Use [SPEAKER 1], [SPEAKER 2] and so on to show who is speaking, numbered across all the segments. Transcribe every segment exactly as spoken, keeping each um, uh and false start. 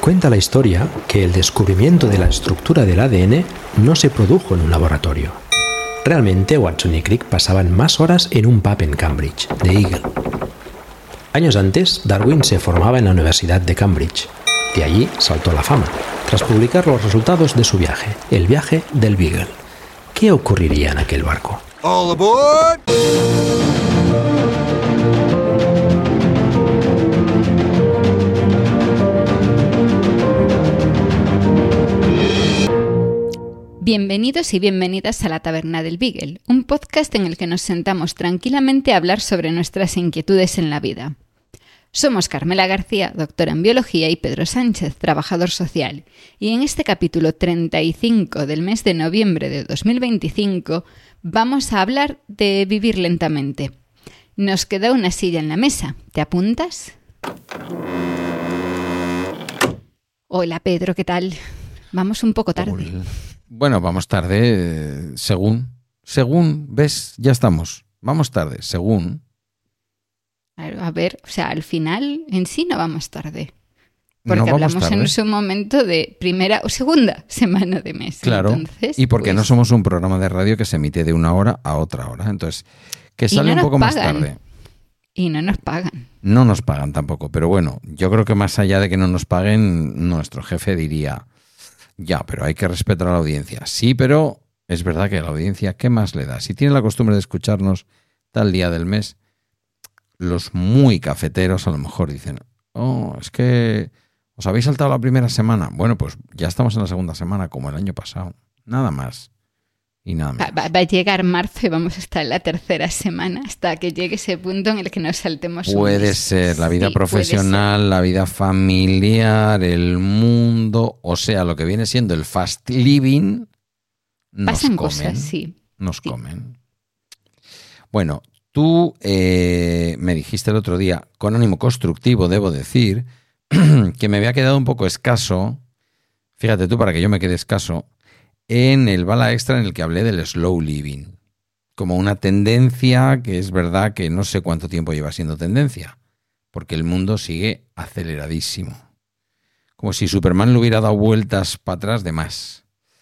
[SPEAKER 1] Cuenta la historia que el descubrimiento de la estructura del A D N no se produjo en un laboratorio. Realmente Watson y Crick pasaban más horas en un pub en Cambridge, The Eagle. Años antes, Darwin se formaba en la Universidad de Cambridge. De allí saltó a la fama, tras publicar los resultados de su viaje, el viaje del Beagle. ¿Qué ocurriría en aquel barco?
[SPEAKER 2] All aboard!
[SPEAKER 3] Bienvenidos y bienvenidas a La Taberna del Beagle, un podcast en el que nos sentamos tranquilamente a hablar sobre nuestras inquietudes en la vida. Somos Carmela García, doctora en Biología, y Pedro Sánchez, trabajador social, y en este capítulo treinta y cinco del mes de noviembre de dos mil veinticinco vamos a hablar de vivir lentamente. Nos queda una silla en la mesa. ¿Te apuntas? Hola Pedro, ¿qué tal? Vamos un poco tarde.
[SPEAKER 4] Hola. Bueno, vamos tarde, según, según, ¿ves? Ya estamos, vamos tarde, según.
[SPEAKER 3] A ver, o sea, al final en sí no vamos tarde. Porque
[SPEAKER 4] no vamos
[SPEAKER 3] hablamos
[SPEAKER 4] tarde.
[SPEAKER 3] en su momento de primera o segunda semana de mes.
[SPEAKER 4] Claro,
[SPEAKER 3] Entonces,
[SPEAKER 4] y porque
[SPEAKER 3] pues,
[SPEAKER 4] no somos un programa de radio que se emite de una hora a otra hora, entonces, que sale
[SPEAKER 3] no
[SPEAKER 4] un poco
[SPEAKER 3] nos
[SPEAKER 4] más
[SPEAKER 3] pagan.
[SPEAKER 4] tarde.
[SPEAKER 3] Y no nos pagan.
[SPEAKER 4] No nos pagan tampoco, pero bueno, yo creo que más allá de que no nos paguen, nuestro jefe diría... Ya, pero hay que respetar a la audiencia. Sí, pero es verdad que a la audiencia, ¿qué más le da? Si tiene la costumbre de escucharnos tal día del mes, los muy cafeteros a lo mejor dicen, oh, es que os habéis saltado la primera semana. Bueno, pues ya estamos en la segunda semana, como el año pasado. Nada más y nada
[SPEAKER 3] Va,
[SPEAKER 4] menos.
[SPEAKER 3] va- va a llegar marzo y vamos a estar en la tercera semana hasta que llegue ese punto en el que nos saltemos un
[SPEAKER 4] Puede
[SPEAKER 3] mes.
[SPEAKER 4] ser la vida
[SPEAKER 3] Sí, puede
[SPEAKER 4] profesional, la vida familiar, el mundo, o sea, lo que viene siendo el fast living, nos
[SPEAKER 3] Pasan
[SPEAKER 4] comen.
[SPEAKER 3] cosas, sí.
[SPEAKER 4] Nos
[SPEAKER 3] Sí.
[SPEAKER 4] comen. Bueno, tú eh, me dijiste el otro día, con ánimo constructivo, debo decir, que me había quedado un poco escaso, fíjate tú, para que yo me quede escaso, en el Bala Extra en el que hablé del slow living, como una tendencia que es verdad que no sé cuánto tiempo lleva siendo tendencia, porque el mundo sigue aceleradísimo. Como si Superman le hubiera dado vueltas para atrás de más.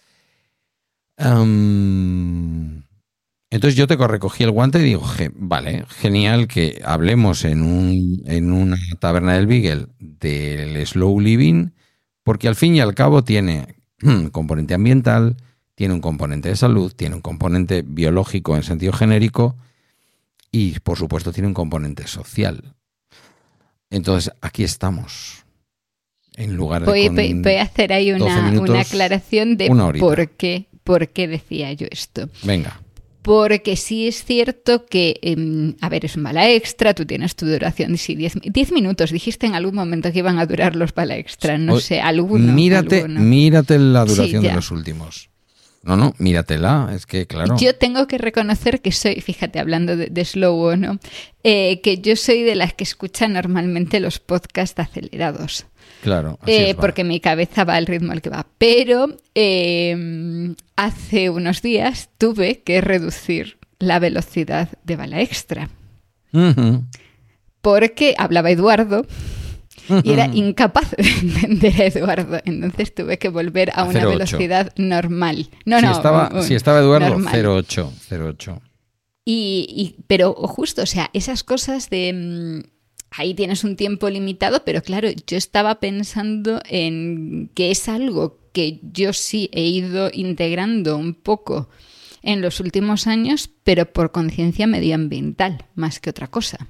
[SPEAKER 4] Um, entonces yo te recogí el guante y digo, "Je, vale, genial que hablemos en, un, en una taberna del Beagle del slow living, porque al fin y al cabo tiene un componente ambiental, tiene un componente de salud, tiene un componente biológico en sentido genérico y, por supuesto, tiene un componente social. Entonces, aquí estamos. En lugar de
[SPEAKER 3] Voy,
[SPEAKER 4] con
[SPEAKER 3] voy- voy a hacer ahí
[SPEAKER 4] doce
[SPEAKER 3] una,
[SPEAKER 4] minutos,
[SPEAKER 3] una aclaración de
[SPEAKER 4] una horita.
[SPEAKER 3] por qué, por qué decía yo esto.
[SPEAKER 4] Venga.
[SPEAKER 3] Porque sí es cierto que, eh, a ver, es un bala extra, tú tienes tu duración, sí, diez minutos. Dijiste en algún momento que iban a durar los bala extra, no
[SPEAKER 4] O-
[SPEAKER 3] sé, alguno.
[SPEAKER 4] Mírate,
[SPEAKER 3] alguno.
[SPEAKER 4] mírate la duración
[SPEAKER 3] Sí,
[SPEAKER 4] de
[SPEAKER 3] ya.
[SPEAKER 4] los últimos. No, no, míratela, es que claro.
[SPEAKER 3] Yo tengo que reconocer que soy, fíjate, hablando de, de slow o no, eh, que yo soy de las que escucha normalmente los podcasts acelerados.
[SPEAKER 4] Claro, así
[SPEAKER 3] Eh,
[SPEAKER 4] es, va.
[SPEAKER 3] porque mi cabeza va al ritmo al que va. Pero eh, hace unos días tuve que reducir la velocidad de bala extra.
[SPEAKER 4] Ujú.
[SPEAKER 3] Porque hablaba Eduardo y era incapaz de entender a Eduardo. Entonces tuve que volver a
[SPEAKER 4] A
[SPEAKER 3] una
[SPEAKER 4] cero ocho.
[SPEAKER 3] velocidad normal. No,
[SPEAKER 4] si,
[SPEAKER 3] no,
[SPEAKER 4] estaba,
[SPEAKER 3] un- un-
[SPEAKER 4] si estaba Eduardo,
[SPEAKER 3] normal.
[SPEAKER 4] cero ocho, cero ocho.
[SPEAKER 3] Y, y- pero justo, o sea, esas cosas de... mm, ahí tienes un tiempo limitado, pero claro, yo estaba pensando en que es algo que yo sí he ido integrando un poco en los últimos años, pero por conciencia medioambiental, más que otra cosa.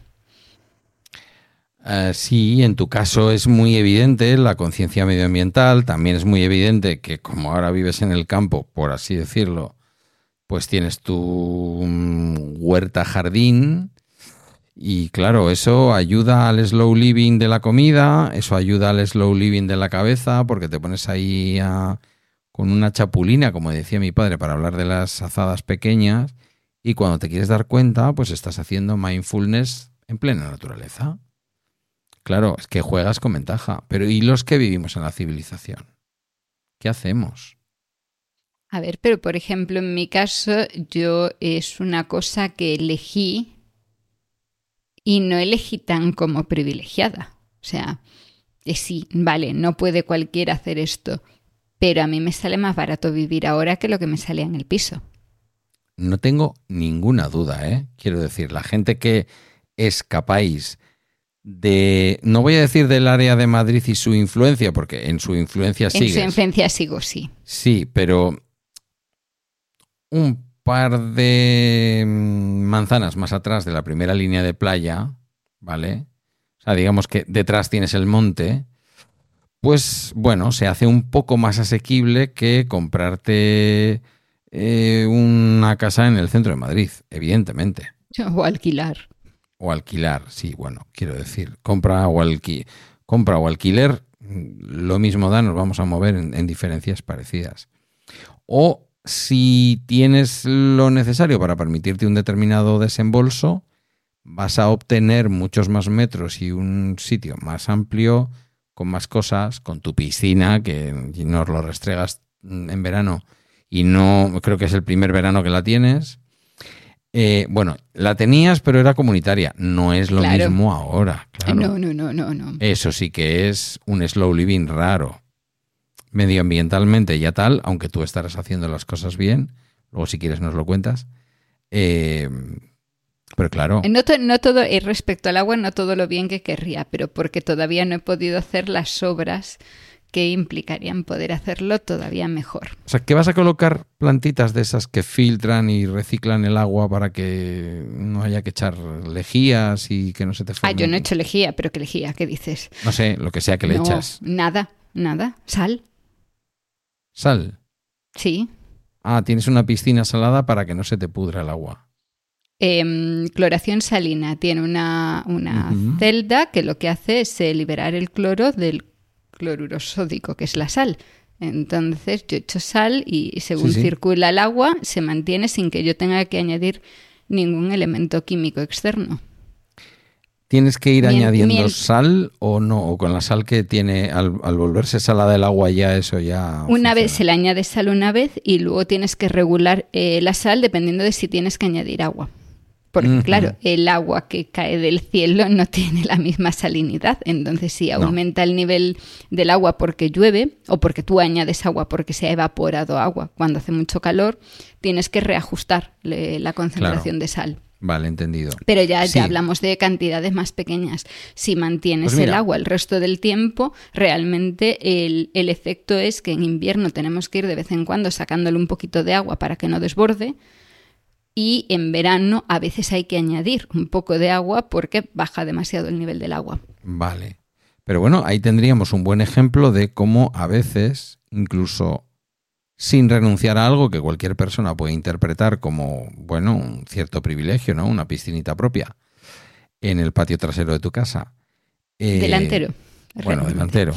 [SPEAKER 4] Uh, sí, en tu caso es muy evidente la conciencia medioambiental, también es muy evidente que como ahora vives en el campo, por así decirlo, pues tienes tu mm, huerta jardín y claro, eso ayuda al slow living de la comida, eso ayuda al slow living de la cabeza porque te pones ahí a, con una chapulina, como decía mi padre, para hablar de las azadas pequeñas y cuando te quieres dar cuenta, pues estás haciendo mindfulness en plena naturaleza. Claro, es que juegas con ventaja. Pero ¿y los que vivimos en la civilización? ¿Qué hacemos?
[SPEAKER 3] A ver, pero por ejemplo, en mi caso, yo es una cosa que elegí y no elegí tan como privilegiada. O sea, eh, sí, vale, no puede cualquiera hacer esto, pero a mí me sale más barato vivir ahora que lo que me salía en el piso.
[SPEAKER 4] No tengo ninguna duda, ¿eh? Quiero decir, la gente que escapáis de, no voy a decir del área de Madrid y su influencia, porque en su influencia sigues.
[SPEAKER 3] En su influencia sigo, sí.
[SPEAKER 4] Sí, pero un par de manzanas más atrás de la primera línea de playa, ¿vale? O sea, digamos que detrás tienes el monte, pues bueno, se hace un poco más asequible que comprarte eh, una casa en el centro de Madrid, evidentemente.
[SPEAKER 3] O alquilar.
[SPEAKER 4] O alquilar, sí, bueno, quiero decir, compra o, alqui compra o alquiler, lo mismo da, nos vamos a mover en, en diferencias parecidas. O si tienes lo necesario para permitirte un determinado desembolso, vas a obtener muchos más metros y un sitio más amplio, con más cosas, con tu piscina, que nos lo restregas en verano y no, creo que es el primer verano que la tienes. Eh, bueno, la tenías, pero era comunitaria. No es lo
[SPEAKER 3] Claro.
[SPEAKER 4] mismo ahora. Claro.
[SPEAKER 3] No, no, no, no, no.
[SPEAKER 4] Eso sí que es un slow living raro. Medioambientalmente ya tal, aunque tú estarás haciendo las cosas bien. Luego, si quieres, nos lo cuentas. Eh, pero claro.
[SPEAKER 3] No, to no todo, eh, respecto al agua, no todo lo bien que querría, pero porque todavía no he podido hacer las obras que implicarían poder hacerlo todavía mejor.
[SPEAKER 4] O sea, ¿que vas a colocar plantitas de esas que filtran y reciclan el agua para que no haya que echar lejías y que no se te
[SPEAKER 3] Ah,
[SPEAKER 4] formen?
[SPEAKER 3] yo no he hecho lejía, pero ¿qué lejía? ¿Qué dices?
[SPEAKER 4] No sé, lo que sea que le
[SPEAKER 3] No,
[SPEAKER 4] echas.
[SPEAKER 3] nada, nada. Sal,
[SPEAKER 4] Sal.
[SPEAKER 3] sí.
[SPEAKER 4] Ah, tienes una piscina salada para que no se te pudra el agua.
[SPEAKER 3] Eh, cloración salina. Tiene una, una
[SPEAKER 4] Ujú.
[SPEAKER 3] celda que lo que hace es eh, liberar el cloro del cloruro sódico, que es la sal. Entonces yo echo sal y según
[SPEAKER 4] Sí, sí.
[SPEAKER 3] circula el agua se mantiene sin que yo tenga que añadir ningún elemento químico externo.
[SPEAKER 4] ¿Tienes que ir
[SPEAKER 3] Mien-
[SPEAKER 4] añadiendo
[SPEAKER 3] mien-
[SPEAKER 4] sal o no? O con la sal que tiene, al, al volverse salada el agua ya eso ya
[SPEAKER 3] Una vez se
[SPEAKER 4] funciona.
[SPEAKER 3] le añade sal una vez y luego tienes que regular eh, la sal dependiendo de si tienes que añadir agua. Porque
[SPEAKER 4] Ujú.
[SPEAKER 3] claro, el agua que cae del cielo no tiene la misma salinidad. Entonces si
[SPEAKER 4] No.
[SPEAKER 3] aumenta el nivel del agua porque llueve o porque tú añades agua porque se ha evaporado agua cuando hace mucho calor, tienes que reajustar le- la concentración
[SPEAKER 4] Claro.
[SPEAKER 3] de sal.
[SPEAKER 4] Vale, entendido.
[SPEAKER 3] Pero ya,
[SPEAKER 4] Sí.
[SPEAKER 3] ya hablamos de cantidades más pequeñas. Si mantienes
[SPEAKER 4] Pues mira.
[SPEAKER 3] el agua el resto del tiempo, realmente el, el efecto es que en invierno tenemos que ir de vez en cuando sacándole un poquito de agua para que no desborde. Y en verano a veces hay que añadir un poco de agua porque baja demasiado el nivel del agua.
[SPEAKER 4] Vale. Pero bueno, ahí tendríamos un buen ejemplo de cómo a veces, incluso sin renunciar a algo que cualquier persona puede interpretar como, bueno, un cierto privilegio, ¿no? Una piscinita propia en el patio trasero de tu casa. Eh,
[SPEAKER 3] Delantero.
[SPEAKER 4] Bueno,
[SPEAKER 3] realmente.
[SPEAKER 4] delantero.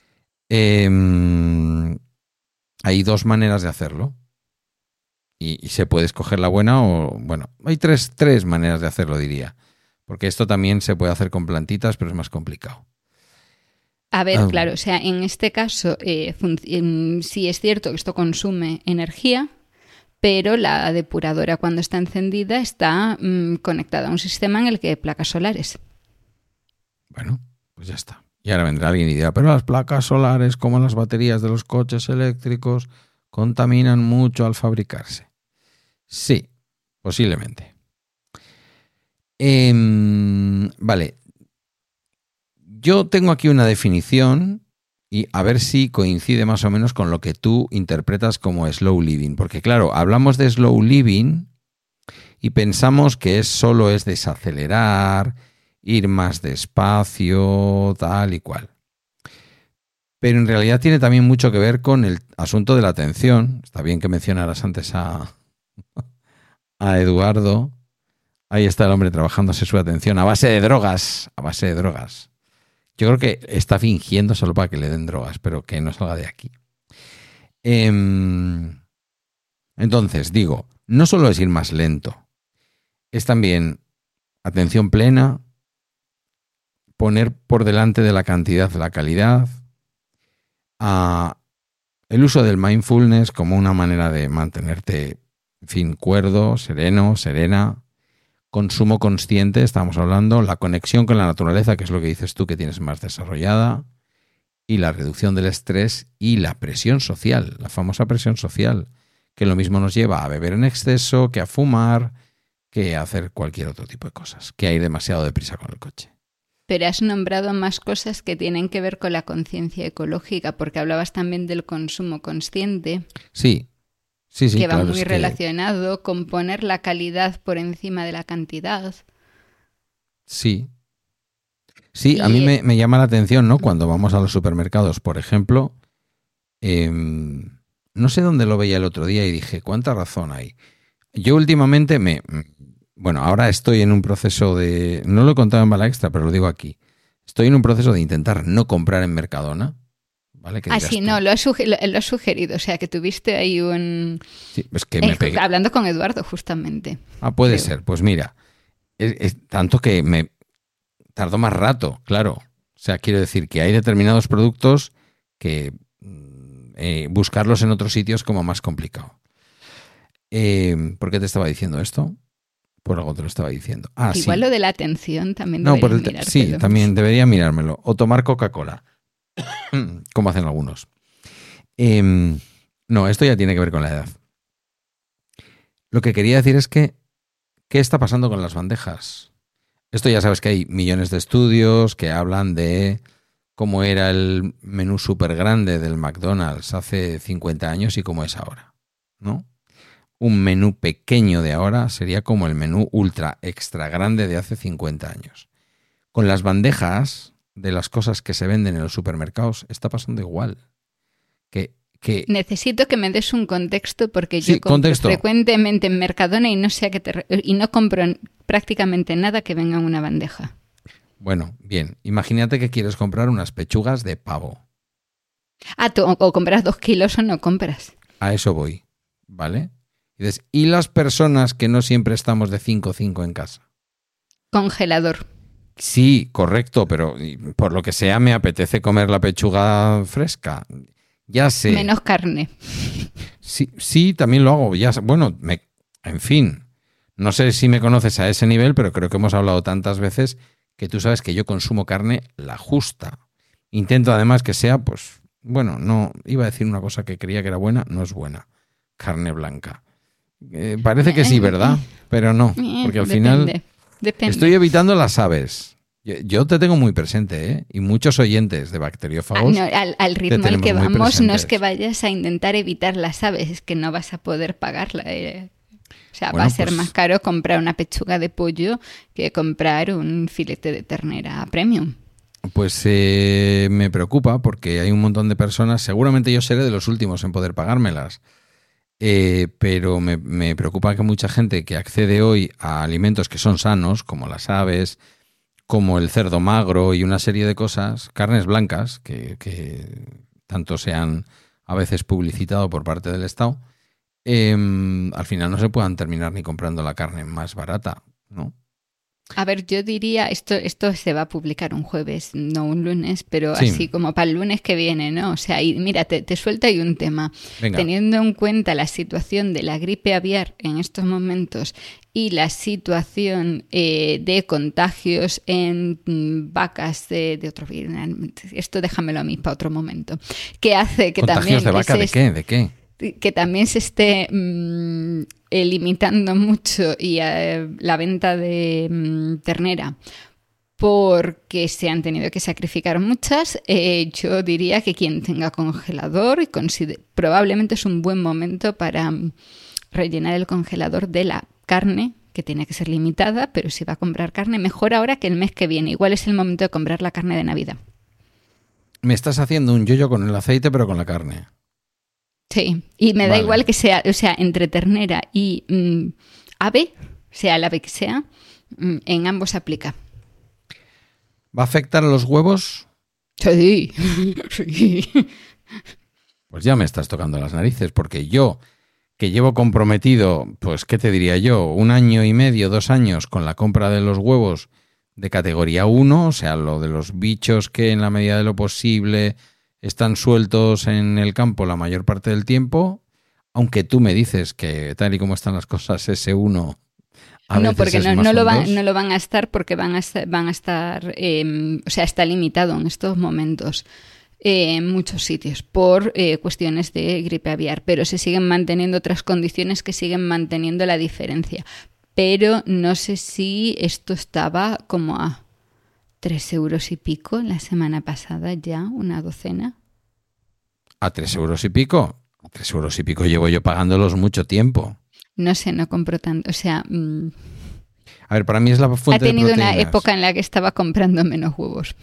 [SPEAKER 4] Eh, hay dos maneras de hacerlo. Y, y se puede escoger la buena o... Bueno, hay tres, tres maneras de hacerlo, diría. Porque esto también se puede hacer con plantitas, pero es más complicado.
[SPEAKER 3] A ver,
[SPEAKER 4] Ah.
[SPEAKER 3] claro, o sea, en este caso eh, func- em, sí es cierto que esto consume energía, pero la depuradora cuando está encendida está mm, conectada a un sistema en el que hay placas solares.
[SPEAKER 4] Bueno, pues ya está. Y ahora vendrá alguien y dirá, pero las placas solares, como las baterías de los coches eléctricos, contaminan mucho al fabricarse. Sí, posiblemente. Em, vale. Yo tengo aquí una definición y a ver si coincide más o menos con lo que tú interpretas como slow living. Porque claro, hablamos de slow living y pensamos que es solo es desacelerar, ir más despacio, tal y cual. Pero en realidad tiene también mucho que ver con el asunto de la atención. Está bien que mencionaras antes a, a Eduardo. Ahí está el hombre trabajándose su atención a base de drogas, a base de drogas. Yo creo que está fingiendo solo para que le den drogas, pero que no salga de aquí. Eh, entonces, digo, no solo es ir más lento, es también atención plena, poner por delante de la cantidad la calidad, a el uso del mindfulness como una manera de mantenerte, en fin, cuerdo, sereno, serena, consumo consciente, estamos hablando, la conexión con la naturaleza, que es lo que dices tú que tienes más desarrollada, y la reducción del estrés y la presión social, la famosa presión social, que lo mismo nos lleva a beber en exceso, que a fumar, que a hacer cualquier otro tipo de cosas, que a ir demasiado deprisa con el coche.
[SPEAKER 3] Pero has nombrado más cosas que tienen que ver con la conciencia ecológica, porque hablabas también del consumo consciente.
[SPEAKER 4] Sí, sí, sí.
[SPEAKER 3] Que va
[SPEAKER 4] claro,
[SPEAKER 3] muy
[SPEAKER 4] es que...
[SPEAKER 3] relacionado con poner la calidad por encima de la cantidad.
[SPEAKER 4] Sí. Sí,
[SPEAKER 3] y...
[SPEAKER 4] a mí me, me llama la atención, ¿no? Cuando vamos a los supermercados, por ejemplo, eh, no sé dónde lo veía el otro día y dije, ¿cuánta razón hay? Yo últimamente me... Bueno, ahora estoy en un proceso de... No lo he contado en Bala Extra, pero lo digo aquí. Estoy en un proceso de intentar no comprar en Mercadona. ¿Vale?
[SPEAKER 3] Ah, sí, tú? no, lo has, suge- lo, lo has sugerido. O sea, que tuviste ahí un...
[SPEAKER 4] Sí, es que me
[SPEAKER 3] eh,
[SPEAKER 4] pegué.
[SPEAKER 3] Hablando con Eduardo, justamente.
[SPEAKER 4] Ah, puede
[SPEAKER 3] creo.
[SPEAKER 4] ser. Pues mira, es, es tanto que me tardó más rato, claro. O sea, quiero decir que hay determinados productos que eh, buscarlos en otros sitios es como más complicado. Eh, ¿Por qué te estaba diciendo esto? Por algo te lo estaba diciendo. Ah,
[SPEAKER 3] Igual
[SPEAKER 4] sí.
[SPEAKER 3] lo de la atención también
[SPEAKER 4] No, por
[SPEAKER 3] deberías
[SPEAKER 4] el te-
[SPEAKER 3] mirártelo.
[SPEAKER 4] Sí, también debería mirármelo. O tomar Coca-Cola, como hacen algunos. Eh, no, esto ya tiene que ver con la edad. Lo que quería decir es que, ¿qué está pasando con las bandejas? Esto ya sabes que hay millones de estudios que hablan de cómo era el menú súper grande del McDonald's hace cincuenta años y cómo es ahora, ¿no? Un menú pequeño de ahora sería como el menú ultra extra grande de hace cincuenta años. Con las bandejas de las cosas que se venden en los supermercados está pasando igual. Que, que...
[SPEAKER 3] Necesito que me des un contexto porque
[SPEAKER 4] sí,
[SPEAKER 3] yo compro
[SPEAKER 4] contexto.
[SPEAKER 3] frecuentemente en Mercadona y no sé a qué te re- y no compro prácticamente nada que venga en una bandeja.
[SPEAKER 4] Bueno, bien. Imagínate que quieres comprar unas pechugas de pavo.
[SPEAKER 3] Ah, tú o, o compras dos kilos o no compras.
[SPEAKER 4] A eso voy, ¿vale? Y las personas que no siempre estamos de cinco cinco en casa.
[SPEAKER 3] Congelador.
[SPEAKER 4] Sí, correcto, pero por lo que sea me apetece comer la pechuga fresca. Ya sé.
[SPEAKER 3] Menos carne.
[SPEAKER 4] Sí, sí, también lo hago. Ya, bueno, me, en fin, no sé si me conoces a ese nivel, pero creo que hemos hablado tantas veces que tú sabes que yo consumo carne la justa. Intento además que sea, pues, bueno, no, iba a decir una cosa que creía que era buena, no es buena. Carne blanca. Eh, parece que sí, ¿verdad? Pero no, porque al
[SPEAKER 3] depende,
[SPEAKER 4] final
[SPEAKER 3] depende.
[SPEAKER 4] Estoy evitando las aves. Yo, yo te tengo muy presente, ¿eh? Y muchos oyentes de bacteriófagos.
[SPEAKER 3] Ah, no, al, al ritmo al que vamos, no es que vayas a intentar evitar las aves, es que no vas a poder pagarla. Eh. O sea,
[SPEAKER 4] bueno,
[SPEAKER 3] va a ser
[SPEAKER 4] pues,
[SPEAKER 3] más caro comprar una pechuga de pollo que comprar un filete de ternera premium.
[SPEAKER 4] Pues eh, me preocupa porque hay un montón de personas, seguramente yo seré de los últimos en poder pagármelas. Eh, pero me, me preocupa que mucha gente que accede hoy a alimentos que son sanos, como las aves, como el cerdo magro y una serie de cosas, carnes blancas, que, que tanto se han a veces publicitado por parte del Estado, eh, al final no se puedan terminar ni comprando la carne más barata, ¿no?
[SPEAKER 3] A ver, yo diría, esto, esto se va a publicar un jueves, no un lunes, pero
[SPEAKER 4] Sí.
[SPEAKER 3] así como para el lunes que viene, ¿no? O sea, y mira, te, te suelta ahí un tema.
[SPEAKER 4] Venga.
[SPEAKER 3] Teniendo en cuenta la situación de la gripe aviar en estos momentos y la situación eh, de contagios en mm, vacas de, de otro virus, esto déjamelo a mí para otro momento, que hace que
[SPEAKER 4] ¿Contagios
[SPEAKER 3] también...
[SPEAKER 4] de vaca?
[SPEAKER 3] se
[SPEAKER 4] ¿De qué? ¿De qué?
[SPEAKER 3] que también se esté mmm, eh, limitando mucho y eh, la venta de mmm, ternera porque se han tenido que sacrificar muchas, eh, yo diría que quien tenga congelador y consider- probablemente es un buen momento para mm, rellenar el congelador de la carne, que tiene que ser limitada, pero si va a comprar carne, mejor ahora que el mes que viene. Igual es el momento de comprar la carne de Navidad.
[SPEAKER 4] Me estás haciendo un yoyo con el aceite, pero con la carne.
[SPEAKER 3] Sí, y me da
[SPEAKER 4] Vale.
[SPEAKER 3] igual que sea, o sea, entre ternera y mm, ave, sea el ave que sea, mm, en ambos aplica.
[SPEAKER 4] ¿Va a afectar a los huevos?
[SPEAKER 3] Sí, sí.
[SPEAKER 4] Pues ya me estás tocando las narices, porque yo, que llevo comprometido, pues, ¿qué te diría yo? Un año y medio, dos años con la compra de los huevos de categoría uno, o sea, lo de los bichos que en la medida de lo posible están sueltos en el campo la mayor parte del tiempo, aunque tú me dices que tal y como están las cosas, ese uno a
[SPEAKER 3] No,
[SPEAKER 4] veces
[SPEAKER 3] porque
[SPEAKER 4] es
[SPEAKER 3] no,
[SPEAKER 4] más
[SPEAKER 3] no, lo
[SPEAKER 4] un
[SPEAKER 3] van,
[SPEAKER 4] dos.
[SPEAKER 3] no lo van a estar porque van a estar, van a estar eh, o sea, está limitado en estos momentos. eh, en muchos sitios por eh, cuestiones de gripe aviar, pero se siguen manteniendo otras condiciones que siguen manteniendo la diferencia. Pero no sé si esto estaba como a tres euros y pico la semana pasada ya, una docena.
[SPEAKER 4] ¿A tres euros y pico? A tres euros y pico llevo yo pagándolos mucho tiempo.
[SPEAKER 3] No sé, no compro tanto. O sea, mmm,
[SPEAKER 4] a ver, para mí es la fuente de proteínas.
[SPEAKER 3] Ha tenido una época en la que estaba comprando menos huevos.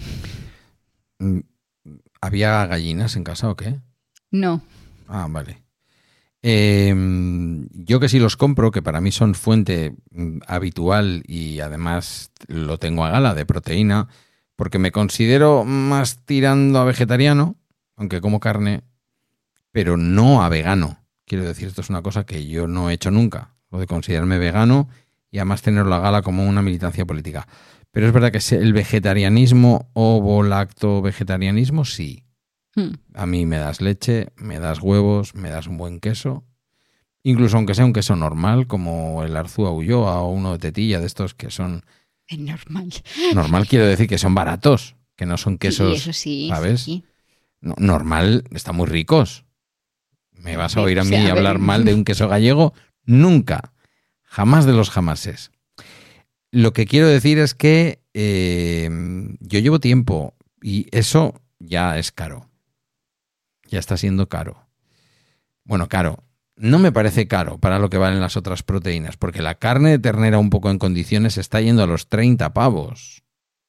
[SPEAKER 4] ¿Había gallinas en casa o qué?
[SPEAKER 3] No.
[SPEAKER 4] Ah, vale. Eh, yo que sí los compro, que para mí son fuente habitual y además lo tengo a gala de proteína, porque me considero más tirando a vegetariano, aunque como carne, pero no a vegano. Quiero decir, esto es una cosa que yo no he hecho nunca, lo de considerarme vegano y además tenerlo a gala como una militancia política. Pero es verdad que el vegetarianismo, ovo-lacto-vegetarianismo, sí. Hmm. A mí me das leche, me das huevos, me das un buen queso. Incluso aunque sea un queso normal, como el Arzúa Ulloa o uno de tetilla, de estos que son...
[SPEAKER 3] Es normal.
[SPEAKER 4] Normal quiero decir que son baratos, que no son quesos, sí, eso sí, ¿sabes? Sí. No, normal, están muy ricos. ¿Me vas a oír a mí o sea, a hablar mal de un queso gallego? Nunca. Jamás de los jamases. Lo que quiero decir es que eh, yo llevo tiempo y eso ya es caro. Ya está siendo caro. Bueno, caro. No me parece caro para lo que valen las otras proteínas, porque la carne de ternera un poco en condiciones está yendo a los treinta pavos.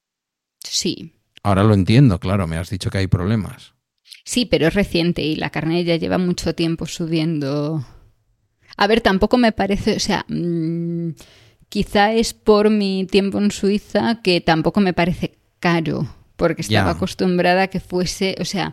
[SPEAKER 3] Sí.
[SPEAKER 4] Ahora lo entiendo, claro, me has dicho que hay problemas.
[SPEAKER 3] Sí, pero es reciente y la carne ya lleva mucho tiempo subiendo. A ver, tampoco me parece, o sea, mmm, quizá es por mi tiempo en Suiza que tampoco me parece caro, porque estaba ya. acostumbrada a que fuese, o sea,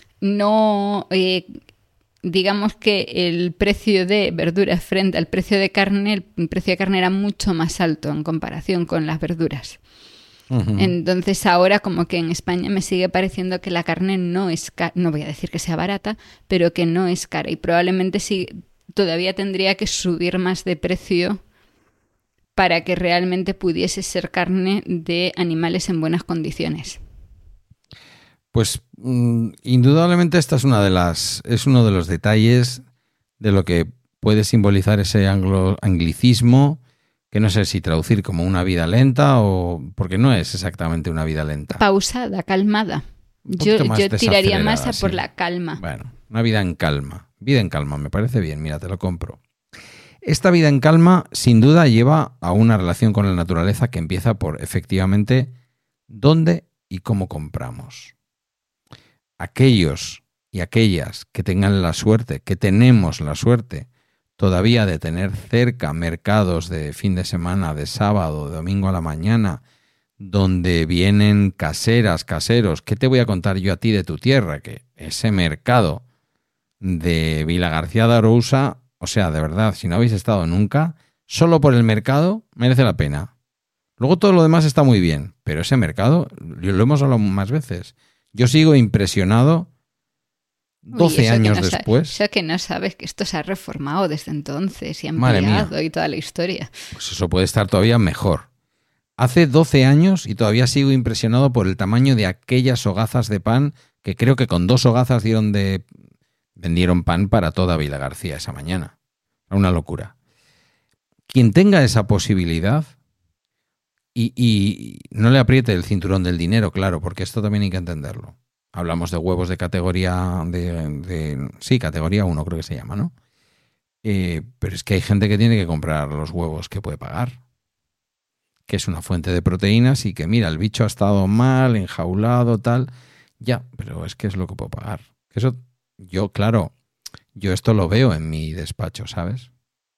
[SPEAKER 3] no, eh, digamos que el precio de verduras frente al precio de carne, el precio de carne era mucho más alto en comparación con las verduras. Uh-huh. Entonces ahora como que en España me sigue pareciendo que la carne no es cara, no voy a decir que sea barata, pero que no es cara y probablemente sí todavía tendría que subir más de precio para que realmente pudiese ser carne de animales en buenas condiciones.
[SPEAKER 4] Pues mmm, indudablemente esta es una de las es uno de los detalles de lo que puede simbolizar ese anglo, anglicismo, que no sé si traducir como una vida lenta o... porque no es exactamente una vida lenta.
[SPEAKER 3] Pausada, calmada. Yo, yo tiraría más a por
[SPEAKER 4] sí.
[SPEAKER 3] la calma.
[SPEAKER 4] Bueno, una vida en calma. Vida en calma, me parece bien, mira, te lo compro. Esta vida en calma, sin duda, lleva a una relación con la naturaleza que empieza por, efectivamente, dónde y cómo compramos. Aquellos y aquellas que tengan la suerte, que tenemos la suerte, todavía de tener cerca mercados de fin de semana, de sábado, de domingo a la mañana, donde vienen caseras, caseros. ¿Qué te voy a contar yo a ti de tu tierra? Que ese mercado de Vilagarcía de Arousa, o sea, de verdad, si no habéis estado nunca, solo por el mercado merece la pena. Luego todo lo demás está muy bien, pero ese mercado, lo hemos hablado más veces, yo sigo impresionado doce
[SPEAKER 3] Uy,
[SPEAKER 4] años
[SPEAKER 3] no
[SPEAKER 4] después.
[SPEAKER 3] Sabes, eso que no sabes que esto se ha reformado desde entonces y ampliado y toda la historia.
[SPEAKER 4] Pues eso puede estar todavía mejor. Hace doce años y todavía sigo impresionado por el tamaño de aquellas hogazas de pan que creo que con dos hogazas dieron de, vendieron pan para toda Vilagarcía esa mañana. Una locura. Quien tenga esa posibilidad y, y no le apriete el cinturón del dinero, claro, porque esto también hay que entenderlo. Hablamos de huevos de categoría de, de sí, categoría uno creo que se llama, ¿no? Eh, pero es que hay gente que tiene que comprar los huevos que puede pagar, que es una fuente de proteínas y que mira, el bicho ha estado mal, enjaulado, tal, ya, pero es que es lo que puedo pagar. Eso, yo, claro, yo esto lo veo en mi despacho, ¿sabes?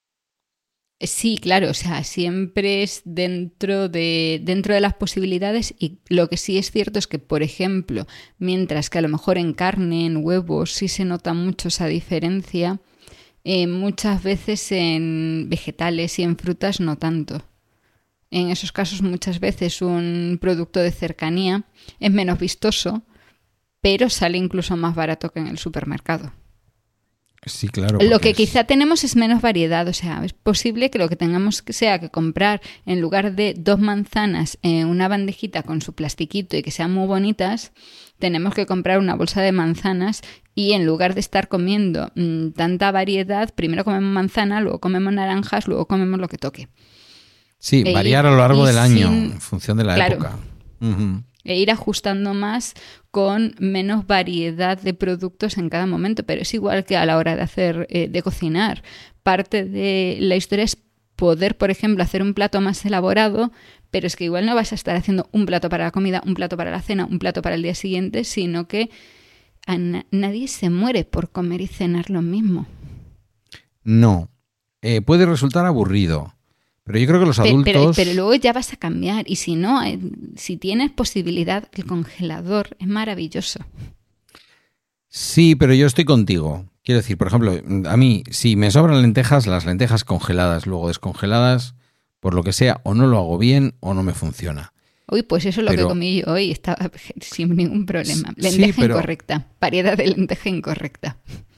[SPEAKER 3] Sí, claro, o sea, siempre es dentro de, dentro de las posibilidades y lo que sí es cierto es que, por ejemplo, mientras que a lo mejor en carne, en huevos, sí se nota mucho esa diferencia, eh, muchas veces en vegetales y en frutas no tanto. En esos casos muchas veces un producto de cercanía es menos vistoso, pero sale incluso más barato que en el supermercado.
[SPEAKER 4] Sí, claro.
[SPEAKER 3] Lo que
[SPEAKER 4] es...
[SPEAKER 3] quizá tenemos es menos variedad, o sea, es posible que lo que tengamos que sea que comprar en lugar de dos manzanas en una bandejita con su plastiquito y que sean muy bonitas, tenemos que comprar una bolsa de manzanas y en lugar de estar comiendo mmm, tanta variedad, primero comemos manzana, luego comemos naranjas, luego comemos lo que toque.
[SPEAKER 4] Sí,
[SPEAKER 3] e
[SPEAKER 4] variar
[SPEAKER 3] ir,
[SPEAKER 4] a lo largo del año
[SPEAKER 3] sin...
[SPEAKER 4] en función de la
[SPEAKER 3] claro.
[SPEAKER 4] época. Uh-huh.
[SPEAKER 3] E ir ajustando más con menos variedad de productos en cada momento, pero es igual que a la hora de hacer, eh, de cocinar. Parte de la historia es poder, por ejemplo, hacer un plato más elaborado, pero es que igual no vas a estar haciendo un plato para la comida, un plato para la cena, un plato para el día siguiente, sino que a na- nadie se muere por comer y cenar lo mismo.
[SPEAKER 4] No, eh, puede resultar aburrido. Pero yo creo que los adultos...
[SPEAKER 3] Pero, pero, pero luego ya vas a cambiar. Y si no, eh, si tienes posibilidad, el congelador es maravilloso.
[SPEAKER 4] Sí, pero yo estoy contigo. Quiero decir, por ejemplo, a mí, si me sobran lentejas, las lentejas congeladas, luego descongeladas, por lo que sea, o no lo hago bien o no me funciona.
[SPEAKER 3] Uy, pues eso es lo
[SPEAKER 4] pero...
[SPEAKER 3] que comí yo hoy. Estaba sin ningún problema. Lenteja
[SPEAKER 4] sí, pero...
[SPEAKER 3] incorrecta. Variedad de lenteja incorrecta.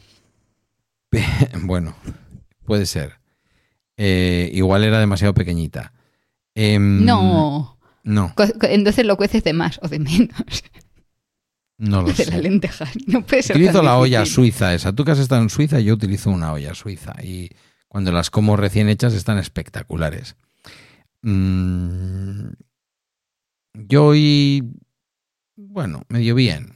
[SPEAKER 4] Bueno, puede ser. Eh, igual era demasiado pequeñita. Eh,
[SPEAKER 3] no.
[SPEAKER 4] No.
[SPEAKER 3] Entonces lo cueces de más o de menos.
[SPEAKER 4] No lo
[SPEAKER 3] de
[SPEAKER 4] sé.
[SPEAKER 3] De la lenteja. No puede ser
[SPEAKER 4] Utilizo
[SPEAKER 3] tan
[SPEAKER 4] la
[SPEAKER 3] difícil.
[SPEAKER 4] olla suiza esa. Tú que has estado en Suiza, yo utilizo una olla suiza. Y cuando las como recién hechas están espectaculares. Mm, yo hoy, bueno, medio bien.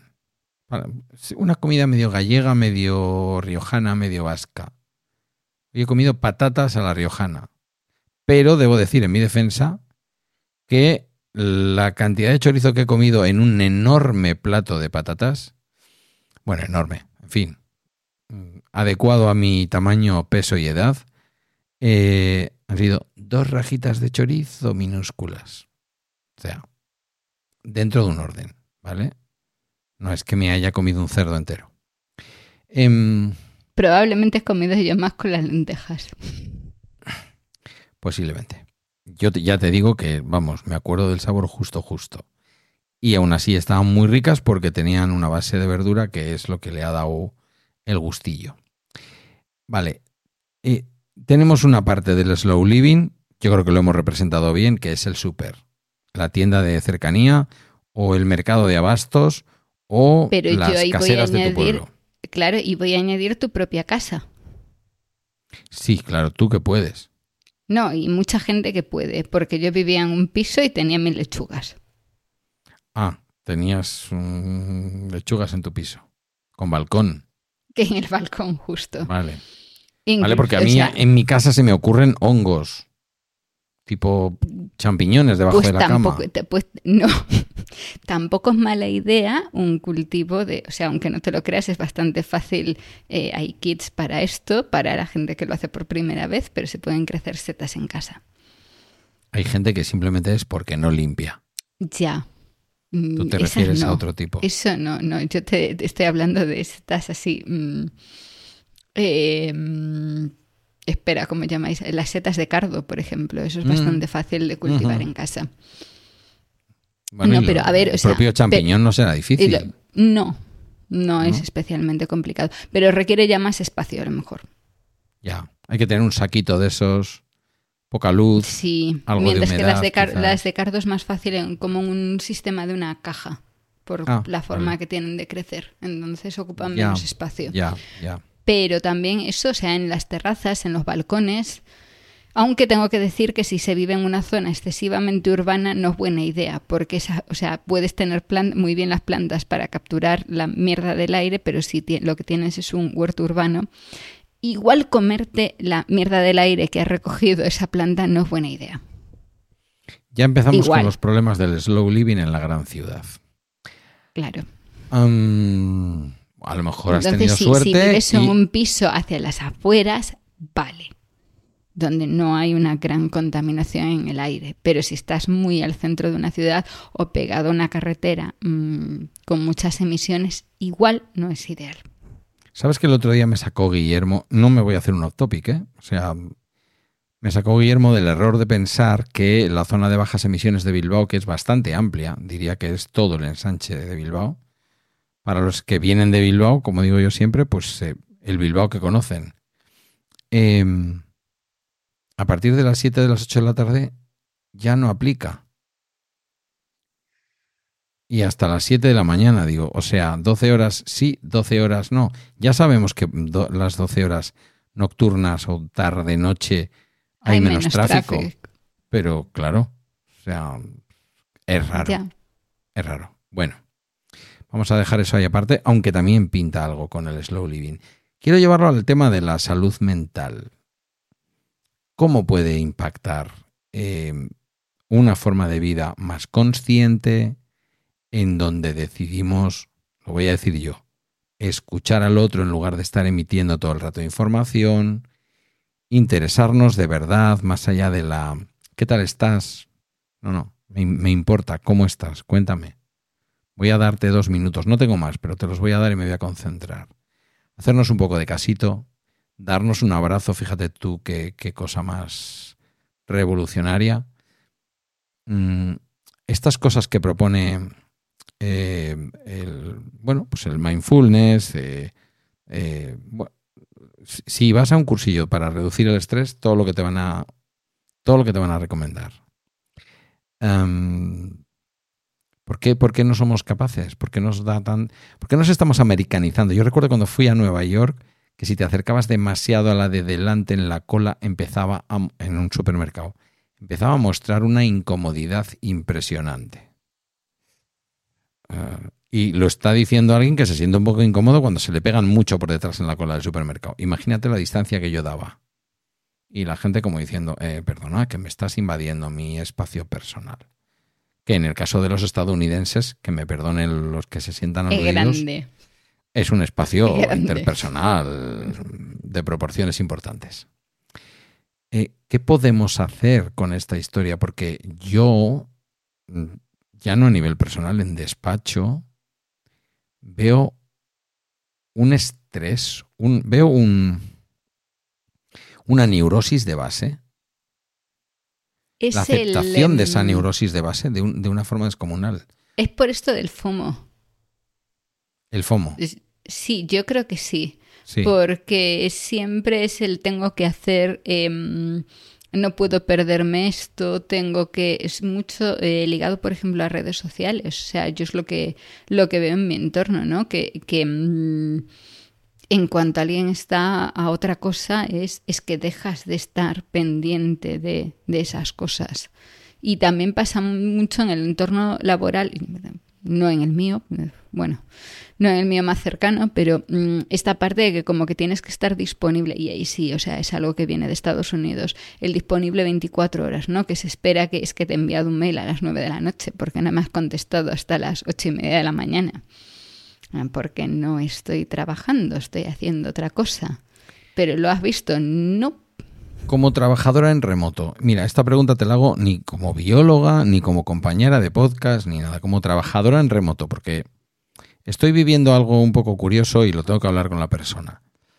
[SPEAKER 4] Una comida medio gallega, medio riojana, medio vasca. Hoy he comido patatas a la riojana. Pero debo decir en mi defensa que la cantidad de chorizo que he comido en un enorme plato de patatas, bueno, enorme, en fin, adecuado a mi tamaño, peso y edad, eh, han sido dos rajitas de chorizo minúsculas. O sea, dentro de un orden, ¿vale? No es que me haya comido un cerdo entero. Eh,
[SPEAKER 3] Probablemente he comido yo más con las lentejas.
[SPEAKER 4] Posiblemente. Yo te, ya te digo que, vamos, me acuerdo del sabor justo, justo. Y aún así estaban muy ricas porque tenían una base de verdura que es lo que le ha dado el gustillo. Vale. Eh, tenemos una parte del slow living, yo creo que lo hemos representado bien, que es el súper. La tienda de cercanía o el mercado de abastos o
[SPEAKER 3] Pero
[SPEAKER 4] las
[SPEAKER 3] yo ahí
[SPEAKER 4] caseras
[SPEAKER 3] voy a
[SPEAKER 4] de tu
[SPEAKER 3] añadir,
[SPEAKER 4] pueblo.
[SPEAKER 3] Claro, y voy a añadir tu propia casa.
[SPEAKER 4] Sí, claro, tú que puedes.
[SPEAKER 3] No, y mucha gente que puede, porque yo vivía en un piso y tenía mis lechugas.
[SPEAKER 4] Ah, tenías um, lechugas en tu piso, con balcón.
[SPEAKER 3] Que en el balcón justo.
[SPEAKER 4] Vale.
[SPEAKER 3] Incluso,
[SPEAKER 4] Vale, porque a mí
[SPEAKER 3] o sea,
[SPEAKER 4] en mi casa se me ocurren hongos, tipo champiñones debajo
[SPEAKER 3] pues
[SPEAKER 4] de la
[SPEAKER 3] tampoco,
[SPEAKER 4] cama.
[SPEAKER 3] te- pues no, tampoco es mala idea un cultivo de, o sea, aunque no te lo creas, es bastante fácil. Eh, hay kits para esto, para la gente que lo hace por primera vez, pero se pueden crecer setas en casa.
[SPEAKER 4] Hay gente que simplemente es porque no limpia.
[SPEAKER 3] Ya. Mm,
[SPEAKER 4] Tú te
[SPEAKER 3] esas
[SPEAKER 4] refieres
[SPEAKER 3] no.
[SPEAKER 4] a otro tipo.
[SPEAKER 3] Eso no, no, yo te, te estoy hablando de setas así. mm, eh, mm, espera, ¿cómo llamáis? Las setas de cardo, por ejemplo. Eso es
[SPEAKER 4] Mm.
[SPEAKER 3] bastante fácil de cultivar
[SPEAKER 4] Ujú.
[SPEAKER 3] en casa.
[SPEAKER 4] Bueno,
[SPEAKER 3] no,
[SPEAKER 4] y lo-
[SPEAKER 3] pero a ver, o
[SPEAKER 4] el
[SPEAKER 3] sea,
[SPEAKER 4] propio champiñón
[SPEAKER 3] pe-
[SPEAKER 4] no será
[SPEAKER 3] Y
[SPEAKER 4] difícil.
[SPEAKER 3] lo- no, no es
[SPEAKER 4] ¿No?
[SPEAKER 3] especialmente complicado, pero requiere ya más espacio a lo mejor.
[SPEAKER 4] Ya, hay que tener un saquito de esos, poca luz.
[SPEAKER 3] Sí,
[SPEAKER 4] algo de
[SPEAKER 3] mientras que
[SPEAKER 4] humedad,
[SPEAKER 3] las de, car-
[SPEAKER 4] quizás.
[SPEAKER 3] las de cardo es más fácil en- como un sistema de una caja, por
[SPEAKER 4] Ah,
[SPEAKER 3] la forma
[SPEAKER 4] vale.
[SPEAKER 3] que tienen de crecer. Entonces ocupan
[SPEAKER 4] Ya,
[SPEAKER 3] menos espacio.
[SPEAKER 4] Ya, ya.
[SPEAKER 3] Pero también eso, o sea, en las terrazas, en los balcones, aunque tengo que decir que si se vive en una zona excesivamente urbana no es buena idea, porque esa, o sea, puedes tener plan- muy bien las plantas para capturar la mierda del aire, pero si ti- lo que tienes es un huerto urbano, igual comerte la mierda del aire que ha recogido esa planta no es buena idea.
[SPEAKER 4] Ya empezamos
[SPEAKER 3] Igual.
[SPEAKER 4] con los problemas del slow living en la gran ciudad.
[SPEAKER 3] Claro.
[SPEAKER 4] Um, a lo mejor has
[SPEAKER 3] Entonces,
[SPEAKER 4] tenido
[SPEAKER 3] si,
[SPEAKER 4] suerte.
[SPEAKER 3] si vives
[SPEAKER 4] y-
[SPEAKER 3] en un piso hacia las afueras, vale, donde no hay una gran contaminación en el aire. Pero si estás muy al centro de una ciudad o pegado a una carretera mmm, con muchas emisiones, igual no es ideal.
[SPEAKER 4] ¿Sabes que el otro día me sacó Guillermo? No me voy a hacer un off topic, ¿eh? O sea, me sacó Guillermo del error de pensar que la zona de bajas emisiones de Bilbao, que es bastante amplia, diría que es todo el ensanche de Bilbao. Para los que vienen de Bilbao, como digo yo siempre, pues eh, el Bilbao que conocen. Eh, a partir de las siete de las ocho de la tarde ya no aplica. Y hasta las siete de la mañana, digo, o sea, doce horas sí, doce horas no. Ya sabemos que do, las doce horas nocturnas o tarde, noche, hay, hay menos, menos tráfico, tráfico. Pero claro, o sea, es raro. Ya. Es raro. Bueno, vamos a dejar eso ahí aparte, aunque también pinta algo con el slow living. Quiero llevarlo al tema de la salud mental. ¿Cómo puede impactar eh, una forma de vida más consciente, en donde decidimos, lo voy a decir yo, escuchar al otro en lugar de estar emitiendo todo el rato información, interesarnos de verdad, más allá de la ¿qué tal estás? No, no, me, me importa, ¿cómo estás? Cuéntame. Voy a darte dos minutos, no tengo más, pero te los voy a dar y me voy a concentrar. Hacernos un poco de casito, darnos un abrazo, fíjate tú qué, qué cosa más revolucionaria. Mm, estas cosas que propone eh, el, bueno, pues el mindfulness, eh, eh, bueno, si vas a un cursillo para reducir el estrés, todo lo que te van a todo lo que te van a recomendar. Um, ¿por qué, ¿Por qué no somos capaces? ¿Por qué nos da tan, ¿Por qué nos estamos americanizando? Yo recuerdo cuando fui a Nueva York que si te acercabas demasiado a la de delante en la cola empezaba a, en un supermercado, empezaba a mostrar una incomodidad impresionante. Uh, y lo está diciendo alguien que se siente un poco incómodo cuando se le pegan mucho por detrás en la cola del supermercado. Imagínate la distancia que yo daba. Y la gente como diciendo, eh, perdona, que me estás invadiendo mi espacio personal. Que en el caso de los estadounidenses, que me perdonen los que se sientan aludidos, es un espacio interpersonal de proporciones importantes. Eh, ¿Qué podemos hacer con esta historia? Porque yo, ya no a nivel personal, en despacho, veo un estrés, un, veo un... una neurosis de base.
[SPEAKER 3] Es
[SPEAKER 4] la aceptación
[SPEAKER 3] el,
[SPEAKER 4] de esa neurosis de base de, un, de una forma descomunal.
[SPEAKER 3] Es por esto del FOMO.
[SPEAKER 4] ¿El FOMO?
[SPEAKER 3] Sí, yo creo que sí.
[SPEAKER 4] sí.
[SPEAKER 3] Porque siempre es el tengo que hacer, eh, no puedo perderme esto, tengo que... Es mucho eh, ligado, por ejemplo, a redes sociales. O sea, yo es lo que, lo que veo en mi entorno, ¿no? Que... que mmm, en cuanto alguien está a otra cosa, es, es que dejas de estar pendiente de, de esas cosas. Y también pasa mucho en el entorno laboral, no en el mío, bueno, no en el mío más cercano, pero mmm, esta parte de que como que tienes que estar disponible, y ahí sí, o sea, es algo que viene de Estados Unidos, el disponible veinticuatro horas, ¿no? Que se espera que es que te he enviado un mail a las nueve de la noche, porque no me has contestado hasta las ocho y media de la mañana. Porque no estoy trabajando, estoy haciendo otra cosa. Pero ¿lo has visto? No.
[SPEAKER 4] Como trabajadora en remoto, mira, esta pregunta te la hago ni como bióloga, ni como compañera de podcast, ni nada, como trabajadora en remoto, porque estoy viviendo algo un poco curioso y lo tengo que hablar con la persona.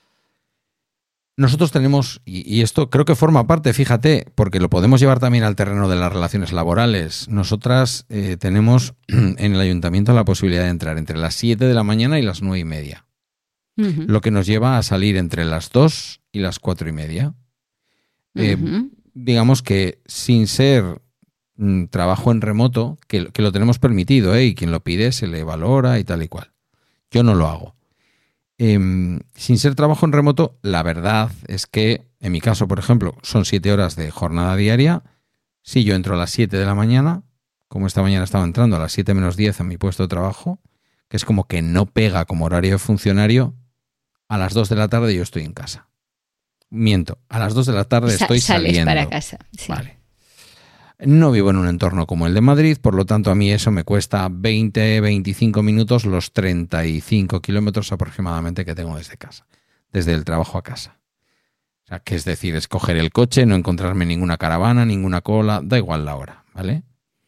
[SPEAKER 4] Nosotros tenemos, y esto creo que forma parte, fíjate, porque lo podemos llevar también al terreno de las relaciones laborales. Nosotras eh, tenemos en el ayuntamiento la posibilidad de entrar entre las siete de la mañana y las nueve y media. Uh-huh. Lo que nos lleva a salir entre las dos y las cuatro y media. Eh, uh-huh. Digamos que sin ser mm, trabajo en remoto, que, que lo tenemos permitido, ¿eh? Y quien lo pide se le valora y tal y cual. Yo no lo hago. Eh, sin ser trabajo en remoto, la verdad es que, en mi caso, por ejemplo, son siete horas de jornada diaria. Si yo entro a las siete de la mañana, como esta mañana estaba entrando a las siete menos diez a mi puesto de trabajo, que es como que no pega como horario de funcionario, a las dos de la tarde yo estoy en casa. Miento, a las dos de la tarde Sa- estoy
[SPEAKER 3] sales
[SPEAKER 4] saliendo.
[SPEAKER 3] para casa. Sí.
[SPEAKER 4] Vale. No vivo en un entorno como el de Madrid, por lo tanto a mí eso me cuesta veinte, veinticinco minutos los treinta y cinco kilómetros aproximadamente que tengo desde casa, desde el trabajo a casa. O sea, que es decir, es coger el coche, no encontrarme ninguna caravana, ninguna cola, da igual la hora, ¿vale?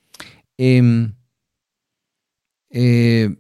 [SPEAKER 4] Eh, eh,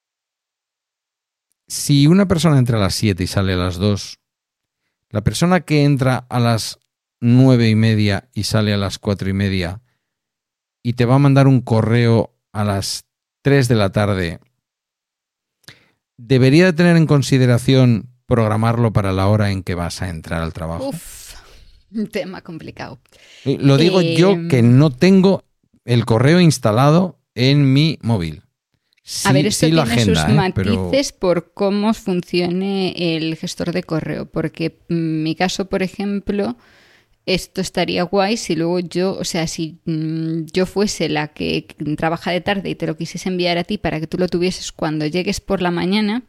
[SPEAKER 4] si una persona entra a las siete y sale a las dos, la persona que entra a las nueve y media y sale a las cuatro y media y te va a mandar un correo a las tres de la tarde, debería de tener en consideración programarlo para la hora en que vas a entrar al trabajo?
[SPEAKER 3] Uf, un tema complicado.
[SPEAKER 4] Lo digo
[SPEAKER 3] eh...
[SPEAKER 4] yo, que no tengo el correo instalado en mi móvil. Sí,
[SPEAKER 3] a ver, esto
[SPEAKER 4] sí, la
[SPEAKER 3] tiene
[SPEAKER 4] agenda,
[SPEAKER 3] sus
[SPEAKER 4] ¿eh?
[SPEAKER 3] matices
[SPEAKER 4] Pero...
[SPEAKER 3] por cómo funcione el gestor de correo, porque en mi caso, por ejemplo, esto estaría guay si luego yo, o sea, si mmm, yo fuese la que trabaja de tarde y te lo quisiese enviar a ti para que tú lo tuvieses cuando llegues por la mañana,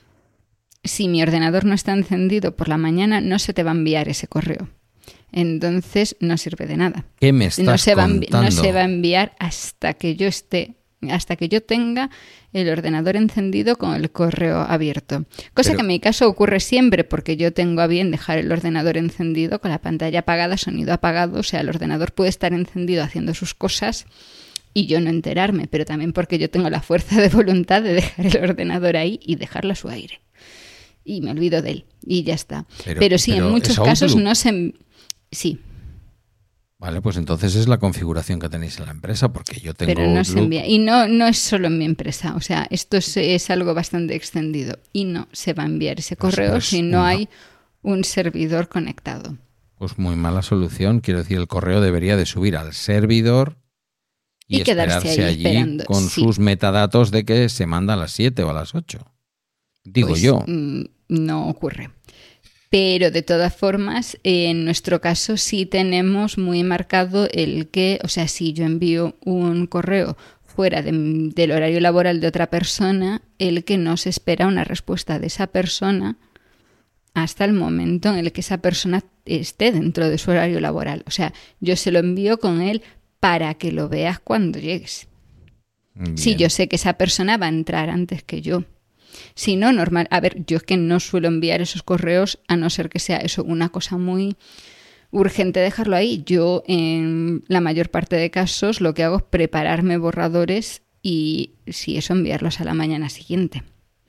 [SPEAKER 3] si mi ordenador no está encendido por la mañana, no se te va a enviar ese correo. Entonces no sirve de nada.
[SPEAKER 4] ¿Qué me estás
[SPEAKER 3] no se va
[SPEAKER 4] contando?
[SPEAKER 3] A, no se va a enviar hasta que yo esté... hasta que yo tenga el ordenador encendido con el correo abierto. Cosa
[SPEAKER 4] Pero...
[SPEAKER 3] que en mi caso ocurre siempre porque yo tengo a bien dejar el ordenador encendido con la pantalla apagada, sonido apagado, o sea, el ordenador puede estar encendido haciendo sus cosas y yo no enterarme, pero también porque yo tengo la fuerza de voluntad de dejar el ordenador ahí y dejarlo a su aire. Y me olvido de él y ya está. Pero, pero sí, pero en muchos casos Outlook. no se... Sí.
[SPEAKER 4] Vale, pues entonces es la configuración que tenéis en la empresa, porque yo tengo...
[SPEAKER 3] Pero no se envía. Y no, no es solo en mi empresa, o sea, esto es, es algo bastante extendido y no se va a enviar ese correo pues, si no, no hay un servidor conectado.
[SPEAKER 4] Pues muy mala solución, quiero decir, el correo debería de subir al servidor y, y esperarse allí esperando. con sí. sus metadatos de que se manda a las siete o a las ocho. Digo
[SPEAKER 3] pues,
[SPEAKER 4] yo.
[SPEAKER 3] No ocurre. Pero de todas formas, en nuestro caso sí tenemos muy marcado el que, o sea, si yo envío un correo fuera de, del horario laboral de otra persona, el que no se espera una respuesta de esa persona hasta el momento en el que esa persona esté dentro de su horario laboral. O sea, yo se lo envío con él para que lo veas cuando llegues. Bien. Si yo sé que esa persona va a entrar antes que yo. Si no, normal. A ver, yo es que no suelo enviar esos correos a no ser que sea eso una cosa muy urgente dejarlo ahí. Yo en la mayor parte de casos lo que hago es prepararme borradores y si eso enviarlos a la mañana siguiente.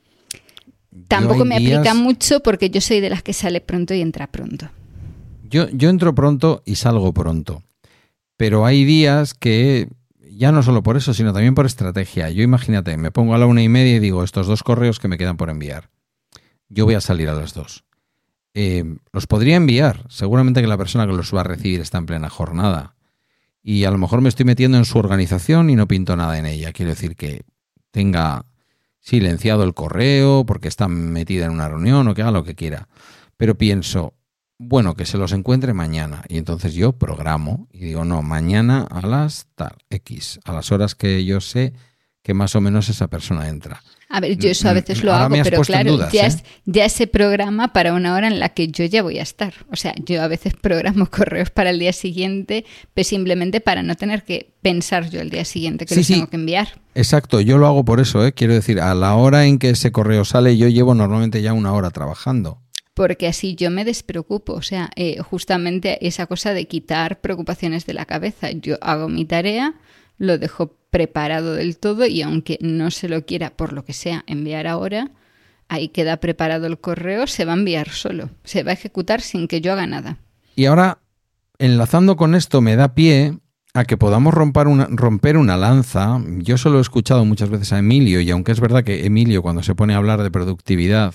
[SPEAKER 3] Tampoco me días... aplica mucho porque yo soy de las que sale pronto y entra pronto.
[SPEAKER 4] Yo, yo entro pronto y salgo pronto. Pero hay días que... Ya no solo por eso, sino también por estrategia. Yo imagínate, me pongo a la una y media y digo, estos dos correos que me quedan por enviar. Yo voy a salir a las dos. Eh, los podría enviar. Seguramente que la persona que los va a recibir está en plena jornada. Y a lo mejor me estoy metiendo en su organización y no pinto nada en ella. Quiero decir que tenga silenciado el correo porque está metida en una reunión o que haga lo que quiera. Pero pienso... Bueno, que se los encuentre mañana. Y entonces yo programo y digo, no, mañana a las tal, X, a las horas que yo sé que más o menos esa persona entra.
[SPEAKER 3] A ver, yo eso a veces lo Ahora hago, pero claro, dudas, ya, ¿eh? es, ya se programa para una hora en la que yo ya voy a estar. O sea, yo a veces programo correos para el día siguiente, pues simplemente para no tener que pensar yo el día siguiente que sí, los sí. tengo que enviar.
[SPEAKER 4] Exacto, yo lo hago por eso, ¿eh? Quiero decir, a la hora en que ese correo sale, yo llevo normalmente ya una hora trabajando.
[SPEAKER 3] Porque así yo me despreocupo, o sea, eh, justamente esa cosa de quitar preocupaciones de la cabeza. Yo hago mi tarea, lo dejo preparado del todo y aunque no se lo quiera, por lo que sea, enviar ahora, ahí queda preparado el correo, se va a enviar solo, se va a ejecutar sin que yo haga nada.
[SPEAKER 4] Y ahora, enlazando con esto, me da pie a que podamos romper una, romper una lanza. Yo solo he escuchado muchas veces a Emilio y aunque es verdad que Emilio cuando se pone a hablar de productividad,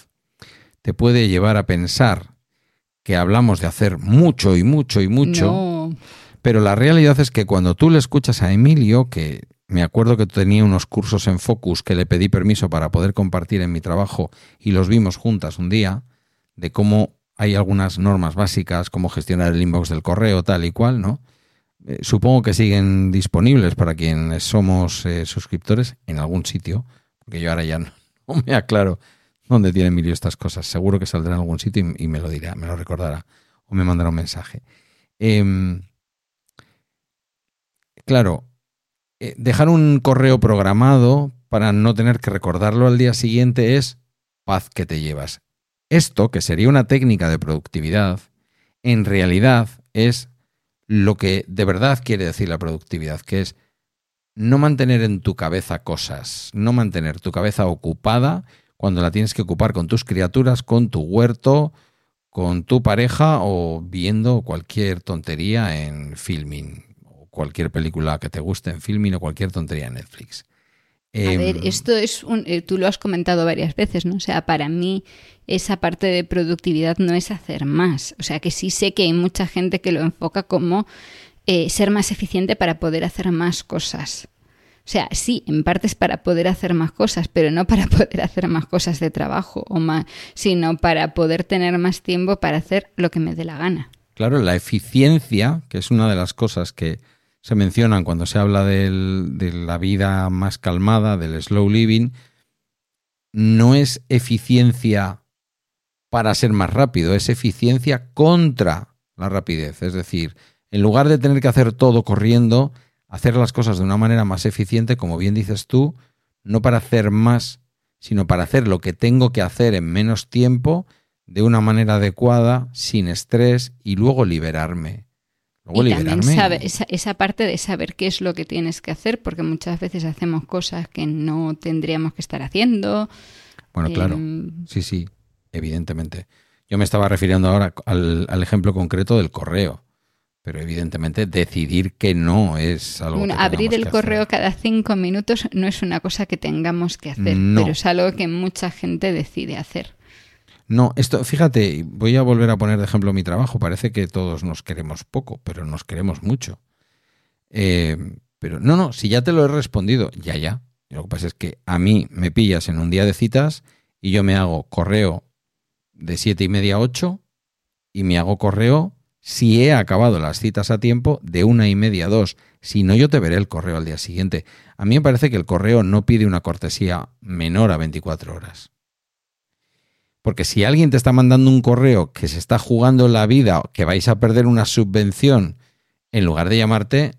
[SPEAKER 4] te puede llevar a pensar que hablamos de hacer mucho y mucho y mucho,
[SPEAKER 3] no.
[SPEAKER 4] Pero la realidad es que cuando tú le escuchas a Emilio, que me acuerdo que tenía unos cursos en Focus que le pedí permiso para poder compartir en mi trabajo y los vimos juntas un día, de cómo hay algunas normas básicas, cómo gestionar el inbox del correo, tal y cual, ¿no? Eh, supongo que siguen disponibles para quienes somos eh, suscriptores en algún sitio, porque yo ahora ya no, no me aclaro dónde tiene Emilio estas cosas. Seguro que saldrá en algún sitio y, y me lo dirá, me lo recordará o me mandará un mensaje. Eh, claro, eh, dejar un correo programado para no tener que recordarlo al día siguiente es paz que te llevas. Esto, que sería una técnica de productividad, en realidad es lo que de verdad quiere decir la productividad, que es no mantener en tu cabeza cosas, no mantener tu cabeza ocupada cuando la tienes que ocupar con tus criaturas, con tu huerto, con tu pareja o viendo cualquier tontería en Filmin, o cualquier película que te guste en Filmin o cualquier tontería en Netflix.
[SPEAKER 3] A ver, esto es un, eh, tú lo has comentado varias veces, ¿no? O sea, para mí esa parte de productividad no es hacer más. O sea, que sí sé que hay mucha gente que lo enfoca como eh, ser más eficiente para poder hacer más cosas. O sea, sí, en parte es para poder hacer más cosas, pero no para poder hacer más cosas de trabajo, o más, sino para poder tener más tiempo para hacer lo que me dé la gana.
[SPEAKER 4] Claro, la eficiencia, que es una de las cosas que se mencionan cuando se habla del, de la vida más calmada, del slow living, no es eficiencia para ser más rápido, es eficiencia contra la rapidez. Es decir, en lugar de tener que hacer todo corriendo, hacer las cosas de una manera más eficiente, como bien dices tú, no para hacer más, sino para hacer lo que tengo que hacer en menos tiempo, de una manera adecuada, sin estrés, y luego liberarme. Luego
[SPEAKER 3] y
[SPEAKER 4] liberarme.
[SPEAKER 3] también sabe, esa, esa parte de saber qué es lo que tienes que hacer, porque muchas veces hacemos cosas que no tendríamos que estar haciendo.
[SPEAKER 4] Bueno, eh, claro, sí, sí, evidentemente. Yo me estaba refiriendo ahora al, al ejemplo concreto del correo, pero evidentemente decidir que no es algo
[SPEAKER 3] bueno,
[SPEAKER 4] que
[SPEAKER 3] abrir el
[SPEAKER 4] que
[SPEAKER 3] correo
[SPEAKER 4] hacer.
[SPEAKER 3] cada cinco minutos no es una cosa que tengamos que hacer,
[SPEAKER 4] no.
[SPEAKER 3] pero es algo que mucha gente decide hacer.
[SPEAKER 4] No, esto, fíjate, voy a volver a poner de ejemplo mi trabajo. Parece que todos nos queremos poco, pero nos queremos mucho. Eh, pero no, no, si ya te lo he respondido, ya, ya. Lo que pasa es que a mí me pillas en un día de citas y yo me hago correo de siete y media a ocho y me hago correo, si he acabado las citas a tiempo, de una y media a dos. Si no, yo te veré el correo al día siguiente. A mí me parece que el correo no pide una cortesía menor a veinticuatro horas. Porque si alguien te está mandando un correo que se está jugando la vida, que vais a perder una subvención, en lugar de llamarte,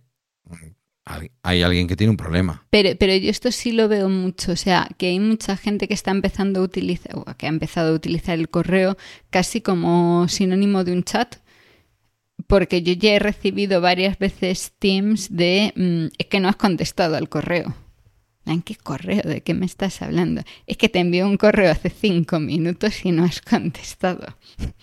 [SPEAKER 4] hay alguien que tiene un problema.
[SPEAKER 3] Pero, pero yo esto sí lo veo mucho. O sea, que hay mucha gente que está empezando a utilizar, o que ha empezado a utilizar el correo casi como sinónimo de un chat. Porque yo ya he recibido varias veces Teams de mmm, es que no has contestado al correo. ¿En qué correo? ¿De qué me estás hablando? Es que te envió un correo hace cinco minutos y no has contestado.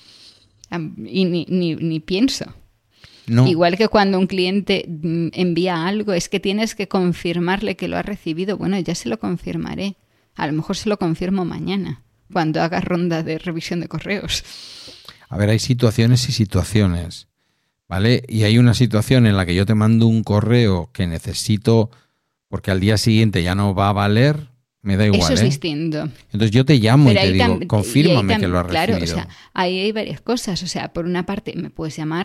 [SPEAKER 3] Y ni, ni, ni pienso. No. Igual que cuando un cliente envía algo, es que tienes que confirmarle que lo ha recibido. Bueno, ya se lo confirmaré. A lo mejor se lo confirmo mañana, cuando haga ronda de revisión de correos.
[SPEAKER 4] A ver, hay situaciones y situaciones, ¿vale? Y hay una situación en la que yo te mando un correo que necesito... porque al día siguiente ya no va a valer, me da igual.
[SPEAKER 3] Eso es
[SPEAKER 4] ¿eh?
[SPEAKER 3] distinto.
[SPEAKER 4] Entonces yo te llamo Pero y te digo, tam- confírmame
[SPEAKER 3] y tam-
[SPEAKER 4] que lo has
[SPEAKER 3] claro,
[SPEAKER 4] recibido.
[SPEAKER 3] Claro, o sea, ahí hay varias cosas. O sea, por una parte me puedes llamar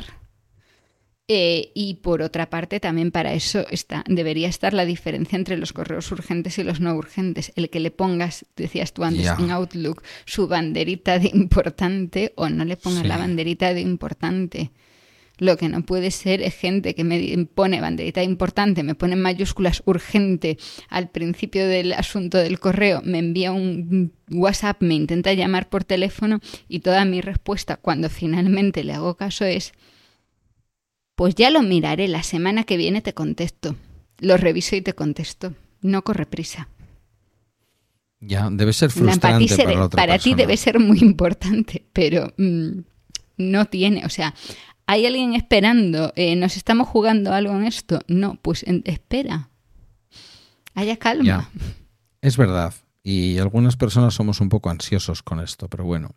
[SPEAKER 3] eh, y por otra parte también para eso está, debería estar la diferencia entre los correos urgentes y los no urgentes. El que le pongas, decías tú antes,
[SPEAKER 4] Ya.
[SPEAKER 3] en Outlook, su banderita de importante o no le pongas
[SPEAKER 4] Sí.
[SPEAKER 3] la banderita de importante. Lo que no puede ser es gente que me pone banderita importante, me pone en mayúsculas urgente al principio del asunto del correo, me envía un WhatsApp, me intenta llamar por teléfono y toda mi respuesta cuando finalmente le hago caso es: pues ya lo miraré, la semana que viene te contesto. Lo reviso y te contesto. No corre prisa.
[SPEAKER 4] Ya, debe ser frustrante para,
[SPEAKER 3] para,
[SPEAKER 4] la otra
[SPEAKER 3] para
[SPEAKER 4] persona.
[SPEAKER 3] ti debe ser muy importante, pero mmm, no tiene, o sea... ¿Hay alguien esperando? Eh, ¿Nos estamos jugando algo en esto? No, pues en, espera. Haya calma.
[SPEAKER 4] Ya. Es verdad. Y algunas personas somos un poco ansiosos con esto, pero bueno.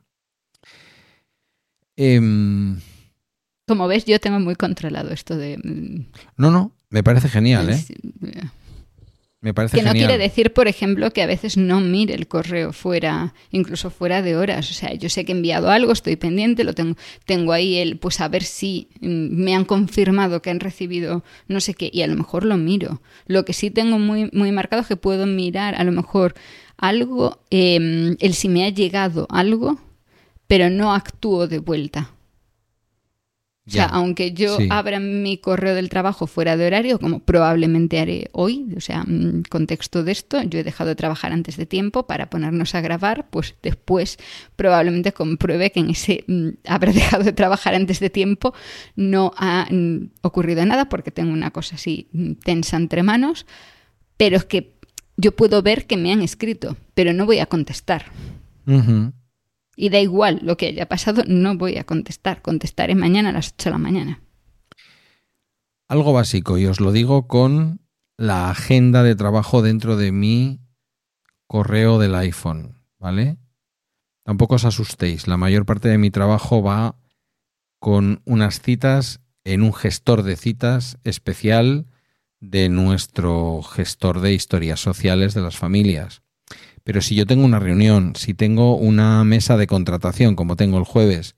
[SPEAKER 4] Eh,
[SPEAKER 3] Como ves, yo tengo muy controlado esto de...
[SPEAKER 4] No, no, me parece genial, ¿eh?
[SPEAKER 3] eh
[SPEAKER 4] Me parece
[SPEAKER 3] que no
[SPEAKER 4] genial.
[SPEAKER 3] quiere decir, por ejemplo, que a veces no mire el correo fuera, incluso fuera de horas. O sea, yo sé que he enviado algo, estoy pendiente, lo tengo, tengo ahí el, pues a ver si me han confirmado que han recibido no sé qué, y a lo mejor lo miro. Lo que sí tengo muy, muy marcado es que puedo mirar a lo mejor algo, eh, el si me ha llegado algo, pero no actúo de vuelta. O sea,
[SPEAKER 4] Ya,
[SPEAKER 3] aunque yo
[SPEAKER 4] sí.
[SPEAKER 3] abra mi correo del trabajo fuera de horario, como probablemente haré hoy, o sea, en contexto de esto, yo he dejado de trabajar antes de tiempo para ponernos a grabar, pues después probablemente compruebe que en ese mm, haber dejado de trabajar antes de tiempo no ha mm, ocurrido nada, porque tengo una cosa así mm, tensa entre manos, pero es que yo puedo ver que me han escrito, pero no voy a contestar.
[SPEAKER 4] Uh-huh.
[SPEAKER 3] Y da igual lo que haya pasado, no voy a contestar. Contestaré mañana a las ocho de la mañana.
[SPEAKER 4] Algo básico, y os lo digo con la agenda de trabajo dentro de mi correo del iPhone, ¿vale? Tampoco os asustéis, la mayor parte de mi trabajo va con unas citas en un gestor de citas especial de nuestro gestor de historias sociales de las familias. Pero si yo tengo una reunión, si tengo una mesa de contratación, como tengo el jueves,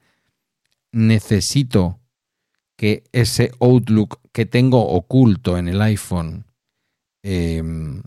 [SPEAKER 4] necesito que ese Outlook que tengo oculto en el iPhone, eh,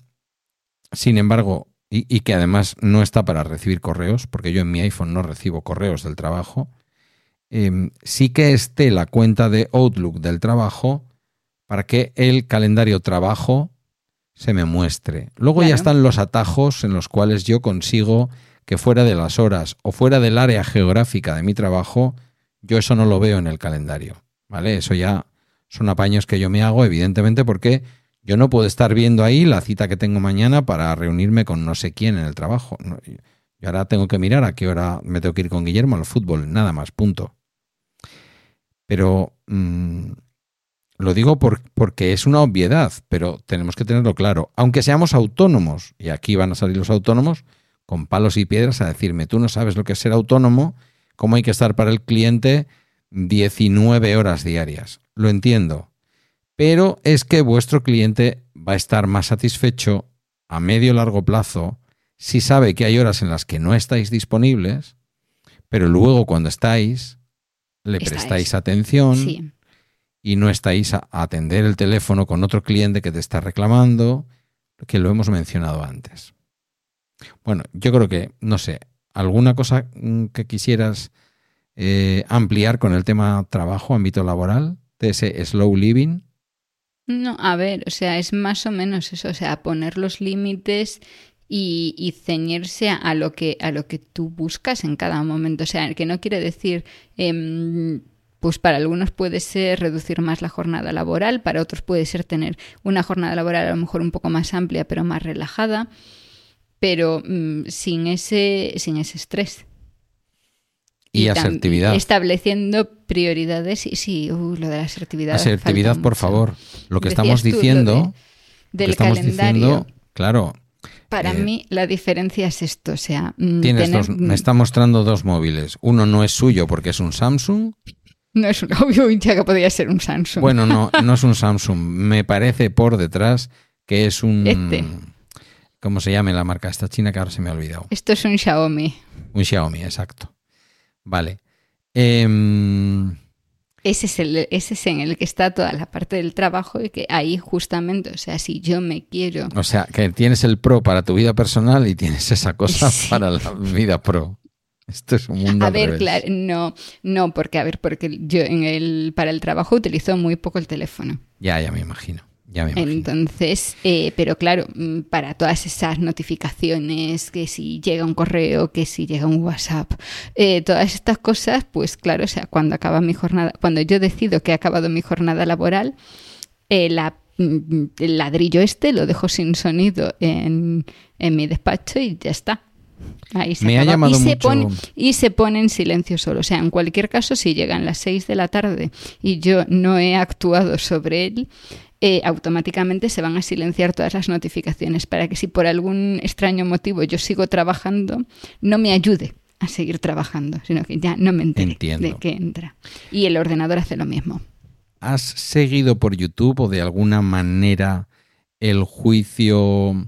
[SPEAKER 4] sin embargo, y, y que además no está para recibir correos, porque yo en mi iPhone no recibo correos del trabajo, eh, sí que esté la cuenta de Outlook del trabajo para que el calendario trabajo se me muestre. Luego claro. Ya están los atajos en los cuales yo consigo que fuera de las horas o fuera del área geográfica de mi trabajo, yo eso no lo veo en el calendario, ¿vale? Eso ya son apaños que yo me hago, evidentemente, porque yo no puedo estar viendo ahí la cita que tengo mañana para reunirme con no sé quién en el trabajo. Yo ahora tengo que mirar a qué hora me tengo que ir con Guillermo al fútbol, nada más, punto. Pero mmm, lo digo por, porque es una obviedad, pero tenemos que tenerlo claro. Aunque seamos autónomos, y aquí van a salir los autónomos con palos y piedras a decirme, tú no sabes lo que es ser autónomo, cómo hay que estar para el cliente diecinueve horas diarias. Lo entiendo. Pero es que vuestro cliente va a estar más satisfecho a medio o largo plazo si sabe que hay horas en las que no estáis disponibles, pero luego cuando estáis, le estáis. prestáis atención sí. y no estáis a atender el teléfono con otro cliente que te está reclamando, que lo hemos mencionado antes. Bueno, yo creo que, no sé, ¿alguna cosa que quisieras eh, ampliar con el tema trabajo, ámbito laboral, de ese slow living?
[SPEAKER 3] No, a ver, o sea, es más o menos eso, o sea, poner los límites y, y ceñirse a lo que a lo que tú buscas en cada momento. O sea, que no quiere decir, eh, pues para algunos puede ser reducir más la jornada laboral, para otros puede ser tener una jornada laboral a lo mejor un poco más amplia, pero más relajada, pero mm, sin ese sin ese estrés.
[SPEAKER 4] Y, y asertividad.
[SPEAKER 3] Estableciendo prioridades. Y sí, uh, lo de la asertividad.
[SPEAKER 4] Asertividad, por mucho. favor. Lo que Decías estamos diciendo.
[SPEAKER 3] De, del
[SPEAKER 4] lo que estamos
[SPEAKER 3] calendario.
[SPEAKER 4] Diciendo, claro.
[SPEAKER 3] Para
[SPEAKER 4] eh,
[SPEAKER 3] mí, la diferencia es esto. O sea,
[SPEAKER 4] tienes
[SPEAKER 3] tener...
[SPEAKER 4] dos, me está mostrando dos móviles. Uno no es suyo porque es un Samsung.
[SPEAKER 3] No es un obvio, ya que podría ser un Samsung.
[SPEAKER 4] Bueno, no, no es un Samsung. Me parece por detrás que es un.
[SPEAKER 3] Este.
[SPEAKER 4] ¿Cómo se llama la marca esta china que ahora se me ha olvidado?
[SPEAKER 3] Esto es un Xiaomi.
[SPEAKER 4] Un Xiaomi, exacto. Vale. Eh...
[SPEAKER 3] Ese es, el, ese es en el que está toda la parte del trabajo y que ahí justamente, o sea, si yo me quiero...
[SPEAKER 4] O sea, que tienes el pro para tu vida personal y tienes esa cosa sí. para la vida pro. Esto es un mundo
[SPEAKER 3] A
[SPEAKER 4] al
[SPEAKER 3] ver,
[SPEAKER 4] revés.
[SPEAKER 3] claro, no, no, porque a ver, porque yo en el para el trabajo utilizo muy poco el teléfono.
[SPEAKER 4] Ya, ya me imagino. Ya me imagino.
[SPEAKER 3] Entonces, eh, pero claro, para todas esas notificaciones, que si llega un correo, que si llega un WhatsApp, eh, todas estas cosas, pues claro, o sea, cuando acaba mi jornada, cuando yo decido que ha acabado mi jornada laboral, eh, la, el ladrillo este lo dejo sin sonido en, en mi despacho y ya está. Ahí se
[SPEAKER 4] Me
[SPEAKER 3] acaba.
[SPEAKER 4] ha llamado
[SPEAKER 3] y se
[SPEAKER 4] mucho...
[SPEAKER 3] pone y se pone en silencio solo. O sea, en cualquier caso, si llegan las seis de la tarde y yo no he actuado sobre él, eh, automáticamente se van a silenciar todas las notificaciones para que si por algún extraño motivo yo sigo trabajando, no me ayude a seguir trabajando, sino que ya no me entere
[SPEAKER 4] Entiendo.
[SPEAKER 3] de que entra. Y el ordenador hace lo mismo.
[SPEAKER 4] ¿Has seguido por YouTube o de alguna manera el juicio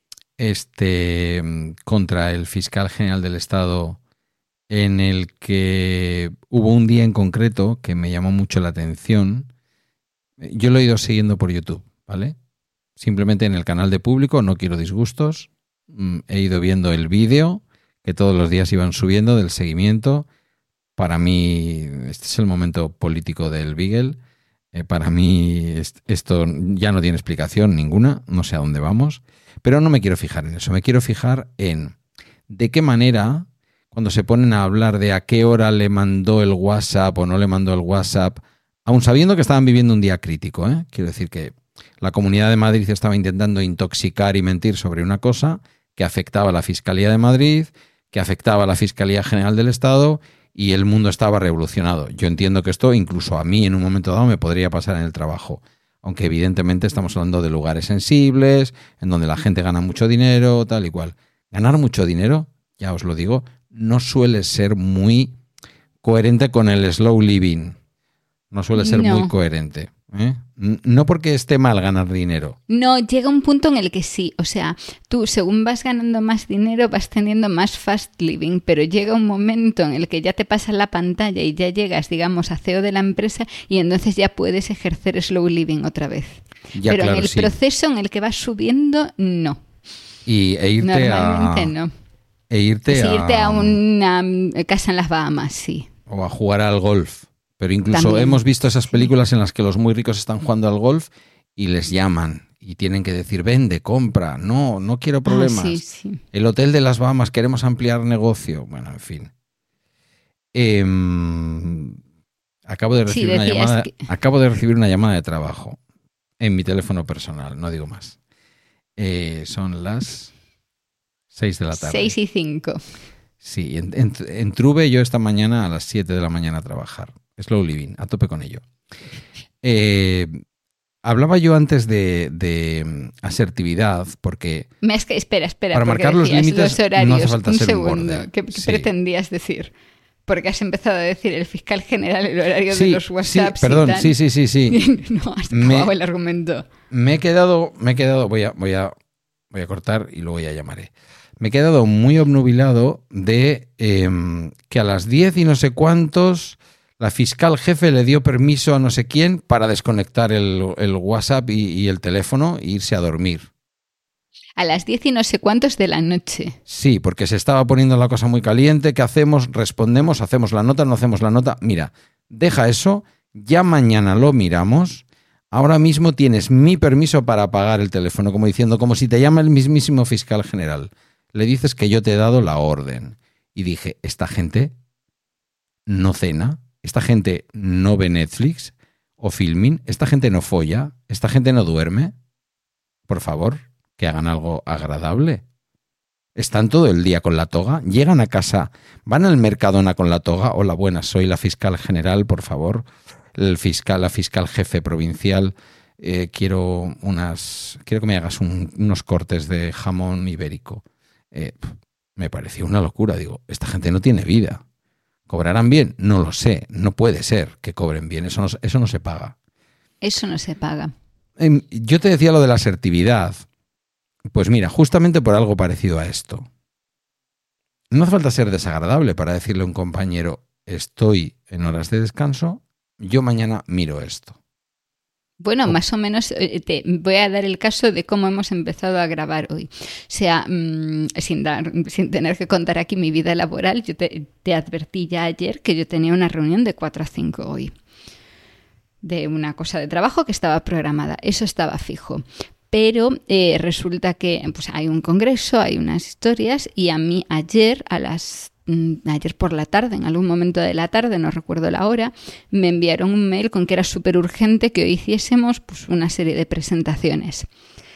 [SPEAKER 4] este contra el fiscal general del Estado, en el que hubo un día en concreto que me llamó mucho la atención? Yo lo he ido siguiendo por YouTube, ¿vale? Simplemente en el canal de público, no quiero disgustos. He ido viendo el vídeo que todos los días iban subiendo del seguimiento. Para mí, este es el momento político del Beagle. Eh, para mí esto ya no tiene explicación ninguna, no sé a dónde vamos. Pero no me quiero fijar en eso, me quiero fijar en de qué manera, cuando se ponen a hablar de a qué hora le mandó el WhatsApp o no le mandó el WhatsApp, aun sabiendo que estaban viviendo un día crítico, ¿eh? Quiero decir que la Comunidad de Madrid estaba intentando intoxicar y mentir sobre una cosa que afectaba a la Fiscalía de Madrid, que afectaba a la Fiscalía General del Estado, y el mundo estaba revolucionado. Yo entiendo que esto incluso a mí en un momento dado me podría pasar en el trabajo. Aunque evidentemente estamos hablando de lugares sensibles, en donde la gente gana mucho dinero, tal y cual. Ganar mucho dinero, ya os lo digo, no suele ser muy coherente con el slow living. No suele ser
[SPEAKER 3] No.
[SPEAKER 4] muy coherente. ¿eh? No porque esté mal ganar dinero.
[SPEAKER 3] No, llega un punto en el que sí. O sea, tú según vas ganando más dinero vas teniendo más fast living, pero llega un momento en el que ya te pasas la pantalla y ya llegas, digamos, a C E O de la empresa y entonces ya puedes ejercer slow living otra vez.
[SPEAKER 4] Ya,
[SPEAKER 3] pero
[SPEAKER 4] claro,
[SPEAKER 3] en el
[SPEAKER 4] sí.
[SPEAKER 3] proceso en el que vas subiendo, no.
[SPEAKER 4] Y, e irte
[SPEAKER 3] Normalmente
[SPEAKER 4] a...
[SPEAKER 3] no.
[SPEAKER 4] E irte,
[SPEAKER 3] Sí,
[SPEAKER 4] a,
[SPEAKER 3] irte a una mm, casa en las Bahamas, sí.
[SPEAKER 4] o a jugar al golf. Pero incluso
[SPEAKER 3] También.
[SPEAKER 4] hemos visto esas películas en las que los muy ricos están jugando al golf y les llaman y tienen que decir, vende, compra, no, no quiero problemas.
[SPEAKER 3] Ah, sí, sí.
[SPEAKER 4] El hotel de las Bahamas, queremos ampliar negocio. Bueno, en fin. Eh, acabo de recibir
[SPEAKER 3] Sí,
[SPEAKER 4] una
[SPEAKER 3] decías
[SPEAKER 4] llamada,
[SPEAKER 3] que-
[SPEAKER 4] acabo de recibir una llamada de trabajo en mi teléfono personal, no digo más. Eh, son las seis de la tarde.
[SPEAKER 3] Seis y cinco.
[SPEAKER 4] Sí, en, en, entruve yo esta mañana a las siete de la mañana a trabajar. Slow living, a tope con ello. Eh, hablaba yo antes de, de asertividad, porque
[SPEAKER 3] Me es que, espera, espera.
[SPEAKER 4] Para
[SPEAKER 3] porque
[SPEAKER 4] marcar los
[SPEAKER 3] decías
[SPEAKER 4] límites
[SPEAKER 3] los horarios.
[SPEAKER 4] no hace falta
[SPEAKER 3] un
[SPEAKER 4] ser un
[SPEAKER 3] segundo.
[SPEAKER 4] borde.
[SPEAKER 3] ¿Qué, qué
[SPEAKER 4] Sí.
[SPEAKER 3] pretendías decir? Porque has empezado a decir el fiscal general, el horario
[SPEAKER 4] sí,
[SPEAKER 3] de los WhatsApps
[SPEAKER 4] sí, perdón,
[SPEAKER 3] y tal.
[SPEAKER 4] sí, sí, sí, sí.
[SPEAKER 3] No, has
[SPEAKER 4] Me-
[SPEAKER 3] acabado el argumento.
[SPEAKER 4] Me he quedado, me he quedado, voy a, voy a, voy a cortar y luego ya llamaré. Me he quedado muy obnubilado de eh, que a las diez y no sé cuántos la fiscal jefe le dio permiso a no sé quién para desconectar el, el WhatsApp y, y el teléfono e irse a dormir.
[SPEAKER 3] A las diez y no sé cuántos de la noche.
[SPEAKER 4] Sí, porque se estaba poniendo la cosa muy caliente. ¿Qué hacemos? ¿Respondemos? ¿Hacemos la nota? ¿No hacemos la nota? Mira, deja eso, ya mañana lo miramos. Ahora mismo tienes mi permiso para apagar el teléfono, como diciendo, como si te llama el mismísimo fiscal general. Le dices que yo te he dado la orden. Y dije, esta gente no cena, esta gente no ve Netflix o Filmin, esta gente no folla, esta gente no duerme. Por favor, que hagan algo agradable. Están todo el día con la toga, llegan a casa, van al Mercadona con la toga. Hola, buenas, soy la fiscal general, por favor. El fiscal, la fiscal jefe provincial. Eh, quiero unas, quiero que me hagas un, unos cortes de jamón ibérico. Eh, me pareció una locura. Digo, esta gente no tiene vida. ¿Cobrarán bien? No lo sé. No puede ser que cobren bien. Eso no, eso no se paga.
[SPEAKER 3] Eso no se paga.
[SPEAKER 4] Eh, yo te decía lo de la asertividad. Pues mira, justamente por algo parecido a esto. No hace falta ser desagradable para decirle a un compañero, estoy en horas de descanso, yo mañana miro esto.
[SPEAKER 3] Bueno,
[SPEAKER 4] Oh.
[SPEAKER 3] más o menos eh, te voy a dar el caso de cómo hemos empezado a grabar hoy. O sea, mmm, sin, dar, sin tener que contar aquí mi vida laboral, yo te, te advertí ya ayer que yo tenía una reunión de cuatro a cinco hoy. De una cosa de trabajo que estaba programada. Eso estaba fijo. Pero eh, resulta que pues, hay un congreso, hay unas historias y a mí ayer a las ayer por la tarde, en algún momento de la tarde, no recuerdo la hora, me enviaron un mail con que era súper urgente que hoy hiciésemos pues, una serie de presentaciones.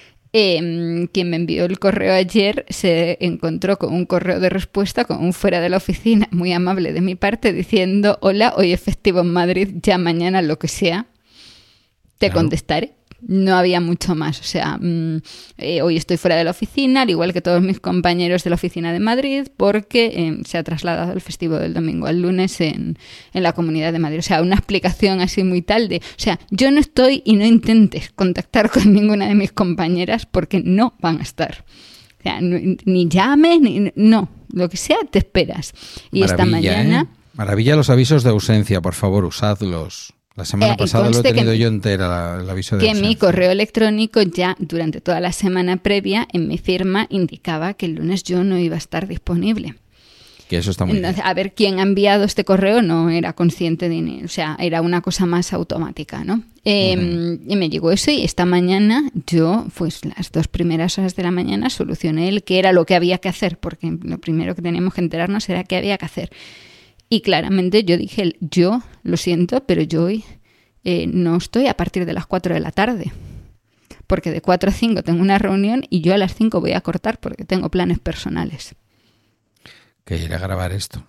[SPEAKER 3] Eh, quien me envió el correo ayer se encontró con un correo de respuesta con un fuera de la oficina muy amable de mi parte diciendo, hola, hoy es festivo en Madrid, ya mañana lo que sea, te
[SPEAKER 4] Claro.
[SPEAKER 3] contestaré. No había mucho más, o sea, mmm, eh, hoy estoy fuera de la oficina, al igual que todos mis compañeros de la oficina de Madrid, porque eh, se ha trasladado el festivo del domingo al lunes en, en la Comunidad de Madrid. O sea, una explicación así muy tal de, o sea, yo no estoy y no intentes contactar con ninguna de mis compañeras porque no van a estar. O sea, no, ni llames, ni, no, lo que sea te esperas. Y esta mañana...
[SPEAKER 4] ¿eh? Maravilla los avisos de ausencia, por favor, usadlos. La semana
[SPEAKER 3] Eh,
[SPEAKER 4] pasada lo he
[SPEAKER 3] conste
[SPEAKER 4] tenido
[SPEAKER 3] que-
[SPEAKER 4] yo entera, la- el aviso de
[SPEAKER 3] que
[SPEAKER 4] ausencia.
[SPEAKER 3] mi correo electrónico ya durante toda la semana previa en mi firma indicaba que el lunes yo no iba a estar disponible.
[SPEAKER 4] Que eso está muy
[SPEAKER 3] Entonces,
[SPEAKER 4] bien.
[SPEAKER 3] a ver, quién ha enviado este correo no era consciente de ni, o sea, era una cosa más automática, ¿no? Eh,
[SPEAKER 4] Ujú.
[SPEAKER 3] Y me llegó eso y esta mañana yo, pues las dos primeras horas de la mañana solucioné el que era lo que había que hacer, porque lo primero que teníamos que enterarnos era qué había que hacer. Y claramente yo dije, yo lo siento, pero yo hoy eh, no estoy a partir de las cuatro de la tarde. Porque de cuatro a cinco tengo una reunión y yo a las cinco voy a cortar porque tengo planes personales.
[SPEAKER 4] Que ir a grabar esto.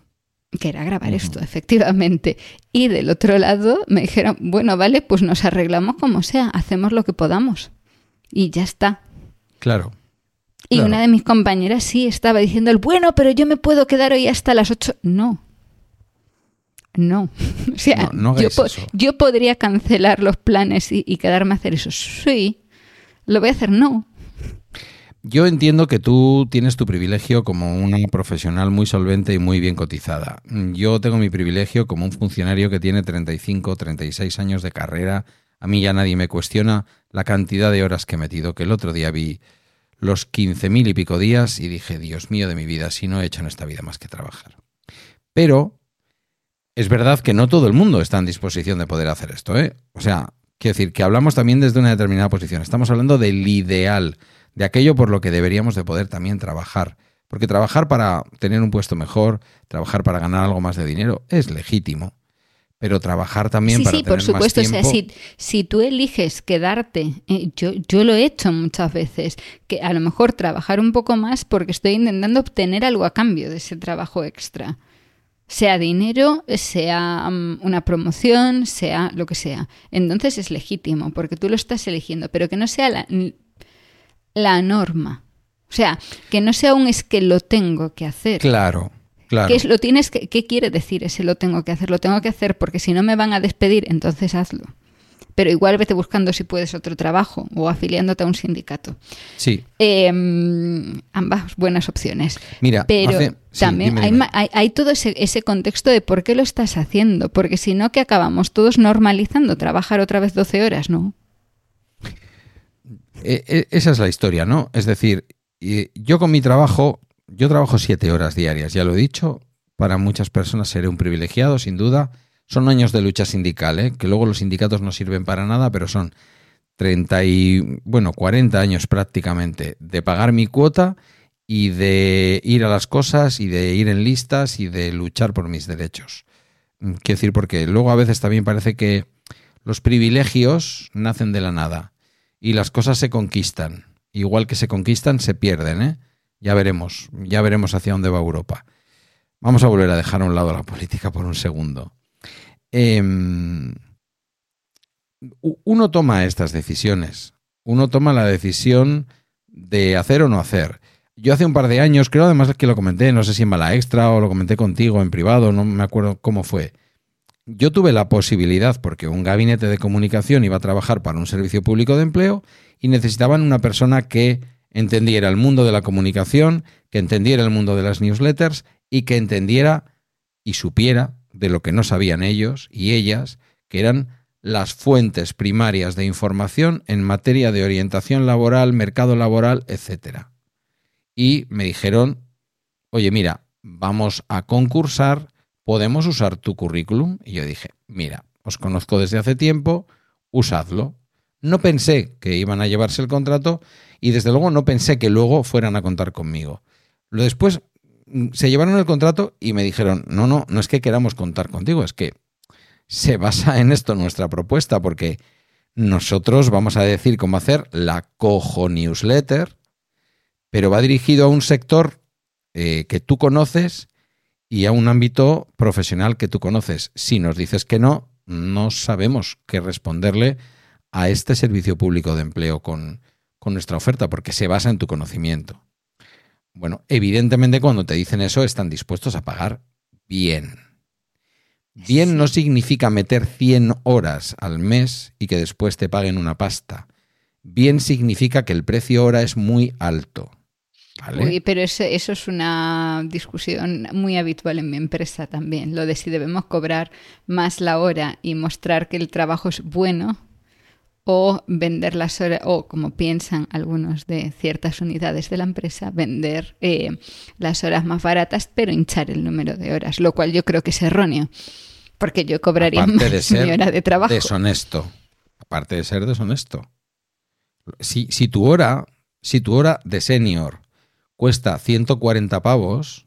[SPEAKER 3] que era grabar
[SPEAKER 4] Uh-huh.
[SPEAKER 3] esto, efectivamente. Y del otro lado me dijeron, bueno, vale, pues nos arreglamos como sea, hacemos lo que podamos. Y ya está.
[SPEAKER 4] Claro.
[SPEAKER 3] Y
[SPEAKER 4] claro.
[SPEAKER 3] una de mis compañeras sí estaba diciendo, bueno, pero yo me puedo quedar hoy hasta las ocho. No. No. O sea,
[SPEAKER 4] no, no
[SPEAKER 3] yo, po-
[SPEAKER 4] eso.
[SPEAKER 3] yo podría cancelar los planes y, y quedarme a hacer eso. Sí. ¿Lo voy a hacer? No.
[SPEAKER 4] Yo entiendo que tú tienes tu privilegio como una profesional muy solvente y muy bien cotizada. Yo tengo mi privilegio como un funcionario que tiene treinta y cinco, treinta y seis años de carrera. A mí ya nadie me cuestiona la cantidad de horas que he metido, que el otro día vi los quince mil y pico días y dije, Dios mío de mi vida, si no he hecho en esta vida más que trabajar. Pero es verdad que no todo el mundo está en disposición de poder hacer esto, ¿eh? O sea, quiero decir que hablamos también desde una determinada posición. Estamos hablando del ideal, de aquello por lo que deberíamos de poder también trabajar. Porque trabajar para tener un puesto mejor, trabajar para ganar algo más de dinero, es legítimo. Pero trabajar también
[SPEAKER 3] sí,
[SPEAKER 4] para
[SPEAKER 3] sí,
[SPEAKER 4] tener
[SPEAKER 3] por supuesto.
[SPEAKER 4] más tiempo...
[SPEAKER 3] O sea, si, si tú eliges quedarte, eh, yo, yo lo he hecho muchas veces, que a lo mejor trabajar un poco más porque estoy intentando obtener algo a cambio de ese trabajo extra. Sea dinero, sea um, una promoción, sea lo que sea. Entonces es legítimo porque tú lo estás eligiendo, pero que no sea la, la norma. O sea, que no sea un es que lo tengo que hacer.
[SPEAKER 4] Claro, claro.
[SPEAKER 3] ¿Qué, es, lo tienes que, ¿Qué quiere decir ese lo tengo que hacer? Lo tengo que hacer porque si no me van a despedir, entonces hazlo. Pero igual vete buscando si puedes otro trabajo o afiliándote a un sindicato.
[SPEAKER 4] Sí.
[SPEAKER 3] Eh, ambas buenas opciones.
[SPEAKER 4] Mira,
[SPEAKER 3] pero
[SPEAKER 4] hace... sí,
[SPEAKER 3] también
[SPEAKER 4] dime,
[SPEAKER 3] hay,
[SPEAKER 4] dime.
[SPEAKER 3] hay, hay todo ese, ese contexto de por qué lo estás haciendo. Porque si no, que acabamos todos normalizando trabajar otra vez doce horas, ¿no?
[SPEAKER 4] Eh, eh, esa es la historia, ¿no? Es decir, eh, yo con mi trabajo, yo trabajo siete horas diarias, ya lo he dicho. Para muchas personas seré un privilegiado, sin duda. Son años de lucha sindical, ¿eh? Que luego los sindicatos no sirven para nada, pero son treinta y, bueno, cuarenta años prácticamente de pagar mi cuota y de ir a las cosas y de ir en listas y de luchar por mis derechos. Quiero decir, porque luego a veces también parece que los privilegios nacen de la nada y las cosas se conquistan. Igual que se conquistan, se pierden, ¿eh? Ya veremos, ya veremos hacia dónde va Europa. Vamos a volver a dejar a un lado la política por un segundo. Eh, uno toma estas decisiones. Uno toma la decisión de hacer o no hacer. Yo hace un par de años, creo además que lo comenté, no sé si en Mala Extra o lo comenté contigo en privado, no me acuerdo cómo fue. Yo tuve la posibilidad, porque un gabinete de comunicación iba a trabajar para un servicio público de empleo y necesitaban una persona que entendiera el mundo de la comunicación, que entendiera el mundo de las newsletters y que entendiera y supiera de lo que no sabían ellos y ellas, que eran las fuentes primarias de información en materia de orientación laboral, mercado laboral, etcétera. Y me dijeron, oye, mira, vamos a concursar, ¿podemos usar tu currículum? Y yo dije, mira, os conozco desde hace tiempo, usadlo. No pensé que iban a llevarse el contrato y desde luego no pensé que luego fueran a contar conmigo. Lo después se llevaron el contrato y me dijeron, no, no, no es que queramos contar contigo, es que se basa en esto nuestra propuesta, porque nosotros vamos a decir cómo hacer la cojo newsletter, pero va dirigido a un sector eh, que tú conoces y a un ámbito profesional que tú conoces. Si nos dices que no, no sabemos qué responderle a este servicio público de empleo con, con nuestra oferta, porque se basa en tu conocimiento. Bueno, evidentemente cuando te dicen eso están dispuestos a pagar bien. Bien no significa meter cien horas al mes y que después te paguen una pasta. Bien significa que el precio hora es muy alto. ¿Vale?
[SPEAKER 3] Uy, pero eso, eso es una discusión muy habitual en mi empresa también, lo de si debemos cobrar más la hora y mostrar que el trabajo es bueno o vender las horas, o como piensan algunos de ciertas unidades de la empresa, vender eh, las horas más baratas pero hinchar el número de horas, lo cual yo creo que es erróneo, porque yo cobraría
[SPEAKER 4] Aparte
[SPEAKER 3] más
[SPEAKER 4] de ser
[SPEAKER 3] mi hora de trabajo.
[SPEAKER 4] Deshonesto. Aparte de ser deshonesto. Si, si tu hora, si tu hora de senior cuesta ciento cuarenta pavos,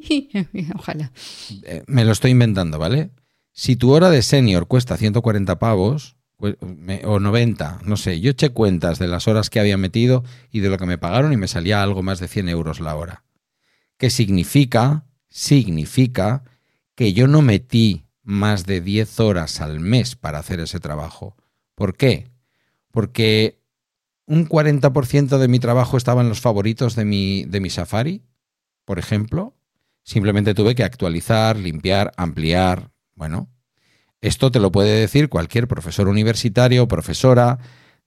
[SPEAKER 3] Ojalá.
[SPEAKER 4] Eh, me lo estoy inventando, ¿vale? Si tu hora de senior cuesta ciento cuarenta pavos, o noventa, no sé, yo eché cuentas de las horas que había metido y de lo que me pagaron y me salía algo más de cien euros la hora. ¿Qué significa? Significa que yo no metí más de diez horas al mes para hacer ese trabajo. ¿Por qué? Porque un cuarenta por ciento de mi trabajo estaba en los favoritos de mi, de mi Safari, por ejemplo. Simplemente tuve que actualizar, limpiar, ampliar. Bueno, esto te lo puede decir cualquier profesor universitario o profesora.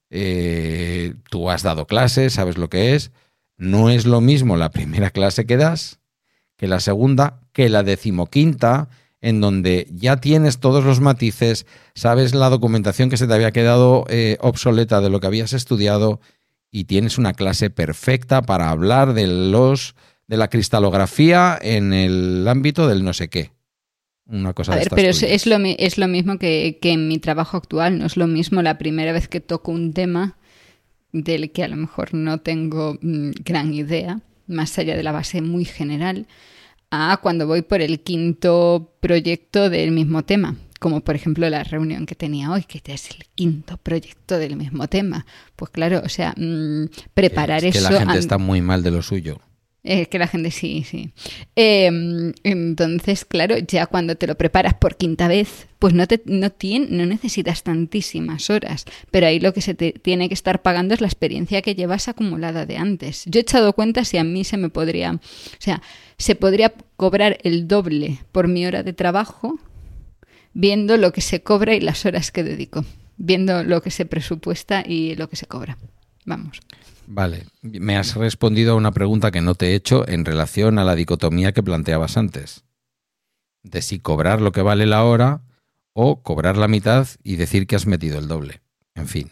[SPEAKER 4] Eh, tú has dado clases, sabes lo que es. No es lo mismo la primera clase que das que la segunda, que la decimoquinta, en donde ya tienes todos los matices, sabes la documentación que se te había quedado eh, obsoleta de lo que habías estudiado y tienes una clase perfecta para hablar de los de la cristalografía en el ámbito del no sé qué. Una cosa
[SPEAKER 3] a
[SPEAKER 4] de
[SPEAKER 3] ver,
[SPEAKER 4] estas
[SPEAKER 3] pero es,
[SPEAKER 4] tuyas.
[SPEAKER 3] es, lo, es lo mismo que, que en mi trabajo actual. No es lo mismo la primera vez que toco un tema del que a lo mejor no tengo mmm, gran idea, más allá de la base muy general, a cuando voy por el quinto proyecto del mismo tema, como por ejemplo la reunión que tenía hoy, que es el quinto proyecto del mismo tema. Pues claro, o sea, mmm, preparar
[SPEAKER 4] es que
[SPEAKER 3] eso...
[SPEAKER 4] la gente
[SPEAKER 3] an-
[SPEAKER 4] está muy mal de lo suyo.
[SPEAKER 3] Eh, que la gente sí, sí. Eh, entonces, claro, ya cuando te lo preparas por quinta vez, pues no, te, no, tiene, no necesitas tantísimas horas, pero ahí lo que se te tiene que estar pagando es la experiencia que llevas acumulada de antes. Yo he echado cuenta si a mí se me podría, o sea, se podría cobrar el doble por mi hora de trabajo viendo lo que se cobra y las horas que dedico, viendo lo que se presupuesta y lo que se cobra. Vamos.
[SPEAKER 4] Vale, me has respondido a una pregunta que no te he hecho en relación a la dicotomía que planteabas antes, de si cobrar lo que vale la hora o cobrar la mitad y decir que has metido el doble. En fin.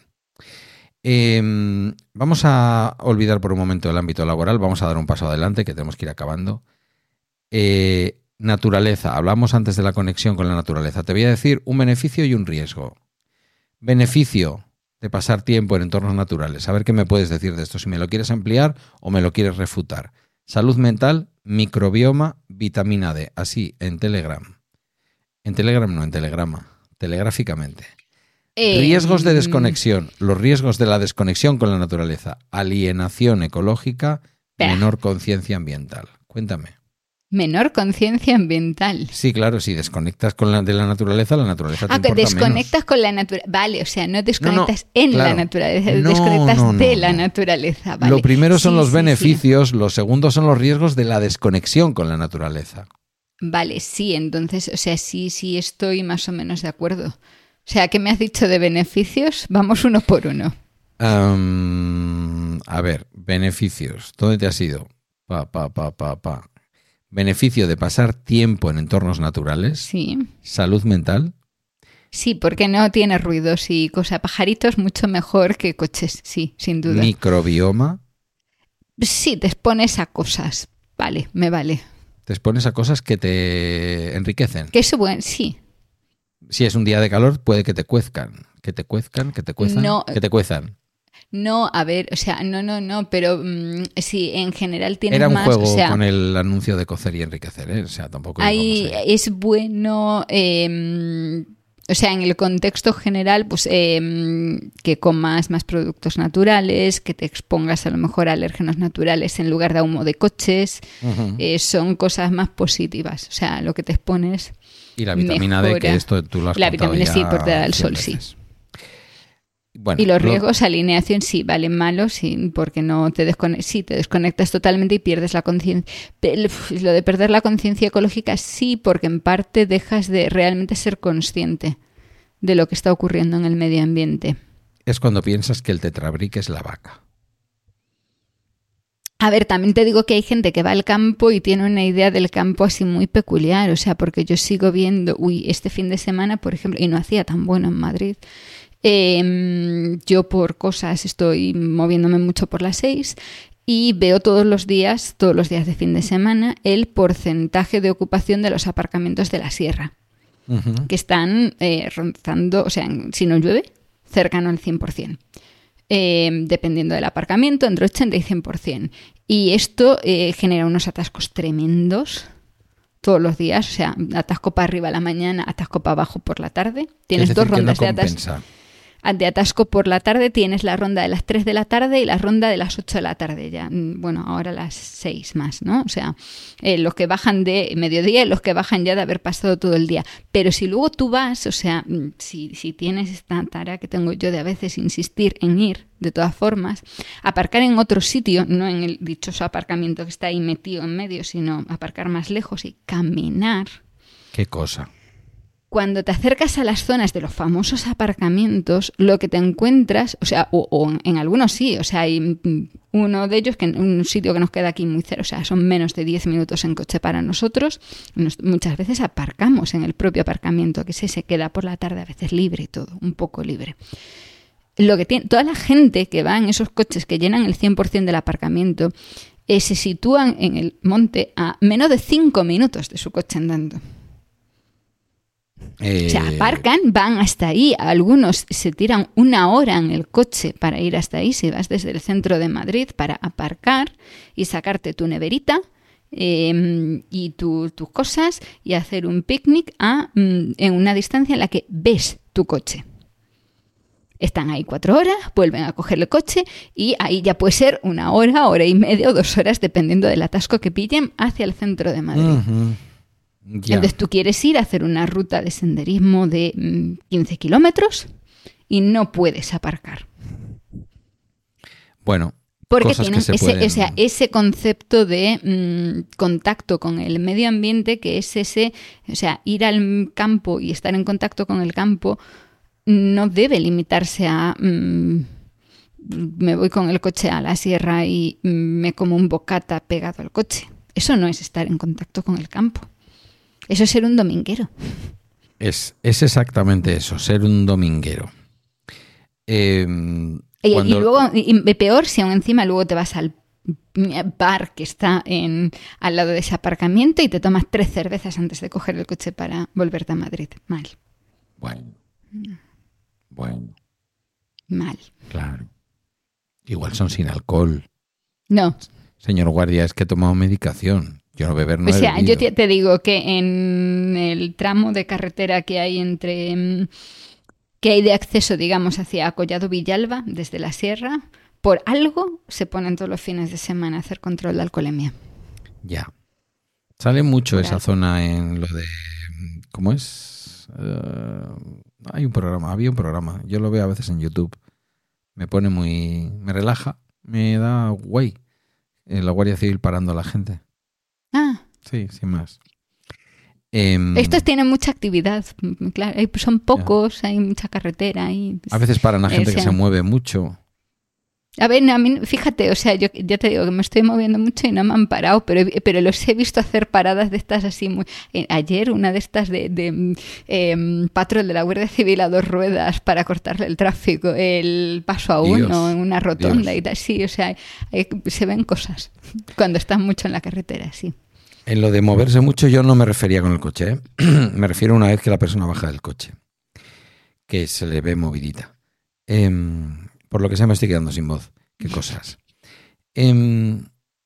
[SPEAKER 4] Eh, vamos a olvidar por un momento el ámbito laboral, vamos a dar un paso adelante, que tenemos que ir acabando. Eh, naturaleza, hablamos antes de la conexión con la naturaleza. Te voy a decir un beneficio y un riesgo. Beneficio de pasar tiempo en entornos naturales. A ver qué me puedes decir de esto, si me lo quieres ampliar o me lo quieres refutar. Salud mental, microbioma, vitamina D. Así, en Telegram. En Telegram no, en Telegrama. Telegráficamente.
[SPEAKER 3] Eh,
[SPEAKER 4] Riesgos de desconexión. Los riesgos de la desconexión con la naturaleza. Alienación ecológica,
[SPEAKER 3] Bah.
[SPEAKER 4] menor conciencia ambiental. Cuéntame.
[SPEAKER 3] Menor conciencia ambiental.
[SPEAKER 4] Sí, claro, si desconectas con la, de la naturaleza, la naturaleza te
[SPEAKER 3] Ah, que
[SPEAKER 4] importa
[SPEAKER 3] desconectas
[SPEAKER 4] menos.
[SPEAKER 3] con la naturaleza. Vale, o sea, no desconectas
[SPEAKER 4] No, no,
[SPEAKER 3] en
[SPEAKER 4] claro.
[SPEAKER 3] la naturaleza,
[SPEAKER 4] No,
[SPEAKER 3] desconectas
[SPEAKER 4] no, no,
[SPEAKER 3] de
[SPEAKER 4] no.
[SPEAKER 3] la naturaleza. Vale.
[SPEAKER 4] Lo primero son
[SPEAKER 3] Sí,
[SPEAKER 4] los
[SPEAKER 3] sí,
[SPEAKER 4] beneficios, los segundos son los riesgos de la desconexión con la naturaleza.
[SPEAKER 3] sí. Vale, sí, entonces, o sea, sí, sí estoy más o menos de acuerdo. O sea, ¿qué me has dicho de beneficios? Vamos uno por uno.
[SPEAKER 4] Um, a ver, beneficios. ¿Dónde te has ido? Pa, pa, pa, pa, pa. Beneficio de pasar tiempo en entornos naturales.
[SPEAKER 3] Sí.
[SPEAKER 4] Salud mental.
[SPEAKER 3] Sí, porque no tiene ruidos y cosa. Pajaritos mucho mejor que coches, sí, sin duda.
[SPEAKER 4] Microbioma.
[SPEAKER 3] Sí, te expones a cosas. Vale, me vale.
[SPEAKER 4] Te expones a cosas que te enriquecen.
[SPEAKER 3] Que eso, bueno, sí.
[SPEAKER 4] Si es un día de calor, puede que te cuezcan. Que te cuezcan, que te cuezan,
[SPEAKER 3] No.
[SPEAKER 4] que te cuezan.
[SPEAKER 3] No, a ver, o sea, no, no, no, pero mmm, sí, en general tienes
[SPEAKER 4] Era un
[SPEAKER 3] más,
[SPEAKER 4] juego
[SPEAKER 3] o sea,
[SPEAKER 4] con el anuncio de cocer y enriquecer, ¿eh? O sea, tampoco
[SPEAKER 3] ahí
[SPEAKER 4] íbamos a-
[SPEAKER 3] es bueno, eh, o sea, en el contexto general, pues eh, que comas más productos naturales, que te expongas a lo mejor a alérgenos naturales en lugar de a humo de coches,
[SPEAKER 4] Ujú.
[SPEAKER 3] eh, son cosas más positivas, o sea, lo que te expones.
[SPEAKER 4] Y la vitamina D, que
[SPEAKER 3] mejora.
[SPEAKER 4] esto tú lo has
[SPEAKER 3] La
[SPEAKER 4] contado
[SPEAKER 3] vitamina
[SPEAKER 4] ya
[SPEAKER 3] sí, por te da el
[SPEAKER 4] cien
[SPEAKER 3] sol, sí.
[SPEAKER 4] veces. Bueno,
[SPEAKER 3] Y los
[SPEAKER 4] lo-
[SPEAKER 3] riesgos, alineación, sí, valen malos, sí, porque no te desconectas, sí, te desconectas totalmente y pierdes la conciencia. Pe- Lo de perder la conciencia ecológica, sí, porque en parte dejas de realmente ser consciente de lo que está ocurriendo en el medio ambiente.
[SPEAKER 4] es cuando piensas que el tetrabric es la vaca.
[SPEAKER 3] A ver, también te digo que hay gente que va al campo y tiene una idea del campo así muy peculiar, o sea, porque yo sigo viendo, uy, este fin de semana, por ejemplo, y no hacía tan bueno en Madrid, eh, yo por cosas estoy moviéndome mucho por las seis y veo todos los días, todos los días de fin de semana, el porcentaje de ocupación de los aparcamientos de la sierra,
[SPEAKER 4] Ujú.
[SPEAKER 3] que están eh, rozando, o sea, en- si no llueve, cercano al cien por ciento. Eh, dependiendo del aparcamiento, entre ochenta y cien por ciento. Y esto eh, genera unos atascos tremendos todos los días, o sea, atasco para arriba a la mañana, atasco para abajo por la tarde. Tienes
[SPEAKER 4] Es
[SPEAKER 3] dos
[SPEAKER 4] decir, que no
[SPEAKER 3] rondas de atasco.
[SPEAKER 4] compensa.
[SPEAKER 3] de atasco por la tarde tienes la ronda de las tres de la tarde y la ronda de las ocho de la tarde ya. Bueno, ahora las seis más, ¿no? O sea, eh, los que bajan de mediodía y los que bajan ya de haber pasado todo el día. Pero si luego tú vas, o sea, si, si tienes esta tarea que tengo yo de a veces insistir en ir, de todas formas, aparcar en otro sitio, no en el dichoso aparcamiento que está ahí metido en medio, sino aparcar más lejos y caminar.
[SPEAKER 4] ¿Qué cosa?
[SPEAKER 3] Cuando te acercas a las zonas de los famosos aparcamientos, lo que te encuentras, o sea, o, o en algunos sí, o sea, hay uno de ellos, que un sitio que nos queda aquí muy cerca, o sea, son menos de diez minutos en coche para nosotros, nos, muchas veces aparcamos en el propio aparcamiento, que se, se queda por la tarde a veces libre y todo, un poco libre. Lo que tiene, toda la gente que va en esos coches que llenan el cien por ciento del aparcamiento, eh, se sitúan en el monte a menos de cinco minutos de su coche andando.
[SPEAKER 4] Eh...
[SPEAKER 3] O sea, aparcan, van hasta ahí. Algunos se tiran una hora en el coche para ir hasta ahí. Si vas desde el centro de Madrid para aparcar y sacarte tu neverita eh, y tu, tus cosas y hacer un picnic a, mm, en una distancia en la que ves tu coche. Están ahí cuatro horas, vuelven a coger el coche y ahí ya puede ser una hora, hora y media o dos horas, dependiendo del atasco que pillen, hacia el centro de Madrid. Uh-huh. Yeah. Entonces tú quieres ir a hacer una ruta de senderismo de mmm, quince kilómetros y no puedes aparcar.
[SPEAKER 4] Bueno,
[SPEAKER 3] porque
[SPEAKER 4] cosas
[SPEAKER 3] tienen
[SPEAKER 4] que se
[SPEAKER 3] ese,
[SPEAKER 4] pueden...
[SPEAKER 3] o sea, ese concepto de mmm, contacto con el medio ambiente, que es ese, o sea, ir al campo y estar en contacto con el campo no debe limitarse a mmm, me voy con el coche a la sierra y me como un bocata pegado al coche. Eso no es estar en contacto con el campo. Eso es ser un dominguero.
[SPEAKER 4] Es, es exactamente eso, ser un dominguero. Eh,
[SPEAKER 3] y,
[SPEAKER 4] cuando...
[SPEAKER 3] y luego, y peor, si aún encima luego te vas al bar que está en, al lado de ese aparcamiento y te tomas tres cervezas antes de coger el coche para volverte a Madrid. Mal.
[SPEAKER 4] Bueno. Bueno.
[SPEAKER 3] Mal.
[SPEAKER 4] Claro. Igual son sin alcohol.
[SPEAKER 3] No.
[SPEAKER 4] Señor guardia, es que he tomado medicación. Yo no beber no he
[SPEAKER 3] O sea,
[SPEAKER 4] bebido.
[SPEAKER 3] yo te, te digo que en el tramo de carretera que hay entre que hay de acceso, digamos, hacia Collado Villalba, desde la sierra, por algo se ponen todos los fines de semana a hacer control de alcoholemia.
[SPEAKER 4] Ya. Sale mucho
[SPEAKER 3] por
[SPEAKER 4] esa
[SPEAKER 3] algo.
[SPEAKER 4] zona en lo de... ¿Cómo es? Uh, hay un programa, había un programa. Yo lo veo a veces en YouTube. Me pone muy... Me relaja, me da guay. Eh, la Guardia Civil parando a la gente.
[SPEAKER 3] Ah.
[SPEAKER 4] Sí, sin más. Eh,
[SPEAKER 3] Estos tienen mucha actividad, claro, son pocos, ya. Hay mucha carretera. Y,
[SPEAKER 4] a veces paran a gente
[SPEAKER 3] eh,
[SPEAKER 4] que se mueve mucho.
[SPEAKER 3] A ver, a mí, fíjate, o sea, yo ya te digo que me estoy moviendo mucho y no me han parado, pero, pero los he visto hacer paradas de estas así muy... Eh, ayer una de estas de, de eh, patrón de la Guardia Civil a dos ruedas para cortarle el tráfico, el paso a
[SPEAKER 4] Dios,
[SPEAKER 3] uno en una rotonda
[SPEAKER 4] Dios.
[SPEAKER 3] y tal, sí, o sea, eh, se ven cosas cuando estás mucho en la carretera, sí.
[SPEAKER 4] En lo de moverse mucho yo no me refería con el coche, ¿eh? Me refiero a una vez que la persona baja del coche, que se le ve movidita. Eh, por lo que sea me estoy quedando sin voz. Qué cosas. Eh,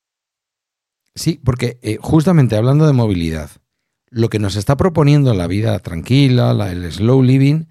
[SPEAKER 4] sí, porque eh, justamente hablando de movilidad, lo que nos está proponiendo la vida tranquila, la, el slow living,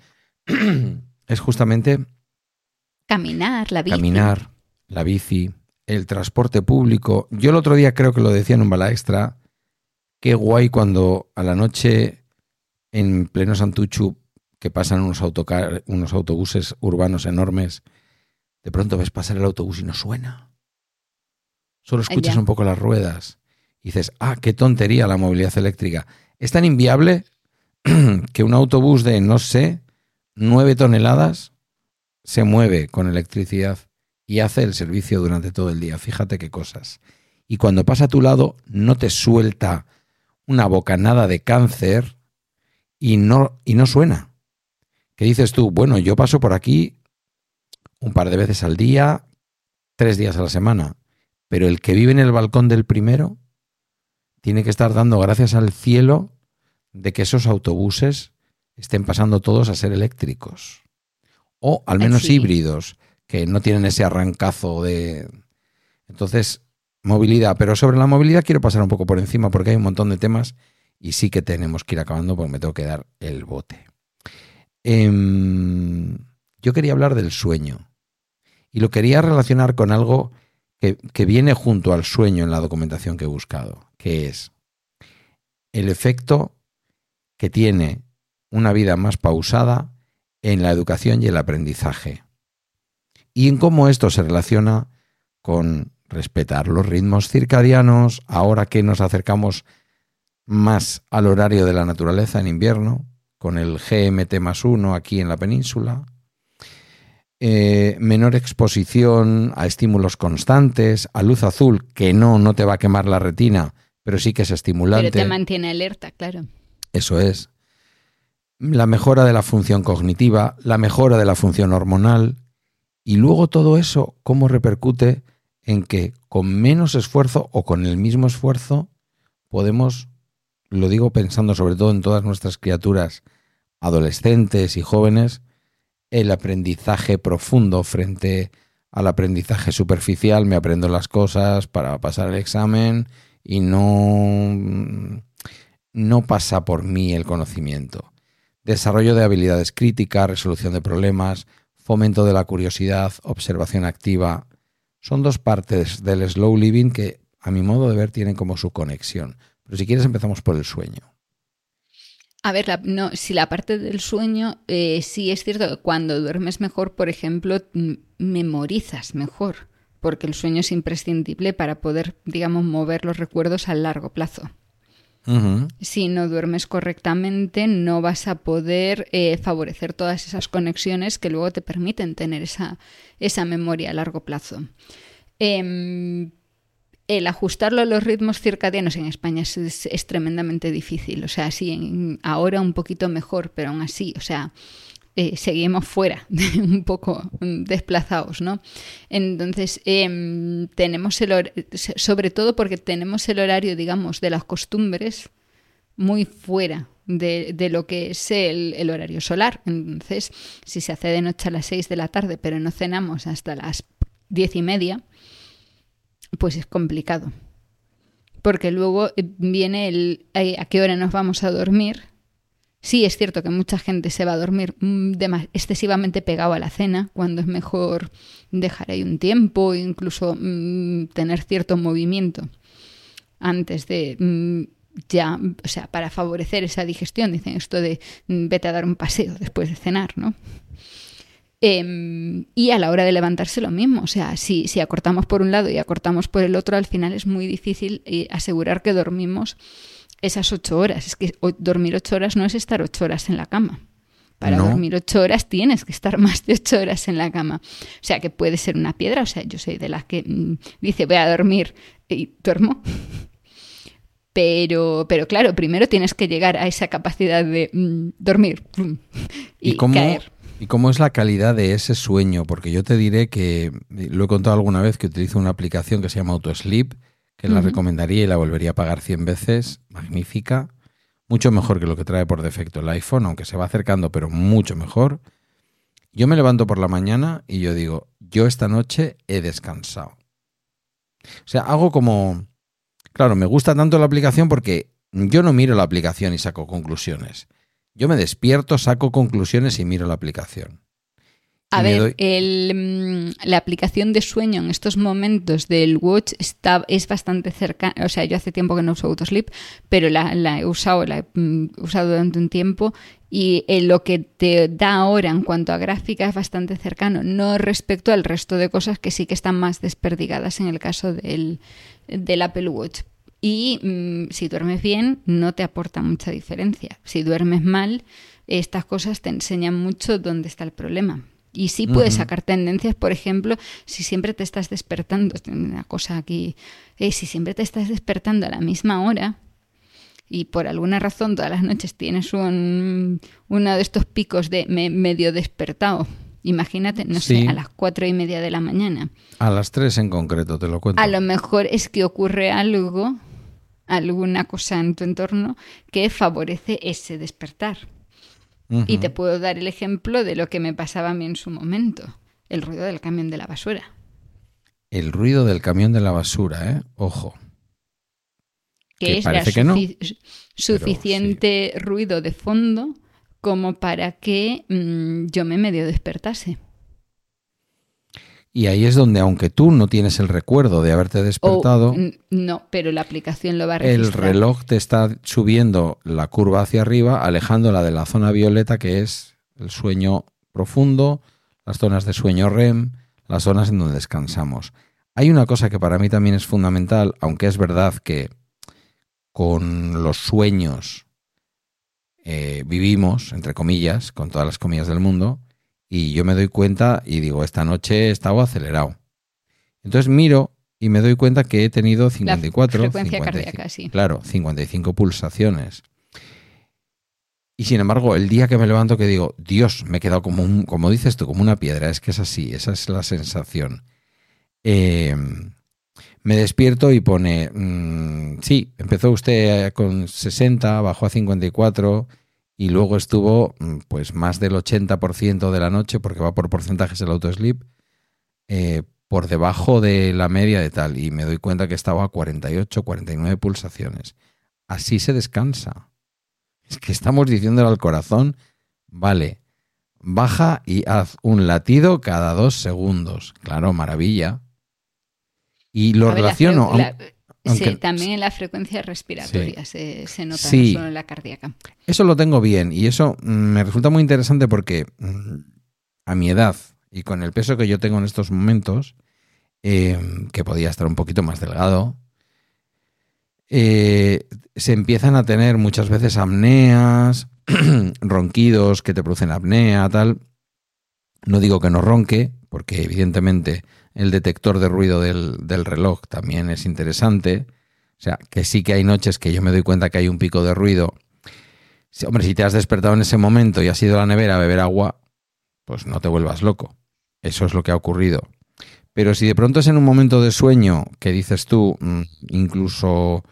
[SPEAKER 4] es justamente
[SPEAKER 3] caminar, la bici.
[SPEAKER 4] Caminar, la bici, el transporte público. Yo el otro día creo que lo decía en un Bala Extra. Qué guay cuando a la noche en pleno Santuchu, que pasan unos, autocar, unos autobuses urbanos enormes, de pronto ves pasar el autobús y no suena. Solo escuchas
[SPEAKER 3] ya.
[SPEAKER 4] un poco las ruedas y dices, ah, qué tontería la movilidad eléctrica. Es tan inviable que un autobús de, no sé, nueve toneladas se mueve con electricidad y hace el servicio durante todo el día. Fíjate qué cosas. Y cuando pasa a tu lado no te suelta una bocanada de cáncer y no, y no suena. ¿Qué dices tú? Bueno, yo paso por aquí un par de veces al día, tres días a la semana, pero el que vive en el balcón del primero tiene que estar dando gracias al cielo de que esos autobuses estén pasando todos a ser eléctricos. O al menos
[SPEAKER 3] sí.
[SPEAKER 4] híbridos, que no tienen ese arrancazo de... Entonces, movilidad. Pero sobre la movilidad quiero pasar un poco por encima porque hay un montón de temas y sí que tenemos que ir acabando porque me tengo que dar el bote. Eh, Yo quería hablar del sueño y lo quería relacionar con algo que, que viene junto al sueño en la documentación que he buscado, que es el efecto que tiene una vida más pausada en la educación y el aprendizaje y en cómo esto se relaciona con respetar los ritmos circadianos ahora que nos acercamos más al horario de la naturaleza en invierno, con el G M T más uno aquí en la península, eh, menor exposición a estímulos constantes, a luz azul, que no, no te va a quemar la retina, pero sí que es estimulante.
[SPEAKER 3] Pero te mantiene alerta, claro.
[SPEAKER 4] Eso es. La mejora de la función cognitiva, la mejora de la función hormonal, y luego todo eso, cómo repercute en que con menos esfuerzo o con el mismo esfuerzo podemos, lo digo pensando sobre todo en todas nuestras criaturas adolescentes y jóvenes, el aprendizaje profundo frente al aprendizaje superficial. Me aprendo las cosas para pasar el examen y no, no pasa por mí el conocimiento. Desarrollo de habilidades críticas, resolución de problemas, fomento de la curiosidad, observación activa. Son dos partes del slow living que, a mi modo de ver, tienen como su conexión. Pero si quieres empezamos por el sueño.
[SPEAKER 3] A ver, la, no, si la parte del sueño, eh, sí es cierto que cuando duermes mejor, por ejemplo, m- memorizas mejor, porque el sueño es imprescindible para poder, digamos, mover los recuerdos a largo plazo.
[SPEAKER 4] Uh-huh.
[SPEAKER 3] Si no duermes correctamente, no vas a poder eh, favorecer todas esas conexiones que luego te permiten tener esa, esa memoria a largo plazo. Eh, el ajustarlo a los ritmos circadianos en España es, es, es tremendamente difícil. O sea, sí, en, ahora un poquito mejor, pero aún así, o sea, eh, seguimos fuera, un poco desplazados, ¿no? Entonces, eh, tenemos el hor- sobre todo porque tenemos el horario, digamos, de las costumbres muy fuera de, de lo que es el, el horario solar. Entonces, si se hace de noche a las seis de la tarde, pero no cenamos hasta las diez y media, pues es complicado. Porque luego viene el eh, a qué hora nos vamos a dormir. Sí, es cierto que mucha gente se va a dormir mmm, de, excesivamente pegado a la cena, cuando es mejor dejar ahí un tiempo, incluso mmm, tener cierto movimiento antes de mmm, ya, o sea, para favorecer esa digestión. Dicen esto de mmm, vete a dar un paseo después de cenar, ¿no? Eh, y a la hora de levantarse lo mismo, o sea, si, si acortamos por un lado y acortamos por el otro, al final es muy difícil eh, asegurar que dormimos esas ocho horas. Es que dormir ocho horas no es estar ocho horas en la cama. Para
[SPEAKER 4] no.
[SPEAKER 3] dormir ocho horas tienes que estar más de ocho horas en la cama. O sea, que puede ser una piedra. O sea, yo soy de las que mmm, dice voy a dormir y duermo. Pero, pero claro, primero tienes que llegar a esa capacidad de mmm, dormir mmm, y,
[SPEAKER 4] ¿Y cómo,
[SPEAKER 3] caer.
[SPEAKER 4] ¿Y cómo es la calidad de ese sueño? Porque yo te diré que, lo he contado alguna vez, que utilizo una aplicación que se llama AutoSleep, que uh-huh. la recomendaría y la volvería a pagar cien veces. Magnífica. Mucho mejor que lo que trae por defecto el iPhone, aunque se va acercando, pero mucho mejor. Yo me levanto por la mañana y yo digo, yo esta noche he descansado. O sea, hago como... Claro, me gusta tanto la aplicación porque yo no miro la aplicación y saco conclusiones. Yo me despierto, saco conclusiones y miro la aplicación.
[SPEAKER 3] A
[SPEAKER 4] y
[SPEAKER 3] ver,
[SPEAKER 4] doy...
[SPEAKER 3] el, la aplicación de sueño en estos momentos del Watch está, es bastante cercana. O sea, yo hace tiempo que no uso AutoSleep, pero la, la he usado, la he um, usado durante un tiempo y eh, lo que te da ahora en cuanto a gráfica es bastante cercano, no respecto al resto de cosas que sí que están más desperdigadas en el caso del, del Apple Watch. Y mmm, si duermes bien, no te aporta mucha diferencia. Si duermes mal, estas cosas te enseñan mucho dónde está el problema. Y sí puedes uh-huh. sacar tendencias, por ejemplo, si siempre te estás despertando, una cosa aquí, eh, si siempre te estás despertando a la misma hora y por alguna razón todas las noches tienes un, uno de estos picos de me, medio despertado, imagínate, no
[SPEAKER 4] sí.
[SPEAKER 3] sé, a las cuatro y media de la mañana.
[SPEAKER 4] A las tres en concreto, te lo cuento.
[SPEAKER 3] A lo mejor es que ocurre algo, alguna cosa en tu entorno que favorece ese despertar. Uh-huh. Y te puedo dar el ejemplo de lo que me pasaba a mí en su momento, el ruido del camión de la basura.
[SPEAKER 4] El ruido del camión de la basura, ¿eh? Ojo.
[SPEAKER 3] Que,
[SPEAKER 4] que
[SPEAKER 3] es
[SPEAKER 4] parece
[SPEAKER 3] sufi-
[SPEAKER 4] que no,
[SPEAKER 3] suficiente
[SPEAKER 4] sí.
[SPEAKER 3] ruido de fondo como para que mmm, yo me medio despertase.
[SPEAKER 4] Y ahí es donde, aunque tú no tienes el recuerdo de haberte despertado,
[SPEAKER 3] o, no, pero la aplicación lo va a registrar.
[SPEAKER 4] El reloj te está subiendo la curva hacia arriba, alejándola de la zona violeta, que es el sueño profundo, las zonas de sueño R E M, las zonas en donde descansamos. Hay una cosa que para mí también es fundamental, aunque es verdad que con los sueños eh, vivimos, entre comillas, con todas las comillas del mundo, y yo me doy cuenta y digo, esta noche he estado acelerado. Entonces miro y me doy cuenta que he tenido cincuenta y cuatro,
[SPEAKER 3] la frecuencia
[SPEAKER 4] cincuenta y cinco,
[SPEAKER 3] cardíaca, sí.
[SPEAKER 4] Claro, cincuenta y cinco pulsaciones. Y sin embargo, el día que me levanto que digo, Dios, me he quedado como un, como dices tú, como una piedra, es que es así, esa es la sensación. Eh, me despierto y pone, mmm, sí, empezó usted con sesenta, bajó a cincuenta y cuatro y luego estuvo pues más del ochenta por ciento de la noche, porque va por porcentajes el autosleep, eh, por debajo de la media de tal, y me doy cuenta que estaba a cuarenta y ocho, cuarenta y nueve pulsaciones. Así se descansa. Es que estamos diciéndole al corazón, vale, baja y haz un latido cada dos segundos. Claro, maravilla. Y lo
[SPEAKER 3] A ver,
[SPEAKER 4] relaciono...
[SPEAKER 3] La, la,
[SPEAKER 4] aunque,
[SPEAKER 3] sí, también en la frecuencia respiratoria sí. se, se nota,
[SPEAKER 4] sí,
[SPEAKER 3] no solo en la cardíaca.
[SPEAKER 4] Eso lo tengo bien y eso me resulta muy interesante porque a mi edad y con el peso que yo tengo en estos momentos, eh, que podía estar un poquito más delgado, eh, se empiezan a tener muchas veces apneas, ronquidos que te producen apnea, tal. No digo que no ronque, porque evidentemente el detector de ruido del, del reloj también es interesante. O sea, que sí que hay noches que yo me doy cuenta que hay un pico de ruido. Si, hombre, si te has despertado en ese momento y has ido a la nevera a beber agua, pues no te vuelvas loco. Eso es lo que ha ocurrido. Pero si de pronto es en un momento de sueño que dices tú, incluso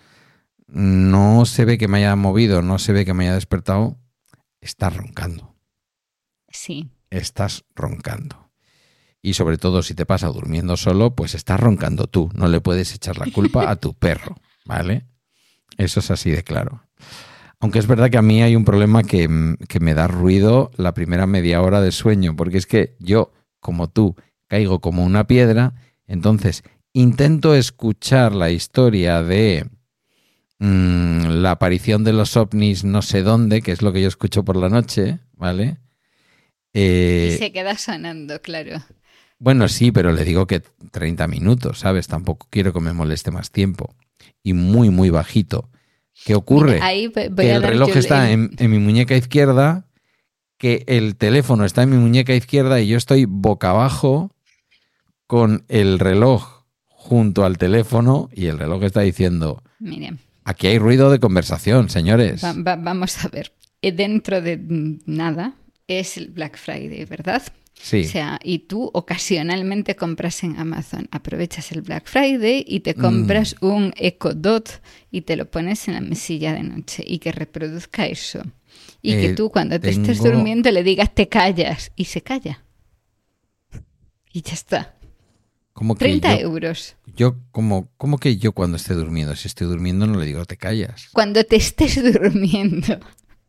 [SPEAKER 4] no se ve que me haya movido, no se ve que me haya despertado, estás roncando.
[SPEAKER 3] Sí.
[SPEAKER 4] Estás roncando. Y sobre todo si te pasa durmiendo solo, pues estás roncando tú. No le puedes echar la culpa a tu perro, ¿vale? Eso es así de claro. Aunque es verdad que a mí hay un problema que, que me da ruido la primera media hora de sueño, porque es que yo, como tú, caigo como una piedra, entonces intento escuchar la historia de mmm, la aparición de los ovnis no sé dónde, que es lo que yo escucho por la noche, ¿vale?
[SPEAKER 3] Eh, y se queda sonando, claro.
[SPEAKER 4] Bueno, sí, pero le digo que treinta minutos, ¿sabes? Tampoco quiero que me moleste más tiempo. Y muy, muy bajito. ¿Qué ocurre?
[SPEAKER 3] Mira, ahí voy
[SPEAKER 4] que
[SPEAKER 3] a
[SPEAKER 4] el
[SPEAKER 3] dar
[SPEAKER 4] reloj
[SPEAKER 3] yo
[SPEAKER 4] está
[SPEAKER 3] el...
[SPEAKER 4] en, en mi muñeca izquierda, que el teléfono está en mi muñeca izquierda y yo estoy boca abajo con el reloj junto al teléfono y el reloj está diciendo,
[SPEAKER 3] Miren,
[SPEAKER 4] aquí hay ruido de conversación, señores.
[SPEAKER 3] Va, va, vamos a ver. Dentro de nada es el Black Friday, ¿verdad?
[SPEAKER 4] Sí.
[SPEAKER 3] O sea, y tú ocasionalmente compras en Amazon, aprovechas el Black Friday y te compras mm. un Echo Dot y te lo pones en la mesilla de noche y que reproduzca eso. Y eh, que tú cuando te tengo... estés durmiendo le digas te callas y se calla. Y ya está.
[SPEAKER 4] ¿Cómo que
[SPEAKER 3] treinta
[SPEAKER 4] yo,
[SPEAKER 3] euros.
[SPEAKER 4] Yo, como, ¿Cómo que yo cuando esté durmiendo? Si estoy durmiendo no le digo te callas.
[SPEAKER 3] Cuando te estés durmiendo.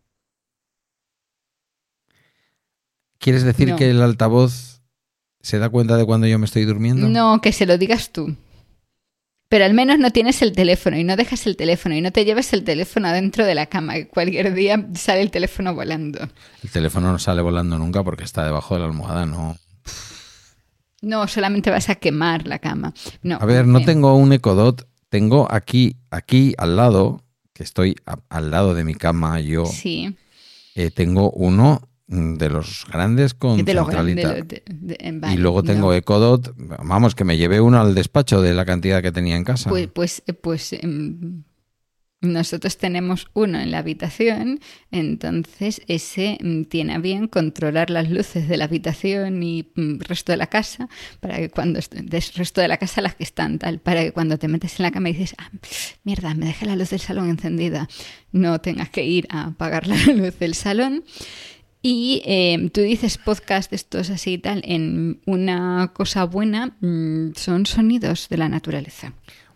[SPEAKER 4] ¿Quieres decir
[SPEAKER 3] no.
[SPEAKER 4] que el altavoz se da cuenta de cuando yo me estoy durmiendo?
[SPEAKER 3] No, que se lo digas tú. Pero al menos no tienes el teléfono y no dejas el teléfono y no te lleves el teléfono dentro de la cama, que cualquier día sale el teléfono volando.
[SPEAKER 4] El teléfono no sale volando nunca porque está debajo de la almohada, no.
[SPEAKER 3] No, solamente vas a quemar la cama. No,
[SPEAKER 4] a ver, no tengo un Echo Dot, tengo aquí, aquí al lado, que estoy a, al lado de mi cama yo.
[SPEAKER 3] Sí.
[SPEAKER 4] Eh, tengo uno de los grandes con
[SPEAKER 3] de
[SPEAKER 4] centralita.
[SPEAKER 3] Grande, de, de, vale,
[SPEAKER 4] y luego tengo
[SPEAKER 3] no.
[SPEAKER 4] Echo Dot, vamos, que me llevé uno al despacho de la cantidad que tenía en casa.
[SPEAKER 3] Pues, pues, pues eh, nosotros tenemos uno en la habitación, entonces ese tiene a bien controlar las luces de la habitación y el resto de la casa, para que cuando del resto de la casa las que están tal, para que cuando te metes en la cama y dices, ah, mierda, me dejé la luz del salón encendida, no tengas que ir a apagar la luz del salón. Y eh, tú dices podcast estos así y tal, en una cosa buena mmm, son sonidos de la naturaleza.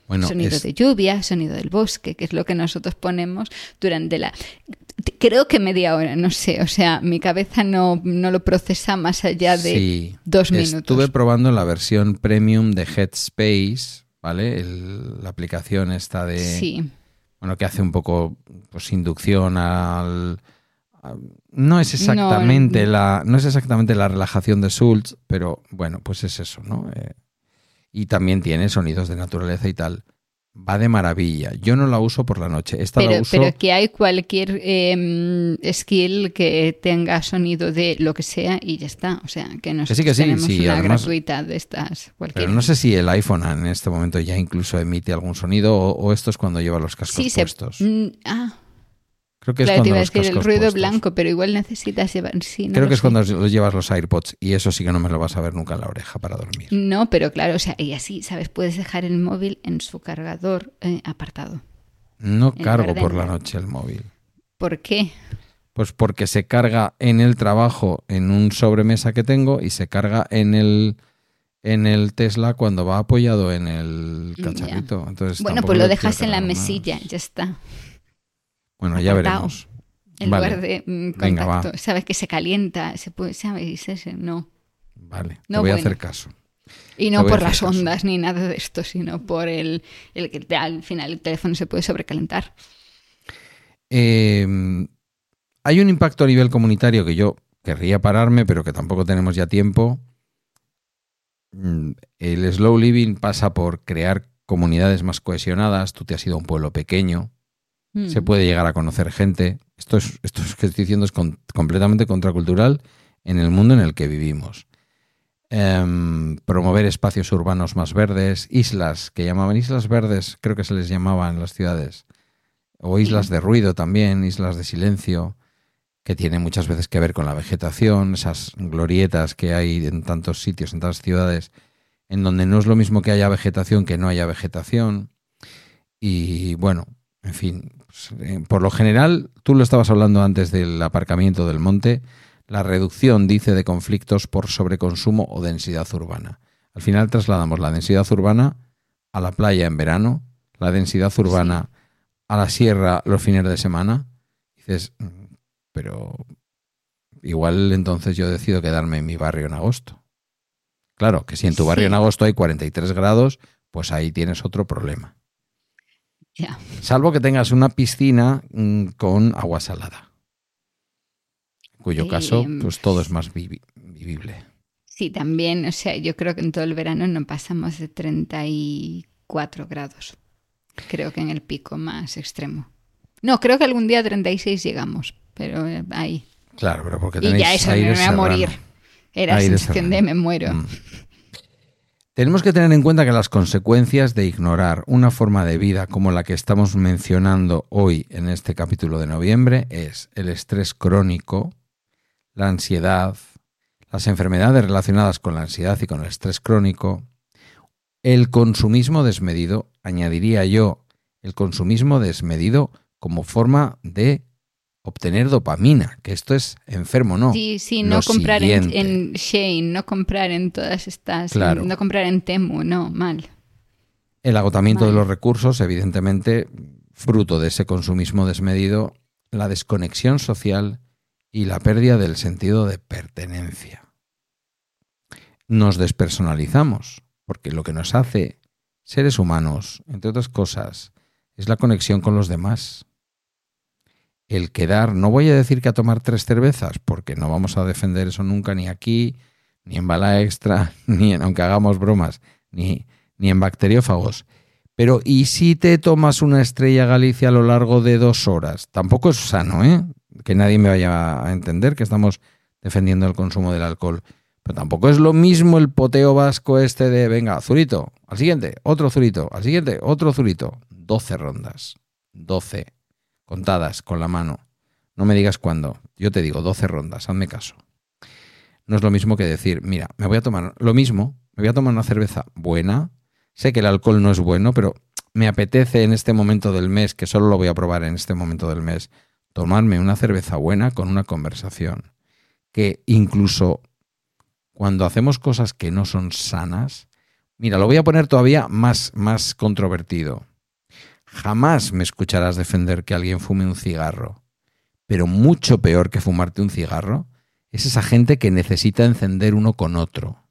[SPEAKER 3] Bueno, sonido es... de lluvia, sonido del bosque, que es lo que nosotros ponemos durante la... Creo que media hora, no sé, o sea, mi cabeza no, no lo procesa más allá de sí, dos minutos.
[SPEAKER 4] Estuve probando la versión premium de Headspace, ¿vale? El, la aplicación esta de...
[SPEAKER 3] Sí.
[SPEAKER 4] Bueno, que hace un poco pues inducción al... A, no es exactamente no, la no es exactamente la relajación de Schultz, pero bueno, pues es eso, ¿no? Eh, y también tiene sonidos de naturaleza y tal. Va de maravilla. Yo no la uso por la noche. Esta
[SPEAKER 3] pero,
[SPEAKER 4] la uso...
[SPEAKER 3] pero que hay cualquier eh, skill que tenga sonido de lo que sea y ya está. O sea, que nosotros
[SPEAKER 4] que sí, que sí,
[SPEAKER 3] tenemos
[SPEAKER 4] sí,
[SPEAKER 3] una
[SPEAKER 4] además,
[SPEAKER 3] gratuita de estas. Cualquier...
[SPEAKER 4] Pero no sé si el iPhone en este momento ya incluso emite algún sonido o, o esto es cuando lleva los cascos
[SPEAKER 3] sí,
[SPEAKER 4] puestos.
[SPEAKER 3] Se... Mm, ah.
[SPEAKER 4] Creo que es
[SPEAKER 3] claro,
[SPEAKER 4] cuando
[SPEAKER 3] te iba a
[SPEAKER 4] los
[SPEAKER 3] decir
[SPEAKER 4] cascos
[SPEAKER 3] el ruido
[SPEAKER 4] puestos.
[SPEAKER 3] blanco, pero igual necesitas llevar... Sí, no
[SPEAKER 4] Creo que es
[SPEAKER 3] sé.
[SPEAKER 4] cuando los llevas los AirPods y eso sí que no me lo vas a ver nunca en la oreja para dormir.
[SPEAKER 3] No, pero claro, o sea, y así, ¿sabes? Puedes dejar el móvil en su cargador eh, apartado.
[SPEAKER 4] No cargo por la noche el móvil.
[SPEAKER 3] ¿Por qué?
[SPEAKER 4] Pues porque se carga en el trabajo en un sobremesa que tengo y se carga en el... en el Tesla cuando va apoyado en el cacharrito. Entonces,
[SPEAKER 3] bueno, pues lo dejas en la mesilla, más. Ya está.
[SPEAKER 4] Bueno, ya
[SPEAKER 3] Apartado.
[SPEAKER 4] veremos.
[SPEAKER 3] En
[SPEAKER 4] vale.
[SPEAKER 3] lugar de mm, contacto.
[SPEAKER 4] Venga, va.
[SPEAKER 3] Sabes que se calienta, se puede, ¿sabes? Ese, no.
[SPEAKER 4] Vale,
[SPEAKER 3] no
[SPEAKER 4] te voy
[SPEAKER 3] bueno.
[SPEAKER 4] a hacer caso.
[SPEAKER 3] Y no por las
[SPEAKER 4] caso.
[SPEAKER 3] ondas ni nada de esto, sino por el, el que al final el teléfono se puede sobrecalentar.
[SPEAKER 4] Eh, hay un impacto a nivel comunitario que yo querría pararme, pero que tampoco tenemos ya tiempo. El slow living pasa por crear comunidades más cohesionadas. Tú te has ido a un pueblo pequeño. Mm. Se puede llegar a conocer gente. Esto es, esto es que estoy diciendo es con, completamente contracultural en el mundo en el que vivimos. Um, promover espacios urbanos más verdes, islas, que llamaban islas verdes, creo que se les llamaba en las ciudades, o islas de ruido también, islas de silencio, que tienen muchas veces que ver con la vegetación, esas glorietas que hay en tantos sitios, en tantas ciudades, en donde no es lo mismo que haya vegetación que no haya vegetación. Y bueno, en fin, pues, eh, por lo general, tú lo estabas hablando antes del aparcamiento del monte, la reducción, dice, de conflictos por sobreconsumo o densidad urbana. Al final trasladamos la densidad urbana a la playa en verano, la densidad urbana sí. a la sierra los fines de semana. Dices, pero igual entonces yo decido quedarme en mi barrio en agosto. Claro, que si en tu barrio sí. en agosto hay cuarenta y tres grados, pues ahí tienes otro problema.
[SPEAKER 3] Yeah.
[SPEAKER 4] Salvo que tengas una piscina mmm, con agua salada. En cuyo caso, pues todo es más vivi- vivible.
[SPEAKER 3] Sí, también, o sea, yo creo que en todo el verano no pasamos de treinta y cuatro grados. Creo que en el pico más extremo. No, creo que algún día a treinta y seis llegamos, pero eh, ahí.
[SPEAKER 4] Claro, pero porque tenéis
[SPEAKER 3] y ya eso
[SPEAKER 4] aire
[SPEAKER 3] me voy a morir. Era
[SPEAKER 4] aire
[SPEAKER 3] sensación de me muero.
[SPEAKER 4] Mm. Tenemos que tener en cuenta que las consecuencias de ignorar una forma de vida como la que estamos mencionando hoy en este capítulo de noviembre es el estrés crónico, la ansiedad, las enfermedades relacionadas con la ansiedad y con el estrés crónico, el consumismo desmedido, añadiría yo, el consumismo desmedido como forma de obtener dopamina, que esto es enfermo, ¿no?
[SPEAKER 3] Sí, sí, no
[SPEAKER 4] Lo
[SPEAKER 3] comprar en,
[SPEAKER 4] siguiente.
[SPEAKER 3] en Shein, no comprar en todas estas,
[SPEAKER 4] Claro.
[SPEAKER 3] no comprar en Temu, no, mal.
[SPEAKER 4] El agotamiento
[SPEAKER 3] mal.
[SPEAKER 4] de los recursos, evidentemente, fruto de ese consumismo desmedido, la desconexión social y la pérdida del sentido de pertenencia. Nos despersonalizamos, porque lo que nos hace seres humanos, entre otras cosas, es la conexión con los demás. El quedar, no voy a decir que a tomar tres cervezas, porque no vamos a defender eso nunca, ni aquí, ni en Bala Extra, ni en, aunque hagamos bromas, ni, ni en Bacteriófagos. Pero ¿y si te tomas una Estrella Galicia a lo largo de dos horas? Tampoco es sano, ¿eh? Que nadie me vaya a entender que estamos defendiendo el consumo del alcohol. Pero tampoco es lo mismo el poteo vasco este de, venga, zurito, al siguiente, otro zurito, al siguiente, otro zurito. doce rondas, doce, contadas con la mano. No me digas cuándo, yo te digo doce rondas, hazme caso. No es lo mismo que decir, mira, me voy a tomar lo mismo, me voy a tomar una cerveza buena, sé que el alcohol no es bueno, pero me apetece en este momento del mes, que solo lo voy a probar en este momento del mes, tomarme una cerveza buena con una conversación. Que incluso cuando hacemos cosas que no son sanas, Mira, lo voy a poner todavía más, más controvertido. Jamás me escucharás defender que alguien fume un cigarro, pero mucho peor que fumarte un cigarro es esa gente que necesita encender uno con otro.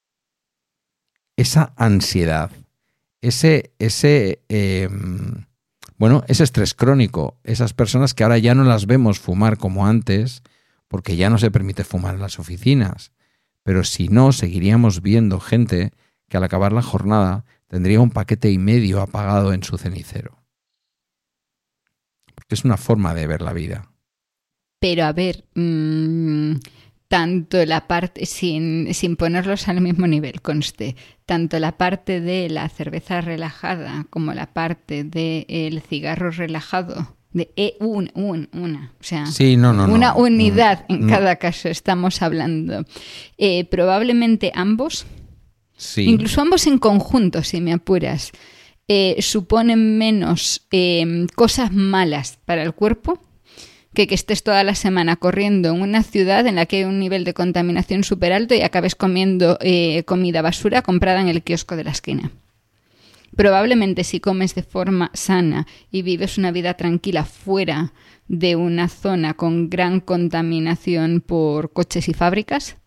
[SPEAKER 4] Esa ansiedad, ese, ese, eh, bueno, ese estrés crónico, esas personas que ahora ya no las vemos fumar como antes, porque ya no se permite fumar en las oficinas, pero si no, seguiríamos viendo gente que al acabar la jornada tendría un paquete y medio apagado en su cenicero. Porque es una forma de ver la vida.
[SPEAKER 3] Pero a ver, mmm, tanto la parte, sin, sin ponerlos al mismo nivel, conste, tanto la parte de la cerveza relajada como la parte del cigarro relajado, de e, un, un, una, o sea,
[SPEAKER 4] sí, no, no,
[SPEAKER 3] una
[SPEAKER 4] no,
[SPEAKER 3] unidad
[SPEAKER 4] no,
[SPEAKER 3] en
[SPEAKER 4] no.
[SPEAKER 3] cada caso estamos hablando. Eh, probablemente ambos,
[SPEAKER 4] sí.
[SPEAKER 3] incluso ambos en conjunto, si me apuras, eh, suponen menos eh, cosas malas para el cuerpo que que estés toda la semana corriendo en una ciudad en la que hay un nivel de contaminación súper alto y acabes comiendo eh, comida basura comprada en el kiosco de la esquina. Probablemente si comes de forma sana y vives una vida tranquila fuera de una zona con gran contaminación por coches y fábricas,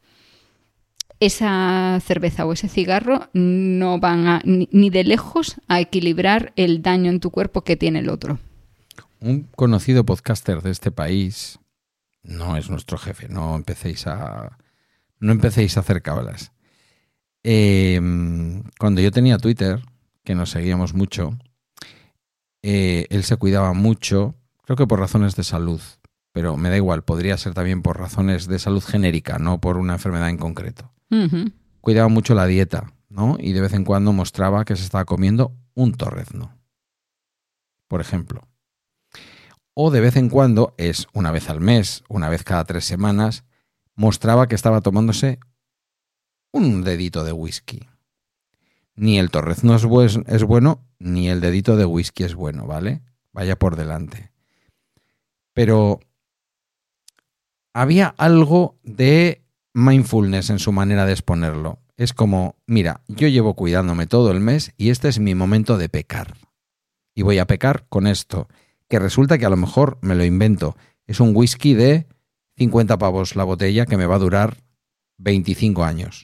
[SPEAKER 3] esa cerveza o ese cigarro no van a, ni, ni de lejos a equilibrar el daño en tu cuerpo que tiene el otro.
[SPEAKER 4] Un conocido podcaster de este país, no es nuestro jefe, no empecéis a, no empecéis a hacer cábalas. Eh, cuando yo tenía Twitter, que nos seguíamos mucho, eh, él se cuidaba mucho, creo que por razones de salud, pero me da igual, podría ser también por razones de salud genérica, no por una enfermedad en concreto.
[SPEAKER 3] Uh-huh.
[SPEAKER 4] Cuidaba mucho la dieta, ¿no? Y de vez en cuando mostraba que se estaba comiendo un torrezno, por ejemplo. O de vez en cuando, es una vez al mes, una vez cada tres semanas, mostraba que estaba tomándose un dedito de whisky. Ni el torrezno es, bu- es bueno, ni el dedito de whisky es bueno, ¿vale? Vaya por delante. Pero había algo de mindfulness en su manera de exponerlo. Es como, mira, yo llevo cuidándome todo el mes y este es mi momento de pecar. Y voy a pecar con esto, que resulta que a lo mejor me lo invento. Es un whisky de cincuenta pavos la botella que me va a durar veinticinco años.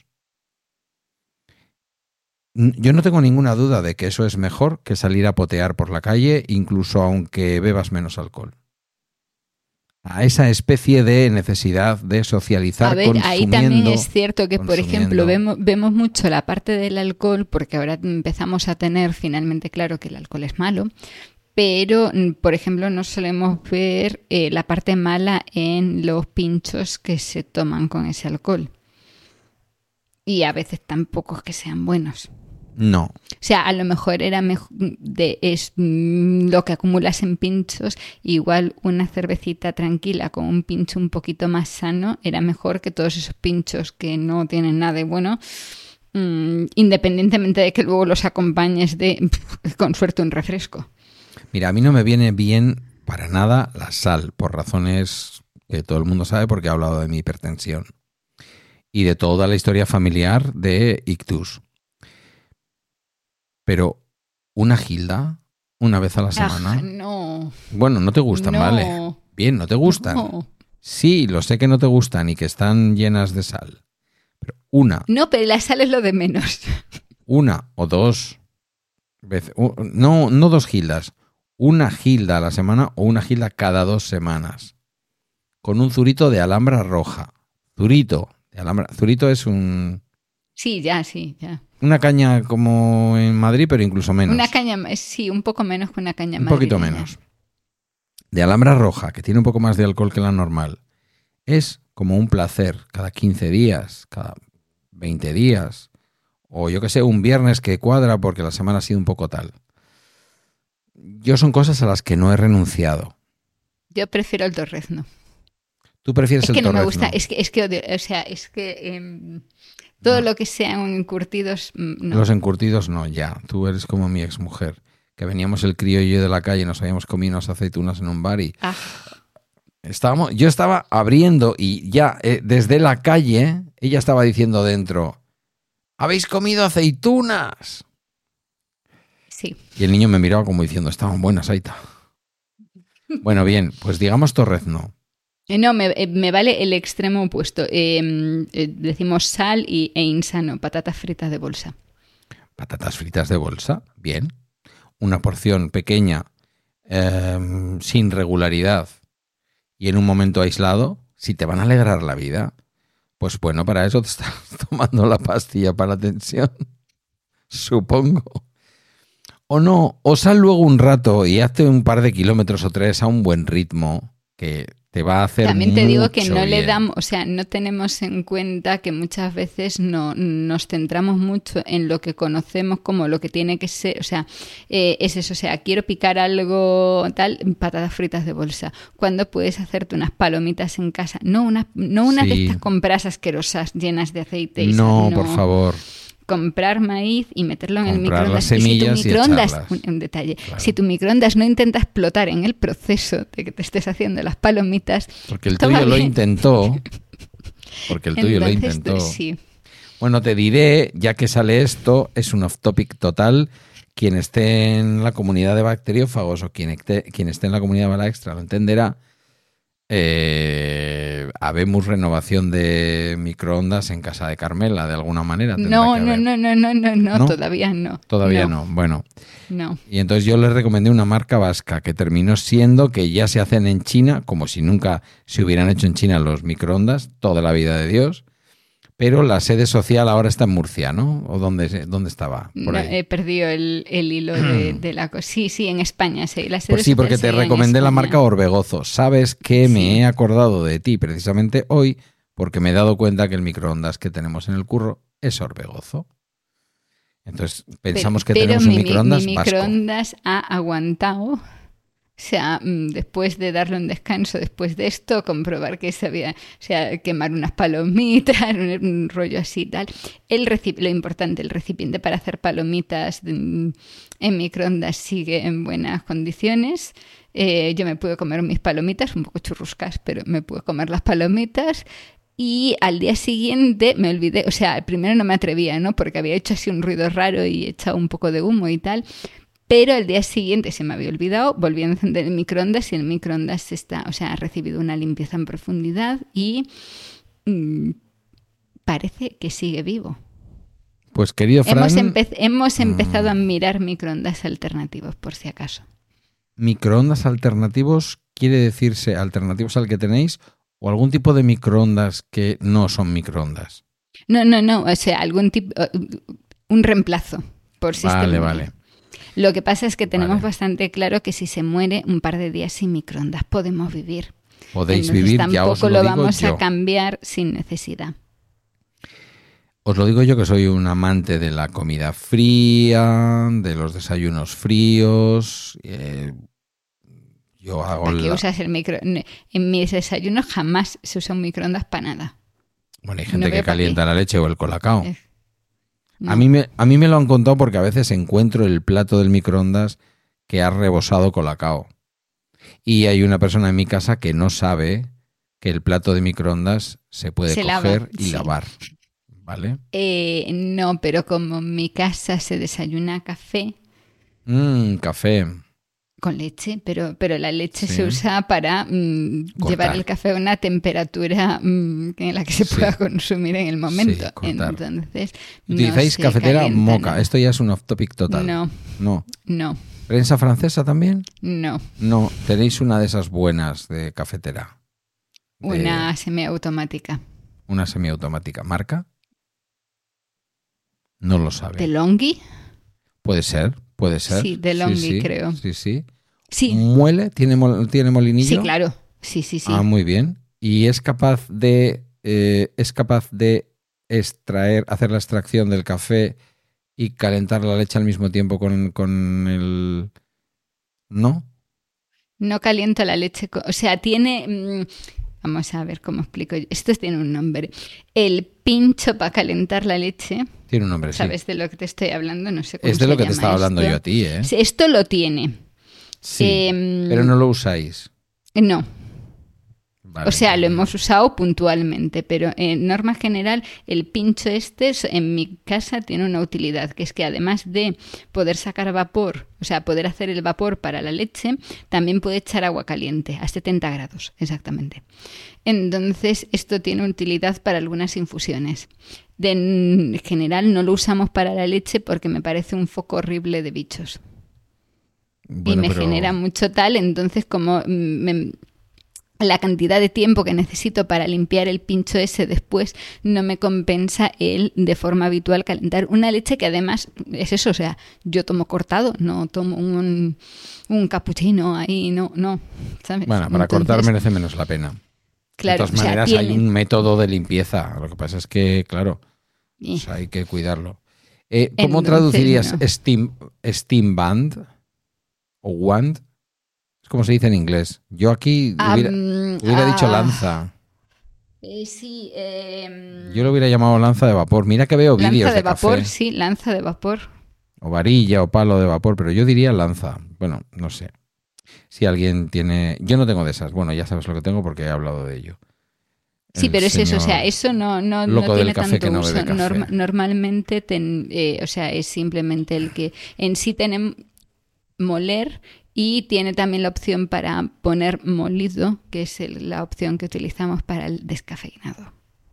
[SPEAKER 4] Yo no tengo ninguna duda de que eso es mejor que salir a potear por la calle, incluso aunque bebas menos alcohol. A esa especie de necesidad de socializar,
[SPEAKER 3] a ver,
[SPEAKER 4] consumiendo.
[SPEAKER 3] Ahí también es cierto que, por ejemplo,
[SPEAKER 4] consumiendo.
[SPEAKER 3] vemos, vemos mucho la parte del alcohol, porque ahora empezamos a tener finalmente claro que el alcohol es malo, pero, por ejemplo, no solemos ver eh, la parte mala en los pinchos que se toman con ese alcohol. Y a veces tampoco es que sean buenos.
[SPEAKER 4] No.
[SPEAKER 3] O sea, a lo mejor era mejor de, es mm, lo que acumulas en pinchos, igual una cervecita tranquila con un pincho un poquito más sano era mejor que todos esos pinchos que no tienen nada de bueno, mm, independientemente de que luego los acompañes de, con suerte, un refresco.
[SPEAKER 4] Mira, a mí no me viene bien para nada la sal, por razones que todo el mundo sabe porque he hablado de mi hipertensión y de toda la historia familiar de ictus. Pero una gilda, una vez a la semana.
[SPEAKER 3] ¡Ah, no!
[SPEAKER 4] Bueno, no te gustan,
[SPEAKER 3] No.
[SPEAKER 4] ¿vale? Bien, no te gustan.
[SPEAKER 3] No.
[SPEAKER 4] Sí, lo sé que no te gustan y que están llenas de sal. Pero una,
[SPEAKER 3] No, pero la sal es lo de menos.
[SPEAKER 4] una o dos veces, no, no dos gildas, una gilda a la semana o una gilda cada dos semanas. Con un zurito de alhambra roja. Zurito de alhambra. Zurito es un...
[SPEAKER 3] Sí, ya, sí, ya.
[SPEAKER 4] Una caña como en Madrid, pero incluso menos.
[SPEAKER 3] Una caña, sí, un poco menos que una caña
[SPEAKER 4] Un
[SPEAKER 3] madrileña.
[SPEAKER 4] poquito menos. De alhambra roja, que tiene un poco más de alcohol que la normal. Es como un placer cada quince días, cada veinte días. O yo que sé, un viernes que cuadra porque la semana ha sido un poco tal. Yo son cosas a las que no he renunciado.
[SPEAKER 3] Yo prefiero el torrezno.
[SPEAKER 4] Tú prefieres
[SPEAKER 3] Es
[SPEAKER 4] el
[SPEAKER 3] que no
[SPEAKER 4] torrezno.
[SPEAKER 3] me gusta, es que, es que odio, o sea, es que eh, todo
[SPEAKER 4] No.
[SPEAKER 3] lo que sean encurtidos, no.
[SPEAKER 4] Los encurtidos no, ya. Tú eres como mi exmujer, que veníamos el crío y yo de la calle, nos habíamos comido unas aceitunas en un bar y
[SPEAKER 3] Ah,
[SPEAKER 4] estábamos, yo estaba abriendo y ya eh, desde la calle ella estaba diciendo dentro, ¿habéis comido aceitunas?
[SPEAKER 3] Sí.
[SPEAKER 4] Y el niño me miraba como diciendo, estaban buenas, Aita. Bueno, bien, pues digamos torrezno.
[SPEAKER 3] No, me, me vale el extremo opuesto. Eh, eh, decimos sal y, e insano, patatas fritas de bolsa.
[SPEAKER 4] Patatas fritas de bolsa, bien. Una porción pequeña, eh, sin regularidad y en un momento aislado, si te van a alegrar la vida, pues bueno, para eso te estás tomando la pastilla para la tensión, supongo. O no, o sal luego un rato y hazte un par de kilómetros o tres a un buen ritmo que te va a hacer
[SPEAKER 3] También te
[SPEAKER 4] mucho
[SPEAKER 3] digo que no
[SPEAKER 4] bien.
[SPEAKER 3] le damos, o sea, no tenemos en cuenta que muchas veces no nos centramos mucho en lo que conocemos como lo que tiene que ser, o sea, eh, es eso, o sea, quiero picar algo tal, patatas fritas de bolsa, cuando puedes hacerte unas palomitas en casa, no unas, no unas
[SPEAKER 4] Sí.
[SPEAKER 3] de estas compras asquerosas llenas de aceite y
[SPEAKER 4] No,
[SPEAKER 3] sal,
[SPEAKER 4] por favor.
[SPEAKER 3] Comprar maíz y meterlo en el
[SPEAKER 4] Comprar
[SPEAKER 3] microondas.
[SPEAKER 4] las
[SPEAKER 3] Y si
[SPEAKER 4] semillas
[SPEAKER 3] tu
[SPEAKER 4] y
[SPEAKER 3] microondas,
[SPEAKER 4] echarlas.
[SPEAKER 3] un, un detalle,
[SPEAKER 4] Claro.
[SPEAKER 3] si tu microondas no intenta explotar en el proceso de que te estés haciendo las palomitas,
[SPEAKER 4] Porque el
[SPEAKER 3] esto
[SPEAKER 4] tuyo
[SPEAKER 3] va
[SPEAKER 4] lo
[SPEAKER 3] bien.
[SPEAKER 4] intentó. Porque el tuyo lo
[SPEAKER 3] Entonces,
[SPEAKER 4] intentó.
[SPEAKER 3] sí.
[SPEAKER 4] Bueno, te diré, ya que sale esto, es un off-topic total. Quien esté en la comunidad de bacteriófagos o quien esté, quien esté en la comunidad bala extra lo entenderá. Eh, habemos renovación de microondas en casa de Carmela, de alguna manera. tendrá
[SPEAKER 3] No,
[SPEAKER 4] que
[SPEAKER 3] no,
[SPEAKER 4] haber.
[SPEAKER 3] no, no, no, no, no,
[SPEAKER 4] ¿No?
[SPEAKER 3] todavía no.
[SPEAKER 4] Todavía no. Bueno,
[SPEAKER 3] No.
[SPEAKER 4] y entonces yo les recomendé una marca vasca que terminó siendo que ya se hacen en China, como si nunca se hubieran hecho en China los microondas, toda la vida de Dios. Pero la sede social ahora está en Murcia, ¿no? ¿O dónde, dónde estaba? Por
[SPEAKER 3] No,
[SPEAKER 4] ahí.
[SPEAKER 3] he perdido el, el hilo de, de la cosa. Sí, sí, en España, sí. La sede
[SPEAKER 4] Pues sí,
[SPEAKER 3] social
[SPEAKER 4] porque te
[SPEAKER 3] sería en
[SPEAKER 4] recomendé la
[SPEAKER 3] España.
[SPEAKER 4] marca Orbegozo. Sabes que me
[SPEAKER 3] Sí.
[SPEAKER 4] he acordado de ti precisamente hoy porque me he dado cuenta que el microondas que tenemos en el curro es Orbegozo. Entonces pensamos
[SPEAKER 3] pero,
[SPEAKER 4] que
[SPEAKER 3] pero
[SPEAKER 4] tenemos un
[SPEAKER 3] mi, mi-
[SPEAKER 4] microondas
[SPEAKER 3] mi
[SPEAKER 4] vasco.
[SPEAKER 3] microondas ha aguantado. O sea, mm, después de darle un descanso, después de esto, comprobar que sabía, o sea, quemar unas palomitas, un, un rollo así y tal. El recipi- lo importante, el recipiente para hacer palomitas mm, en microondas sigue en buenas condiciones. Eh, yo me puedo comer mis palomitas, un poco churruscas, pero me puedo comer las palomitas. Y al día siguiente me olvidé, o sea, primero no me atrevía, ¿no? Porque había hecho así un ruido raro y echado un poco de humo y tal. Pero al día siguiente se me había olvidado, volví a encender el microondas y el microondas está, o sea, ha recibido una limpieza en profundidad y mmm, parece que sigue vivo.
[SPEAKER 4] Pues querido Fran,
[SPEAKER 3] Hemos, empe- hemos empezado
[SPEAKER 4] mm.
[SPEAKER 3] a mirar microondas alternativos, por si acaso.
[SPEAKER 4] microondas alternativos quiere decirse alternativos al que tenéis o algún tipo de microondas que no son microondas.
[SPEAKER 3] No, no, no, o sea, algún tipo, un reemplazo por sistema.
[SPEAKER 4] Vale, vale.
[SPEAKER 3] Lo que pasa es que tenemos
[SPEAKER 4] Vale.
[SPEAKER 3] bastante claro que si se muere un par de días sin microondas podemos vivir.
[SPEAKER 4] Podéis
[SPEAKER 3] Entonces,
[SPEAKER 4] vivir,
[SPEAKER 3] tampoco
[SPEAKER 4] ya os lo,
[SPEAKER 3] lo
[SPEAKER 4] digo
[SPEAKER 3] vamos
[SPEAKER 4] yo.
[SPEAKER 3] a cambiar sin necesidad.
[SPEAKER 4] Os lo digo yo que soy un amante de la comida fría, de los desayunos fríos. Eh, yo hago
[SPEAKER 3] ¿Para qué
[SPEAKER 4] la...
[SPEAKER 3] usas el micro? En mis desayunos jamás se usa un microondas para nada.
[SPEAKER 4] Bueno, hay
[SPEAKER 3] no
[SPEAKER 4] gente
[SPEAKER 3] veo
[SPEAKER 4] que
[SPEAKER 3] para
[SPEAKER 4] calienta
[SPEAKER 3] qué.
[SPEAKER 4] la leche o el colacao.
[SPEAKER 3] Eh, no.
[SPEAKER 4] A mí, me, a mí me lo han contado porque a veces encuentro el plato del microondas que ha rebosado colacao. Y hay una persona en mi casa que no sabe que el plato de microondas se puede
[SPEAKER 3] Se lava,
[SPEAKER 4] coger y
[SPEAKER 3] sí.
[SPEAKER 4] lavar. ¿Vale?
[SPEAKER 3] Eh, no, pero como en mi casa se desayuna café
[SPEAKER 4] Mmm, café.
[SPEAKER 3] con leche, pero, pero la leche
[SPEAKER 4] Sí.
[SPEAKER 3] se usa para mm,
[SPEAKER 4] Cortar.
[SPEAKER 3] llevar el café a una temperatura mm, en la que se
[SPEAKER 4] Sí.
[SPEAKER 3] pueda consumir en el momento.
[SPEAKER 4] Sí, cortar.
[SPEAKER 3] Entonces, no
[SPEAKER 4] Utilizáis
[SPEAKER 3] se
[SPEAKER 4] cafetera
[SPEAKER 3] calienta
[SPEAKER 4] moca.
[SPEAKER 3] nada.
[SPEAKER 4] Esto ya es un off-topic total.
[SPEAKER 3] No,
[SPEAKER 4] No.
[SPEAKER 3] no,
[SPEAKER 4] ¿Prensa francesa también?
[SPEAKER 3] no.
[SPEAKER 4] No. Tenéis una de esas buenas de cafetera. De
[SPEAKER 3] Una semiautomática.
[SPEAKER 4] Una semiautomática. ¿Marca? No lo sabe.
[SPEAKER 3] ¿De Longhi?
[SPEAKER 4] Puede ser, puede ser.
[SPEAKER 3] Sí, de Longhi,
[SPEAKER 4] sí,
[SPEAKER 3] creo.
[SPEAKER 4] Sí, sí.
[SPEAKER 3] Sí,
[SPEAKER 4] ¿Muele? ¿Tiene, mol- ¿Tiene molinillo?
[SPEAKER 3] sí, claro. Sí, sí, sí.
[SPEAKER 4] Ah, muy bien. ¿Y es capaz de eh, es capaz de extraer, hacer la extracción del café y calentar la leche al mismo tiempo con, con el... ¿No?
[SPEAKER 3] No caliento la leche. co- O sea, tiene... mm, Vamos a ver cómo explico. yo. Esto tiene un nombre. El pincho para calentar la leche.
[SPEAKER 4] Tiene un nombre, sí.
[SPEAKER 3] ¿Sabes de lo que te estoy hablando? No sé cómo
[SPEAKER 4] Es de
[SPEAKER 3] se
[SPEAKER 4] lo que te
[SPEAKER 3] llama
[SPEAKER 4] estaba hablando
[SPEAKER 3] esto.
[SPEAKER 4] yo a ti, ¿eh?
[SPEAKER 3] Sí, esto lo tiene.
[SPEAKER 4] Sí,
[SPEAKER 3] Em,
[SPEAKER 4] pero no lo usáis.
[SPEAKER 3] No,
[SPEAKER 4] Vale.
[SPEAKER 3] O sea, lo hemos usado puntualmente, pero en norma general el pincho este en mi casa tiene una utilidad, que es que además de poder sacar vapor, o sea, poder hacer el vapor para la leche, también puede echar agua caliente, a setenta grados, exactamente. Entonces, esto tiene utilidad para algunas infusiones. De, en general no lo usamos para la leche porque me parece un foco horrible de bichos. Bueno, y me pero... genera mucho tal, entonces como me... la cantidad de tiempo que necesito para limpiar el pincho ese después no me compensa el de forma habitual calentar una leche que además es eso, o sea, yo tomo cortado, no tomo un, un cappuccino ahí, no, no, ¿sabes?
[SPEAKER 4] Bueno, para Entonces, cortar merece menos la pena.
[SPEAKER 3] Claro,
[SPEAKER 4] de todas maneras
[SPEAKER 3] o sea, tiene...
[SPEAKER 4] hay un método de limpieza, lo que pasa es que, claro, o sea, hay que cuidarlo. Eh, ¿Cómo Entonces, traducirías no. steam, steam band o wand? ¿Cómo se dice en inglés? Yo aquí hubiera, um, hubiera uh, dicho lanza.
[SPEAKER 3] Eh, sí. Eh,
[SPEAKER 4] Yo lo hubiera llamado lanza de vapor. Mira que veo vídeos de,
[SPEAKER 3] de vapor,
[SPEAKER 4] café.
[SPEAKER 3] Sí, lanza de vapor.
[SPEAKER 4] O varilla o palo de vapor, pero yo diría lanza. Bueno, no sé. Si alguien tiene... Yo no tengo de esas. Bueno, ya sabes lo que tengo porque he hablado de ello.
[SPEAKER 3] Sí, El pero es eso, o sea, eso no, no, no tiene tanto
[SPEAKER 4] no
[SPEAKER 3] uso. Norm, normalmente, ten, eh, o sea, es simplemente el que en sí tenemos moler... Y tiene también la opción para poner molido, que es el, la opción que utilizamos para el descafeinado.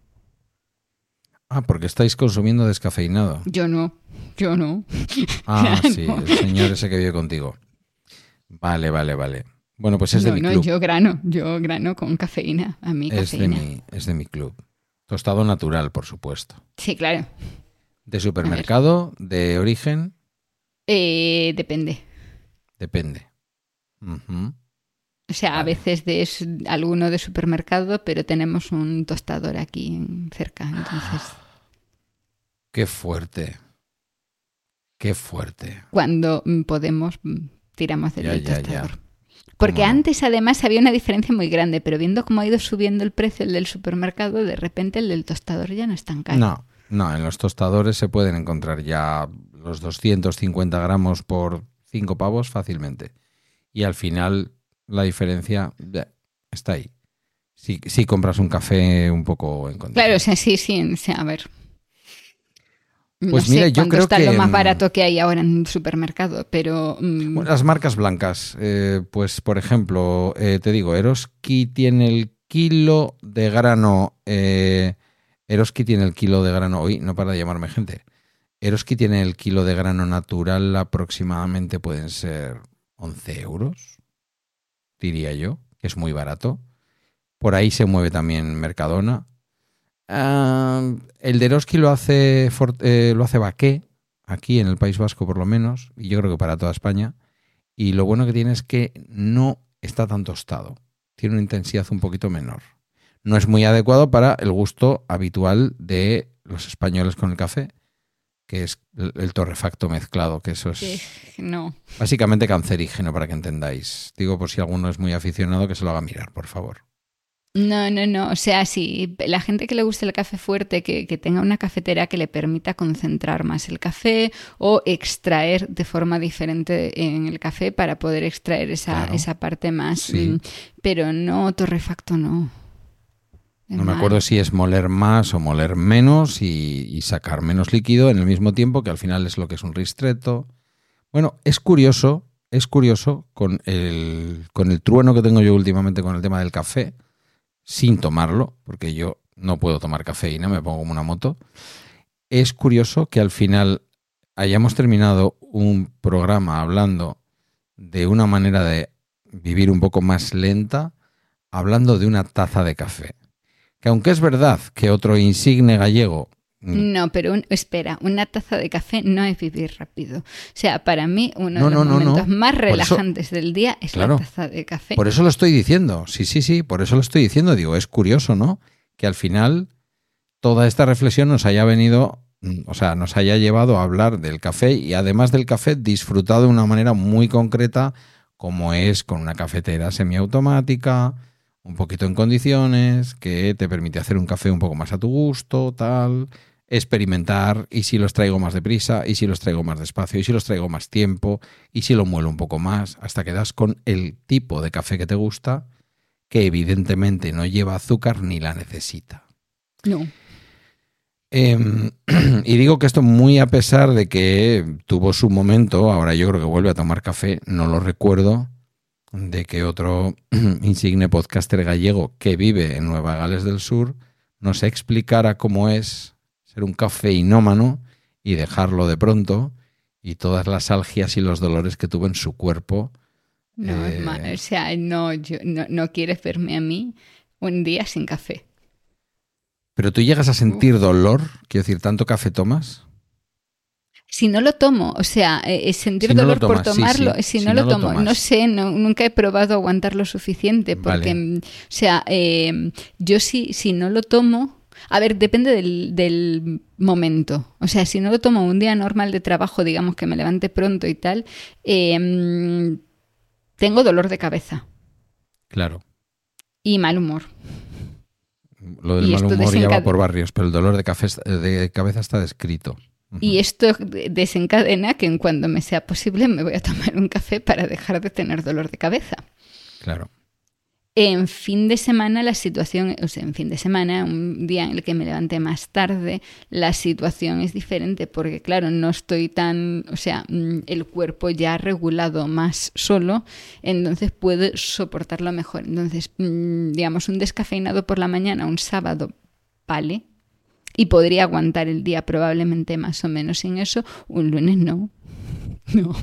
[SPEAKER 4] Ah, porque estáis consumiendo descafeinado.
[SPEAKER 3] Yo no, yo no.
[SPEAKER 4] Ah, sí, el señor ese que vive contigo. Vale, vale, vale. Bueno, pues es
[SPEAKER 3] no,
[SPEAKER 4] de mi
[SPEAKER 3] no,
[SPEAKER 4] club.
[SPEAKER 3] yo grano, yo grano con cafeína, a mí
[SPEAKER 4] es
[SPEAKER 3] cafeína.
[SPEAKER 4] De mi, es de mi club. Tostado natural, por supuesto.
[SPEAKER 3] Sí, claro.
[SPEAKER 4] ¿De supermercado? ¿De origen?
[SPEAKER 3] Eh, depende.
[SPEAKER 4] Depende. Uh-huh.
[SPEAKER 3] O sea, vale. A veces de es alguno de supermercado, pero tenemos un tostador aquí cerca, entonces...
[SPEAKER 4] ¡Qué fuerte! ¡Qué fuerte!
[SPEAKER 3] Cuando podemos, tiramos del
[SPEAKER 4] ya, ya,
[SPEAKER 3] tostador.
[SPEAKER 4] Ya.
[SPEAKER 3] Porque antes, además, había una diferencia muy grande, pero viendo cómo ha ido subiendo el precio el del supermercado, de repente el del tostador ya no es tan caro.
[SPEAKER 4] No, no, en los tostadores se pueden encontrar ya los doscientos cincuenta gramos por cinco pavos fácilmente. Y al final la diferencia está ahí. Si, si compras un café un poco en condiciones.
[SPEAKER 3] Claro, o sea, sí, sí, o sea, a ver.
[SPEAKER 4] Pues
[SPEAKER 3] no
[SPEAKER 4] mira,
[SPEAKER 3] sé
[SPEAKER 4] yo creo
[SPEAKER 3] está
[SPEAKER 4] que...
[SPEAKER 3] lo más barato que hay ahora en el supermercado, pero... Mmm...
[SPEAKER 4] Bueno, las marcas blancas. Eh, pues, por ejemplo, eh, te digo, Eroski tiene el kilo de grano... Eh, Eroski tiene el kilo de grano... Hoy no para de llamarme gente. Eroski tiene el kilo de grano natural, aproximadamente pueden ser... once euros, diría yo, que es muy barato. Por ahí se mueve también Mercadona. Uh, el de Eroski lo hace, eh, lo hace Baqué, aquí en el País Vasco por lo menos, y yo creo que para toda España. Y lo bueno que tiene es que no está tan tostado. Tiene una intensidad un poquito menor. No es muy adecuado para el gusto habitual de los españoles con el café, que es el torrefacto mezclado, que eso es
[SPEAKER 3] sí, no.
[SPEAKER 4] básicamente cancerígeno, para que entendáis. Digo, por si alguno es muy aficionado, que se lo haga mirar, por favor.
[SPEAKER 3] No, no, no. O sea, sí, la gente que le guste el café fuerte, que, que tenga una cafetera que le permita concentrar más el café o extraer de forma diferente en el café para poder extraer esa, claro. esa parte más.
[SPEAKER 4] Sí.
[SPEAKER 3] Pero no, torrefacto no.
[SPEAKER 4] No me acuerdo si es moler más o moler menos y, y sacar menos líquido en el mismo tiempo, que al final es lo que es un ristretto. Bueno, es curioso, es curioso con el, con el trueno que tengo yo últimamente con el tema del café, sin tomarlo, porque yo no puedo tomar cafeína, me pongo como una moto. Es curioso que al final hayamos terminado un programa hablando de una manera de vivir un poco más lenta, hablando de una taza de café. Que aunque es verdad que otro insigne gallego...
[SPEAKER 3] No, pero un, espera, una taza de café no es vivir rápido. O sea, para mí uno
[SPEAKER 4] no,
[SPEAKER 3] de los
[SPEAKER 4] no,
[SPEAKER 3] momentos
[SPEAKER 4] no.
[SPEAKER 3] más relajantes
[SPEAKER 4] eso,
[SPEAKER 3] del día es
[SPEAKER 4] claro,
[SPEAKER 3] la taza de café.
[SPEAKER 4] Por eso lo estoy diciendo, sí, sí, sí, por eso lo estoy diciendo. Digo, es curioso, ¿no? Que al final toda esta reflexión nos haya venido, o sea, nos haya llevado a hablar del café y además del café disfrutado de una manera muy concreta, como es con una cafetera semiautomática, un poquito en condiciones, que te permite hacer un café un poco más a tu gusto, tal, experimentar, y si los traigo más deprisa, y si los traigo más despacio, y si los traigo más tiempo, y si lo muelo un poco más, hasta que das con el tipo de café que te gusta, que evidentemente no lleva azúcar ni la necesita.
[SPEAKER 3] No.
[SPEAKER 4] Eh, y digo que esto muy a pesar de que tuvo su momento, ahora yo creo que vuelve a tomar café, no lo recuerdo, de que otro insigne podcaster gallego que vive en Nueva Gales del Sur nos explicara cómo es ser un cafeinómano y dejarlo de pronto y todas las algias y los dolores que tuvo en su cuerpo.
[SPEAKER 3] No,
[SPEAKER 4] eh,
[SPEAKER 3] es más, o sea, no, yo, no, no quieres verme a mí un día sin café.
[SPEAKER 4] Pero tú llegas a sentir dolor, quiero decir, ¿tanto café tomas?
[SPEAKER 3] Si no lo tomo, o sea, eh, sentir
[SPEAKER 4] Si no
[SPEAKER 3] dolor
[SPEAKER 4] lo tomas,
[SPEAKER 3] por
[SPEAKER 4] sí,
[SPEAKER 3] tomarlo,
[SPEAKER 4] sí,
[SPEAKER 3] si,
[SPEAKER 4] si
[SPEAKER 3] no,
[SPEAKER 4] no
[SPEAKER 3] lo
[SPEAKER 4] lo
[SPEAKER 3] tomo,
[SPEAKER 4] tomas.
[SPEAKER 3] no sé, no, nunca he probado aguantar lo suficiente, porque,
[SPEAKER 4] Vale.
[SPEAKER 3] o sea, eh, yo si, si no lo tomo, a ver, depende del, del momento, o sea, si no lo tomo un día normal de trabajo, digamos que me levante pronto y tal, eh, tengo dolor de cabeza
[SPEAKER 4] Claro.
[SPEAKER 3] y mal humor.
[SPEAKER 4] Lo del
[SPEAKER 3] Y
[SPEAKER 4] mal
[SPEAKER 3] esto
[SPEAKER 4] humor ya va
[SPEAKER 3] desencade-
[SPEAKER 4] por barrios, pero el dolor de, café, de cabeza está descrito.
[SPEAKER 3] Y esto desencadena que en cuando me sea posible me voy a tomar un café para dejar de tener dolor de cabeza.
[SPEAKER 4] Claro.
[SPEAKER 3] En fin de semana la situación, o sea, en fin de semana, un día en el que me levanté más tarde, la situación es diferente porque, claro, no estoy tan, o sea, el cuerpo ya ha regulado más solo, entonces puedo soportarlo mejor. Entonces, digamos, un descafeinado por la mañana, un sábado, vale, y podría aguantar el día probablemente más o menos sin eso, un lunes no. No.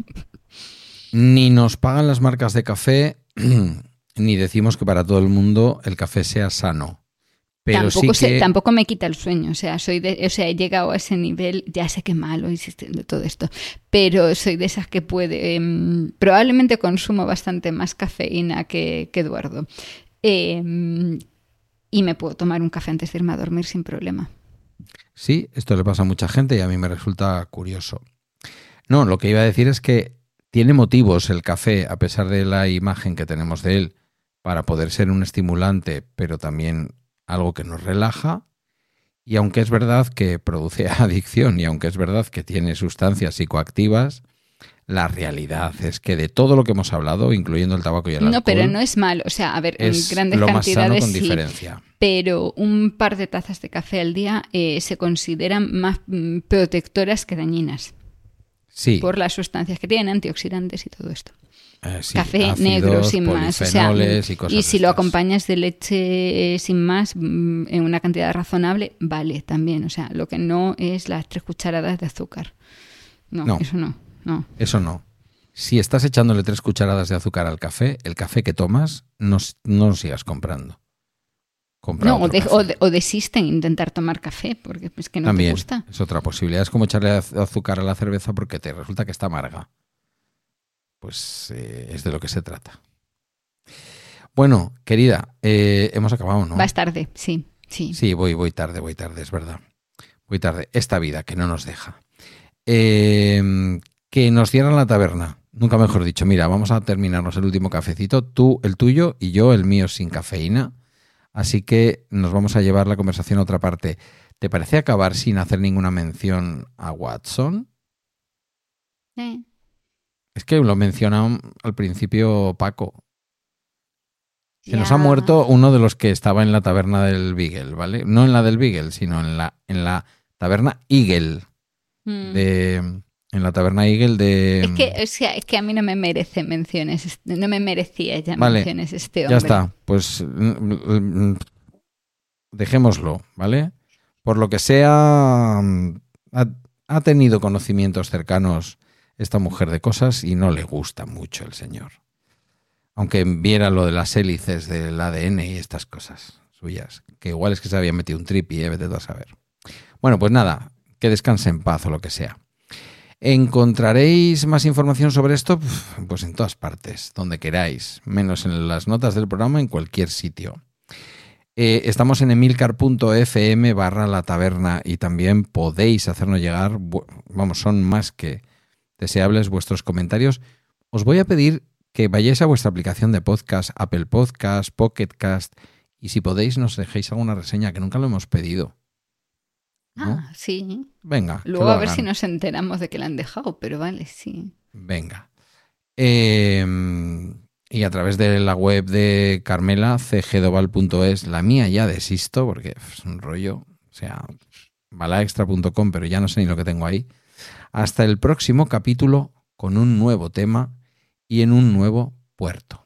[SPEAKER 4] Ni nos pagan las marcas de café, ni decimos que para todo el mundo el café sea sano. Pero
[SPEAKER 3] tampoco,
[SPEAKER 4] sí que...
[SPEAKER 3] sé, tampoco me quita el sueño, o sea, soy de, o sea, he llegado a ese nivel, ya sé que malo de todo esto, pero soy de esas que puede, eh, probablemente consumo bastante más cafeína que, que Eduardo, eh, y me puedo tomar un café antes de irme a dormir sin problema.
[SPEAKER 4] Sí, esto le pasa a mucha gente y a mí me resulta curioso. No, lo que iba a decir es que tiene motivos el café, a pesar de la imagen que tenemos de él, para poder ser un estimulante, pero también algo que nos relaja. Y aunque es verdad que produce adicción y aunque es verdad que tiene sustancias psicoactivas, la realidad es que de todo lo que hemos hablado, incluyendo el tabaco y el alcohol...
[SPEAKER 3] No, pero no es malo. O sea, a ver, en
[SPEAKER 4] es
[SPEAKER 3] grandes
[SPEAKER 4] lo más sano
[SPEAKER 3] cantidades
[SPEAKER 4] con
[SPEAKER 3] sí,
[SPEAKER 4] diferencia.
[SPEAKER 3] pero un par de tazas de café al día eh, se consideran más mm, protectoras que dañinas.
[SPEAKER 4] Sí.
[SPEAKER 3] Por las sustancias que tienen, antioxidantes y todo esto.
[SPEAKER 4] Eh, sí,
[SPEAKER 3] Café
[SPEAKER 4] ácidos,
[SPEAKER 3] negro sin más. O sea,
[SPEAKER 4] polifenoles y cosas
[SPEAKER 3] y si lo
[SPEAKER 4] estas.
[SPEAKER 3] acompañas de leche eh, sin más, mm, en una cantidad razonable, vale también. O sea, lo que no es las tres cucharadas de azúcar. No,
[SPEAKER 4] No.
[SPEAKER 3] eso no, no.
[SPEAKER 4] Eso no. Si estás echándole tres cucharadas de azúcar al café, el café que tomas no, no lo sigas comprando. Compra
[SPEAKER 3] No, o,
[SPEAKER 4] otro
[SPEAKER 3] de,
[SPEAKER 4] café.
[SPEAKER 3] o, de, o desisten en intentar tomar café porque es que no
[SPEAKER 4] También
[SPEAKER 3] te gusta.
[SPEAKER 4] es otra posibilidad. Es como echarle az- azúcar a la cerveza porque te resulta que está amarga. Pues eh, es de lo que se trata. Bueno, querida, eh, hemos acabado, ¿no?
[SPEAKER 3] Vas tarde, sí, sí.
[SPEAKER 4] Sí, voy, voy tarde, voy tarde, es verdad. Voy tarde. Esta vida que no nos deja. Eh, que nos cierran la taberna. Nunca mejor dicho. Mira, vamos a terminarnos el último cafecito. Tú el tuyo y yo el mío sin cafeína. Así que nos vamos a llevar la conversación a otra parte. ¿Te parece acabar sin hacer ninguna mención a Watson?
[SPEAKER 3] Eh.
[SPEAKER 4] Es que lo menciona al principio Paco. Se
[SPEAKER 3] Ya.
[SPEAKER 4] nos ha muerto uno de los que estaba en la taberna del Beagle, ¿vale? No en la del Beagle, sino en la, en la taberna Eagle.
[SPEAKER 3] Mm.
[SPEAKER 4] De, en la taberna Eagle de...
[SPEAKER 3] Es que, o sea, es que a mí no me merece menciones, no me merecía ya
[SPEAKER 4] Vale,
[SPEAKER 3] menciones este hombre.
[SPEAKER 4] ya está, pues mm, mm, dejémoslo, ¿vale? Por lo que sea, ha, ha tenido conocimientos cercanos esta mujer de cosas y no le gusta mucho el señor. Aunque viera lo de las hélices del A D N y estas cosas suyas, que igual es que se había metido un tripi, ¿eh? Vete tú a saber. Bueno, pues nada, que descanse en paz o lo que sea. ¿Encontraréis más información sobre esto? Pues en todas partes, donde queráis, menos en las notas del programa, en cualquier sitio. Eh, estamos en emilcar.fm barra la taberna y también podéis hacernos llegar, vamos, son más que deseables vuestros comentarios. Os voy a pedir que vayáis a vuestra aplicación de podcast, Apple Podcast, Pocket Cast, y si podéis nos dejéis alguna reseña, que nunca lo hemos pedido. ¿No?
[SPEAKER 3] Ah, sí.
[SPEAKER 4] Venga.
[SPEAKER 3] Luego a ver si nos enteramos de que la han dejado, pero vale, sí.
[SPEAKER 4] Venga. Eh, y a través de la web de Carmela, c g doval punto es, la mía ya desisto porque es un rollo, o sea, balaextra punto com, pero ya no sé ni lo que tengo ahí. Hasta el próximo capítulo con un nuevo tema y en un nuevo puerto.